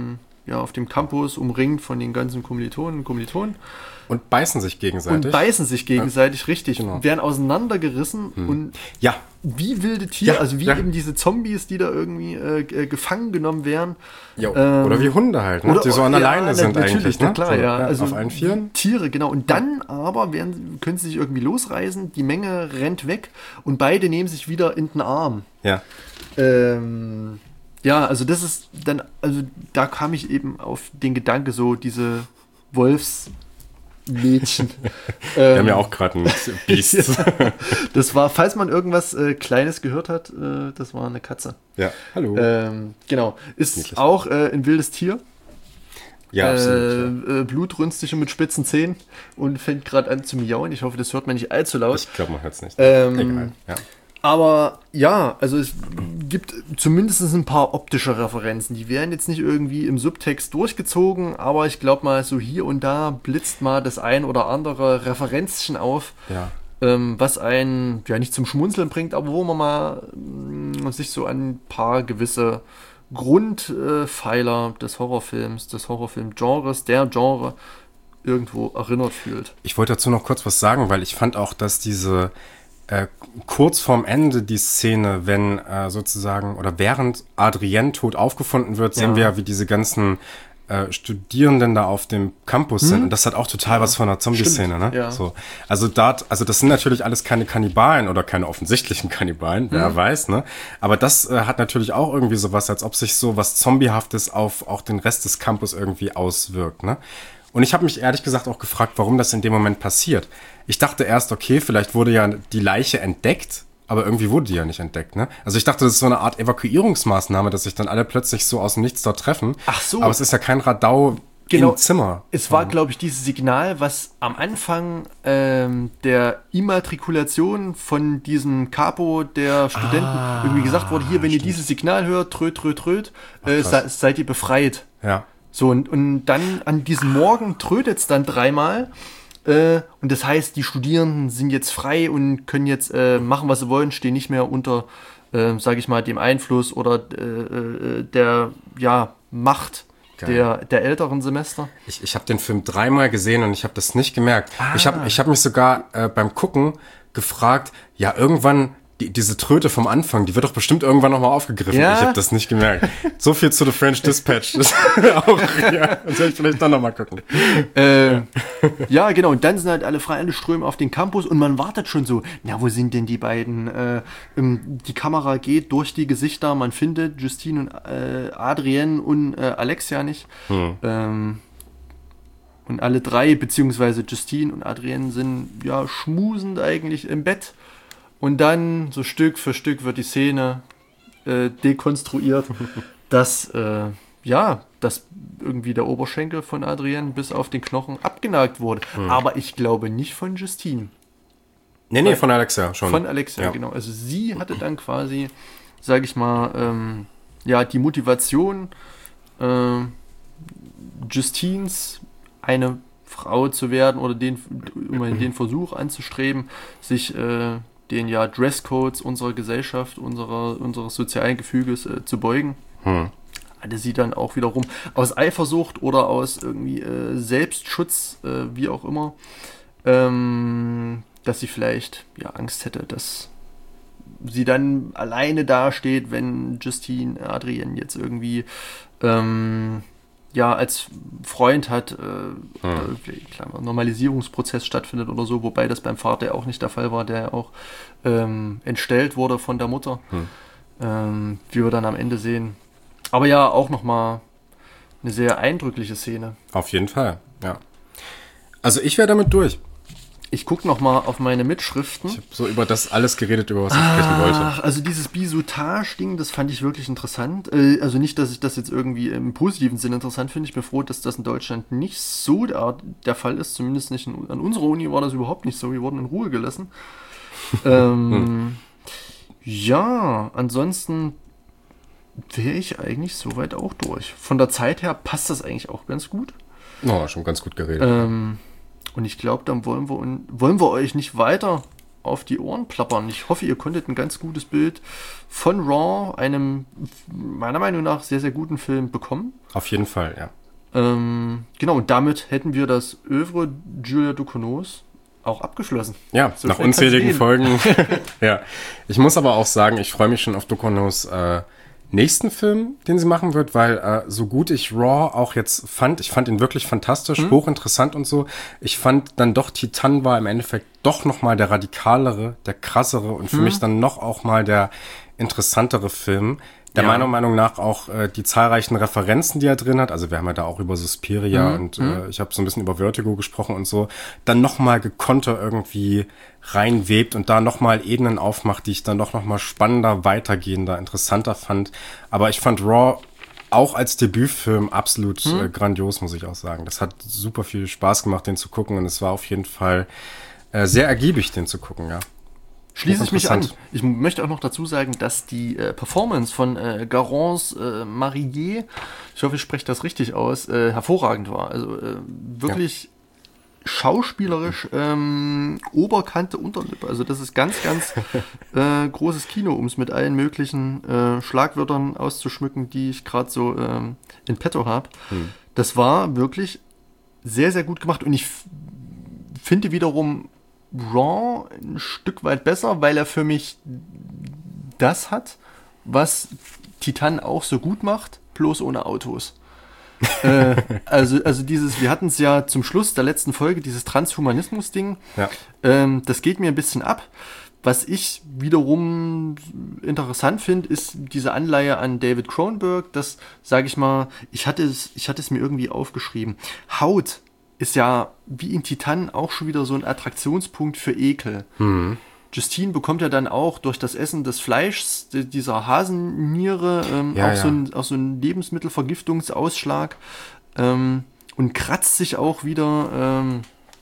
ja, auf dem Campus umringt von den ganzen Kommilitonen und Kommilitonen. Und beißen sich gegenseitig. Und beißen sich gegenseitig, ja. richtig. Genau. Werden auseinandergerissen hm. und ja. wie wilde Tiere, ja. also wie ja. eben diese Zombies, die da irgendwie äh, äh, gefangen genommen werden. Jo. Ähm, oder wie Hunde halt, ne? oder, die so an der ja, Leine sind eigentlich. Ne? Klar, so, ja. Also auf allen Vieren. Tiere, genau. Und dann aber werden, können sie sich irgendwie losreißen, die Menge rennt weg und beide nehmen sich wieder in den Arm. Ja. Ähm, ja, also das ist dann, also da kam ich eben auf den Gedanke, so diese Wolfs- Mädchen. Wir haben ja auch gerade ein Biest. Ja, das war, falls man irgendwas äh, Kleines gehört hat, äh, das war eine Katze. Ja, hallo. Ähm, genau. Ist Niedlich. auch äh, ein wildes Tier. Ja, äh, absolut. Ja. Äh, blutrünstig und mit spitzen Zähnen und fängt gerade an zu miauen. Ich hoffe, das hört man nicht allzu laut. Ich glaube, man hört es nicht. Ähm, Egal, ja. Aber ja, also es gibt zumindest ein paar optische Referenzen. Die werden jetzt nicht irgendwie im Subtext durchgezogen, aber ich glaube mal, so hier und da blitzt mal das ein oder andere Referenzchen auf, Ja. ähm, was einen ja nicht zum Schmunzeln bringt, aber wo man mal mh, sich so an ein paar gewisse Grundpfeiler äh, des Horrorfilms, des Horrorfilm-Genres, der Genre irgendwo erinnert fühlt. Ich wollte dazu noch kurz was sagen, weil ich fand auch, dass diese Äh, kurz vorm Ende die Szene, wenn äh, sozusagen oder während Adrienne tot aufgefunden wird, sehen ja. wir ja, wie diese ganzen äh, Studierenden da auf dem Campus hm? sind. Und das hat auch total ja. was von einer Zombie-Szene, ne? Ja. So. Also da, also das sind natürlich alles keine Kannibalen oder keine offensichtlichen Kannibalen, wer hm. weiß, ne? Aber das äh, hat natürlich auch irgendwie sowas, als ob sich so was Zombiehaftes auf auch den Rest des Campus irgendwie auswirkt, ne? Und ich habe mich ehrlich gesagt auch gefragt, warum das in dem Moment passiert. Ich dachte erst, okay, vielleicht wurde ja die Leiche entdeckt, aber irgendwie wurde die ja nicht entdeckt, ne? Also ich dachte, das ist so eine Art Evakuierungsmaßnahme, dass sich dann alle plötzlich so aus dem Nichts dort treffen. Ach so. Aber es ist ja kein Radau genau. im Zimmer. Es war, glaube ich, dieses Signal, was am Anfang ähm, der Immatrikulation von diesem Capo der Studenten ah, irgendwie gesagt wurde, hier, wenn stimmt. ihr dieses Signal hört, tröd, tröd, tröd, äh, se, seid ihr befreit. Ja. So, und, und dann an diesem Morgen trödet es dann dreimal. Äh, und das heißt, die Studierenden sind jetzt frei und können jetzt äh, machen, was sie wollen, stehen nicht mehr unter, äh, sage ich mal, dem Einfluss oder äh, der ja, Macht der, der älteren Semester. Ich, ich habe den Film dreimal gesehen und ich habe das nicht gemerkt. Ah. Ich habe ich hab mich sogar äh, beim Gucken gefragt, ja, irgendwann... Die, diese Tröte vom Anfang, die wird doch bestimmt irgendwann nochmal aufgegriffen. Ja? Ich habe das nicht gemerkt. So viel zu The French Dispatch. Das auch, ja, das werde ich vielleicht dann nochmal gucken. Äh, ja. ja, genau. Und dann sind halt alle frei, alle strömen auf den Campus und man wartet schon so, na, wo sind denn die beiden? Äh, die Kamera geht durch die Gesichter, man findet Justine und äh, Adrienne und äh, Alexia nicht. Hm. Ähm, und alle drei, beziehungsweise Justine und Adrienne sind ja schmusend eigentlich im Bett. Und dann, so Stück für Stück, wird die Szene äh, dekonstruiert, dass, äh, ja, dass irgendwie der Oberschenkel von Adrienne bis auf den Knochen abgenagt wurde. Hm. Aber ich glaube nicht von Justine. Nee, nee, von Alexia schon. Von Alexia, ja. Genau. Also sie hatte dann quasi, sage ich mal, ähm, ja, die Motivation, äh, Justines eine Frau zu werden oder den, immerhin den Versuch anzustreben, sich äh, den ja Dresscodes unserer Gesellschaft, unserer, unseres sozialen Gefüges äh, zu beugen. Hm. Hatte sie dann auch wiederum aus Eifersucht oder aus irgendwie äh, Selbstschutz, äh, wie auch immer, ähm, dass sie vielleicht ja Angst hätte, dass sie dann alleine dasteht, wenn Justine Adrienne jetzt irgendwie ähm, ja als Freund hat, äh, hm. äh, Normalisierungsprozess stattfindet oder so, wobei das beim Vater auch nicht der Fall war, der auch ähm, entstellt wurde von der Mutter, hm. ähm, wie wir dann am Ende sehen. Aber ja, auch nochmal eine sehr eindrückliche Szene. Auf jeden Fall, ja. Also ich wäre damit durch. Ich gucke nochmal auf meine Mitschriften. Ich habe so über das alles geredet, über was ich ah, sprechen wollte. Also dieses Bisutage-Ding, das fand ich wirklich interessant. Äh, also nicht, dass ich das jetzt irgendwie im positiven Sinne interessant finde. Ich bin froh, dass das in Deutschland nicht so der, der Fall ist. Zumindest nicht in, an unserer Uni war das überhaupt nicht so. Wir wurden in Ruhe gelassen. ähm, hm. Ja, ansonsten wäre ich eigentlich soweit auch durch. Von der Zeit her passt das eigentlich auch ganz gut. Oh, schon ganz gut geredet. Ähm, und ich glaube, dann wollen wir, wollen wir euch nicht weiter auf die Ohren plappern. Ich hoffe, ihr konntet ein ganz gutes Bild von Raw, einem meiner Meinung nach sehr, sehr guten Film, bekommen. Auf jeden Fall, ja. Ähm, genau, und damit hätten wir das Œuvre Julia Ducournau's auch abgeschlossen. Ja, so nach unzähligen Folgen. Ja, ich muss aber auch sagen, ich freue mich schon auf Ducournau's äh, nächsten Film, den sie machen wird, weil äh, so gut ich Raw auch jetzt fand, ich fand ihn wirklich fantastisch, mhm. hochinteressant und so. Ich fand dann doch, Titan war im Endeffekt doch nochmal der radikalere, der krassere und für mhm. mich dann noch auch mal der interessantere Film, der ja. meiner Meinung nach auch äh, die zahlreichen Referenzen, die er drin hat, also wir haben ja da auch über Suspiria mhm. und äh, ich habe so ein bisschen über Vertigo gesprochen und so, dann nochmal gekonter irgendwie reinwebt und da nochmal Ebenen aufmacht, die ich dann doch nochmal spannender, weitergehender, interessanter fand. Aber ich fand Raw auch als Debütfilm absolut mhm. äh, grandios, muss ich auch sagen. Das hat super viel Spaß gemacht, den zu gucken und es war auf jeden Fall äh, sehr ergiebig, den zu gucken, ja. Schließe ich mich an. Ich möchte auch noch dazu sagen, dass die äh, Performance von äh, Garance äh, Marillier, ich hoffe, ich spreche das richtig aus, äh, hervorragend war. Also äh, wirklich ja. schauspielerisch ähm, Oberkante, Unterlippe. Also das ist ganz, ganz äh, großes Kino, um es mit allen möglichen äh, Schlagwörtern auszuschmücken, die ich gerade so ähm, in petto habe. Hm. Das war wirklich sehr, sehr gut gemacht und ich f- finde wiederum Raw ein Stück weit besser, weil er für mich das hat, was Titan auch so gut macht, bloß ohne Autos. äh, also, also dieses, wir hatten es ja zum Schluss der letzten Folge, dieses Transhumanismus-Ding, ja. ähm, das geht mir ein bisschen ab. Was ich wiederum interessant finde, ist diese Anleihe an David Cronenberg, das, sage ich mal, ich hatte es, ich hatte es mir irgendwie aufgeschrieben. Haut ist ja wie in Titan auch schon wieder so ein Attraktionspunkt für Ekel. Mhm. Justine bekommt ja dann auch durch das Essen des Fleischs, dieser Hasenniere, ähm, ja, auch, ja. So ein, auch so ein Lebensmittelvergiftungsausschlag ähm, und kratzt sich auch wieder ähm,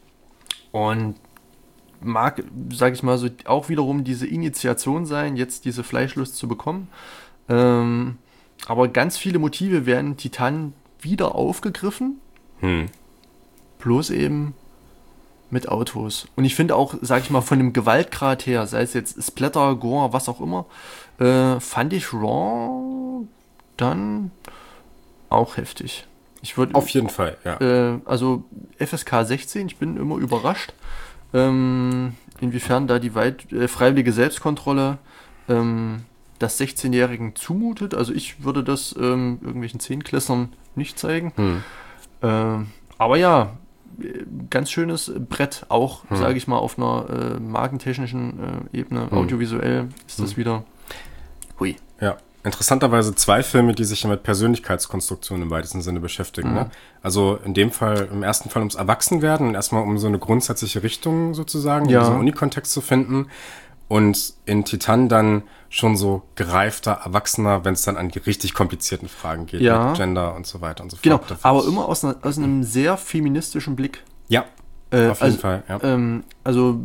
und mag, sag ich mal so, auch wiederum diese Initiation sein, jetzt diese Fleischlust zu bekommen. Ähm, aber ganz viele Motive werden in Titan wieder aufgegriffen. Hm. Bloß eben mit Autos. Und ich finde auch, sag ich mal, von dem Gewaltgrad her, sei es jetzt Splatter, Gore, was auch immer, äh, fand ich Raw dann auch heftig. Ich würde auf jeden Fall, ja. Äh, also F S K sechzehn, ich bin immer überrascht, ähm, inwiefern da die weit, äh, freiwillige Selbstkontrolle ähm, das sechzehnjährigen zumutet. Also ich würde das ähm, irgendwelchen Zehnklässlern nicht zeigen. Hm. Ähm, aber ja, ganz schönes Brett, auch, hm. sage ich mal, auf einer äh, markentechnischen äh, Ebene, hm. audiovisuell ist das hm. wieder hui. Ja, interessanterweise zwei Filme, die sich mit Persönlichkeitskonstruktion im weitesten Sinne beschäftigen. Mhm. Ne? Also in dem Fall, im ersten Fall ums Erwachsenwerden und erstmal um so eine grundsätzliche Richtung sozusagen, ja. um so einen Unikontext zu finden. Und in Titan dann schon so gereifter, erwachsener, wenn es dann an die richtig komplizierten Fragen geht, ja. mit Gender und so weiter und so fort. Genau, aber immer aus, einer, aus einem sehr feministischen Blick. Ja, äh, auf jeden also, Fall. Ja. Ähm, also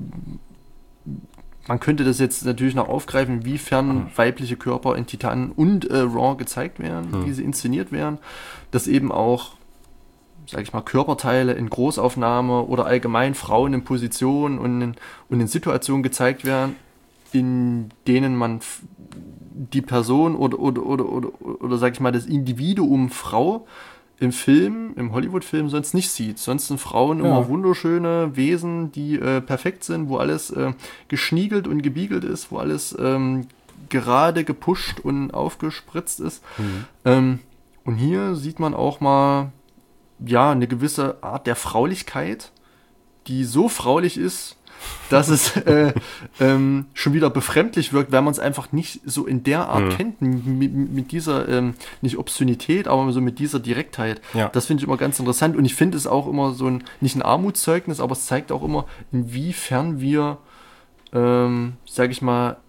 man könnte das jetzt natürlich noch aufgreifen, inwiefern mhm. weibliche Körper in Titan und äh, Raw gezeigt werden, mhm. wie sie inszeniert werden, dass eben auch, sag ich mal, Körperteile in Großaufnahme oder allgemein Frauen in Positionen und in, und in Situationen gezeigt werden, in denen man f- die Person oder, oder, oder, oder, oder, sag ich mal, das Individuum Frau im Film, im Hollywood-Film sonst nicht sieht. Sonst sind Frauen ja. immer wunderschöne Wesen, die äh, perfekt sind, wo alles äh, geschniegelt und gebiegelt ist, wo alles ähm, gerade gepusht und aufgespritzt ist. Mhm. Ähm, und hier sieht man auch mal ja eine gewisse Art der Fraulichkeit, die so fraulich ist, dass es äh, ähm, schon wieder befremdlich wirkt, weil man es einfach nicht so in der Art mhm. kennt, mit, mit dieser, ähm, nicht Obszönität, aber so mit dieser Direktheit. Ja. Das finde ich immer ganz interessant und ich finde es auch immer so ein, nicht ein Armutszeugnis, aber es zeigt auch immer, inwiefern wir, ähm, sag ich mal,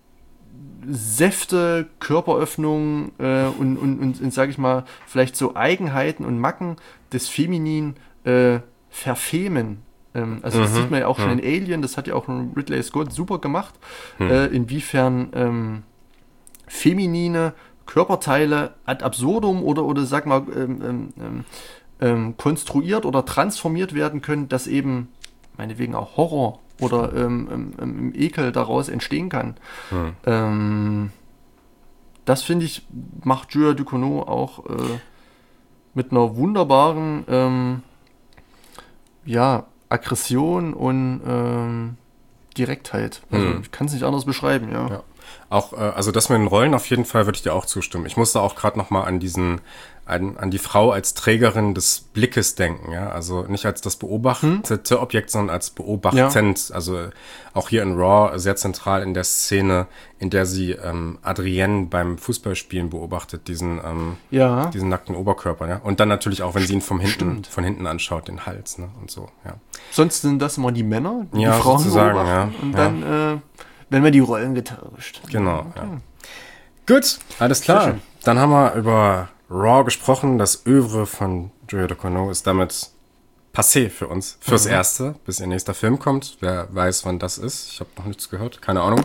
Säfte, Körperöffnungen äh, und, und, und, und sag ich mal, vielleicht so Eigenheiten und Macken des Feminin äh, verfemen. Also das mhm, sieht man ja auch schon ja. in Alien, das hat ja auch Ridley Scott super gemacht, hm. äh, inwiefern ähm, feminine Körperteile ad absurdum oder, oder sag mal ähm, ähm, ähm, konstruiert oder transformiert werden können, dass eben meinetwegen auch Horror oder ähm, im, im Ekel daraus entstehen kann. Hm. Ähm, das, finde ich, macht Julia Ducournau auch äh, mit einer wunderbaren ähm, ja, Aggression und ähm, Direktheit. Also Hm. ich kann es nicht anders beschreiben, ja. Ja. Auch, äh, also das mit den Rollen auf jeden Fall würde ich dir auch zustimmen. Ich musste auch gerade noch mal an diesen, an, an die Frau als Trägerin des Blickes denken, ja. Also nicht als das beobachtete hm? Objekt, sondern als beobachtend. Ja. Also auch hier in Raw sehr zentral in der Szene, in der sie ähm, Adrienne beim Fußballspielen beobachtet, diesen, ähm, ja. diesen nackten Oberkörper, ja. Und dann natürlich auch, wenn sie ihn vom hinten, von hinten anschaut, den Hals, ne, und so, ja. Sonst sind das immer die Männer, die, ja, die Frauen sozusagen, beobachten. Ja. Und ja. dann äh, werden wir die Rollen getauscht. Genau, okay. ja. Gut, alles klar. Dann haben wir über Raw gesprochen. Das Övre von Julia Ducournau ist damit passé für uns. Fürs mhm. Erste, bis ihr nächster Film kommt. Wer weiß, wann das ist. Ich habe noch nichts gehört. Keine Ahnung.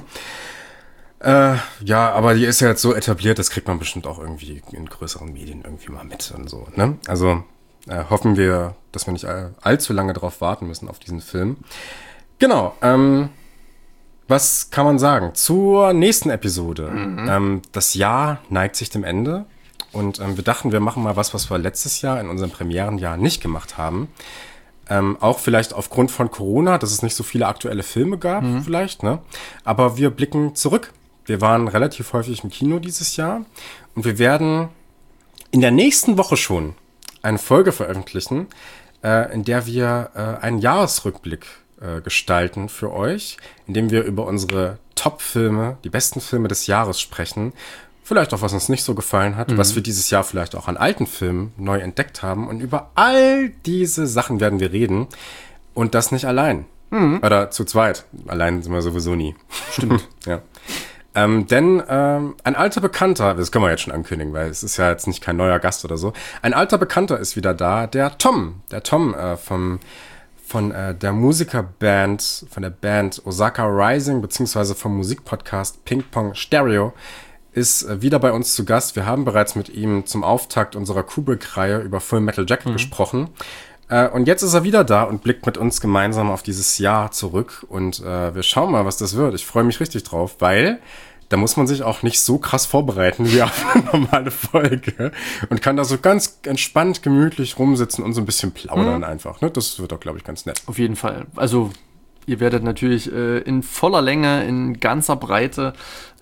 Äh, ja, aber die ist ja jetzt so etabliert, das kriegt man bestimmt auch irgendwie in größeren Medien irgendwie mal mit und so, ne? Also äh, hoffen wir, dass wir nicht all, allzu lange drauf warten müssen auf diesen Film. Genau, ähm, was kann man sagen? Zur nächsten Episode. Mhm. Ähm, das Jahr neigt sich dem Ende und ähm, wir dachten, wir machen mal was, was wir letztes Jahr in unserem Premierenjahr nicht gemacht haben. Ähm, auch vielleicht aufgrund von Corona, dass es nicht so viele aktuelle Filme gab, mhm. vielleicht, ne? Aber wir blicken zurück. Wir waren relativ häufig im Kino dieses Jahr und wir werden in der nächsten Woche schon eine Folge veröffentlichen, äh, in der wir äh, einen Jahresrückblick gestalten für euch, indem wir über unsere Top-Filme, die besten Filme des Jahres sprechen. Vielleicht auch, was uns nicht so gefallen hat, mhm. was wir dieses Jahr vielleicht auch an alten Filmen neu entdeckt haben. Und über all diese Sachen werden wir reden. Und das nicht allein. Mhm. Oder zu zweit. Allein sind wir sowieso nie. Stimmt. ja. Ähm, denn ähm, ein alter Bekannter, das können wir jetzt schon ankündigen, weil es ist ja jetzt nicht kein neuer Gast oder so. Ein alter Bekannter ist wieder da, der Tom. Der Tom äh, vom von äh, der Musikerband, von der Band Osaka Rising, beziehungsweise vom Musikpodcast Ping Pong Stereo, ist äh, wieder bei uns zu Gast. Wir haben bereits mit ihm zum Auftakt unserer Kubrick-Reihe über Full Metal Jacket mhm. gesprochen. Äh, und jetzt ist er wieder da und blickt mit uns gemeinsam auf dieses Jahr zurück. Und äh, wir schauen mal, was das wird. Ich freue mich richtig drauf, weil da muss man sich auch nicht so krass vorbereiten wie auf eine normale Folge und kann da so ganz entspannt, gemütlich rumsitzen und so ein bisschen plaudern mhm. einfach. Ne? Das wird doch, glaube ich, ganz nett. Auf jeden Fall. Also ihr werdet natürlich äh, in voller Länge, in ganzer Breite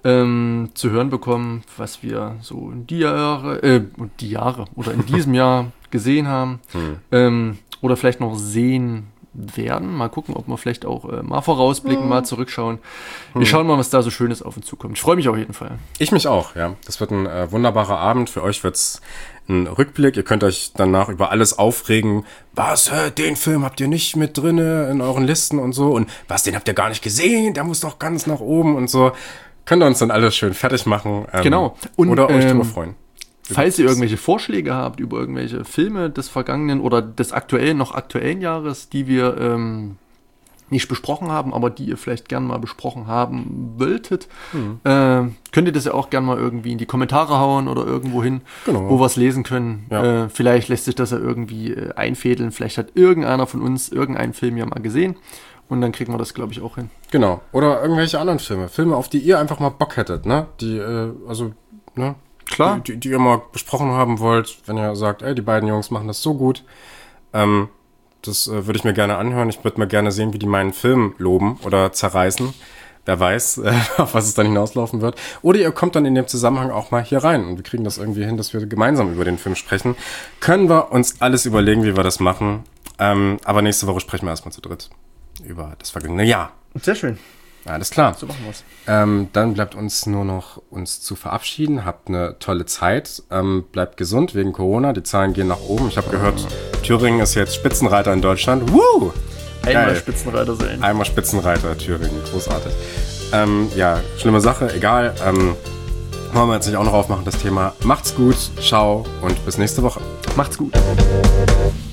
ähm, zu hören bekommen, was wir so in die Jahre, äh, die Jahre oder in diesem Jahr gesehen haben mhm. ähm, oder vielleicht noch sehen werden. Mal gucken, ob wir vielleicht auch äh, mal vorausblicken, mhm. mal zurückschauen. Wir mhm. schauen mal, was da so Schönes auf uns zukommt. Ich freue mich auf jeden Fall. Ich mich auch, ja. Das wird ein äh, wunderbarer Abend. Für euch wird's ein Rückblick. Ihr könnt euch danach über alles aufregen. Was, äh, den Film habt ihr nicht mit drinne in euren Listen und so. Und was, den habt ihr gar nicht gesehen? Der muss doch ganz nach oben und so. Könnt ihr uns dann alles schön fertig machen. Ähm, genau. Und, oder euch ähm, drüber freuen. Falls ihr irgendwelche Vorschläge habt über irgendwelche Filme des vergangenen oder des aktuellen, noch aktuellen Jahres, die wir ähm, nicht besprochen haben, aber die ihr vielleicht gern mal besprochen haben wolltet, mhm. äh, könnt ihr das ja auch gern mal irgendwie in die Kommentare hauen oder irgendwo hin, genau. wo wir es lesen können. Ja. Äh, vielleicht lässt sich das ja irgendwie äh, einfädeln. Vielleicht hat irgendeiner von uns irgendeinen Film ja mal gesehen. Und dann kriegen wir das, glaube ich, auch hin. Genau. Oder irgendwelche anderen Filme. Filme, auf die ihr einfach mal Bock hättet, ne? Die, äh, also, ne? Klar. Die, die ihr mal besprochen haben wollt, wenn ihr sagt, ey, die beiden Jungs machen das so gut. Ähm, das äh, würde ich mir gerne anhören. Ich würde mal gerne sehen, wie die meinen Film loben oder zerreißen. Wer weiß, äh, auf was es dann hinauslaufen wird. Oder ihr kommt dann in dem Zusammenhang auch mal hier rein und wir kriegen das irgendwie hin, dass wir gemeinsam über den Film sprechen. Können wir uns alles überlegen, wie wir das machen. Ähm, aber nächste Woche sprechen wir erstmal zu dritt über das vergangene Jahr. Sehr schön. Alles klar. So machen wir's. Ähm, dann bleibt uns nur noch uns zu verabschieden. Habt eine tolle Zeit. Ähm, bleibt gesund wegen Corona. Die Zahlen gehen nach oben. Ich habe gehört, Thüringen ist jetzt Spitzenreiter in Deutschland. Woo! Einmal Geil. Spitzenreiter sein. Einmal Spitzenreiter, Thüringen. Großartig. Ähm, ja, schlimme Sache. Egal. Ähm, wollen wir jetzt nicht auch noch aufmachen, das Thema. Macht's gut. Ciao und bis nächste Woche. Macht's gut.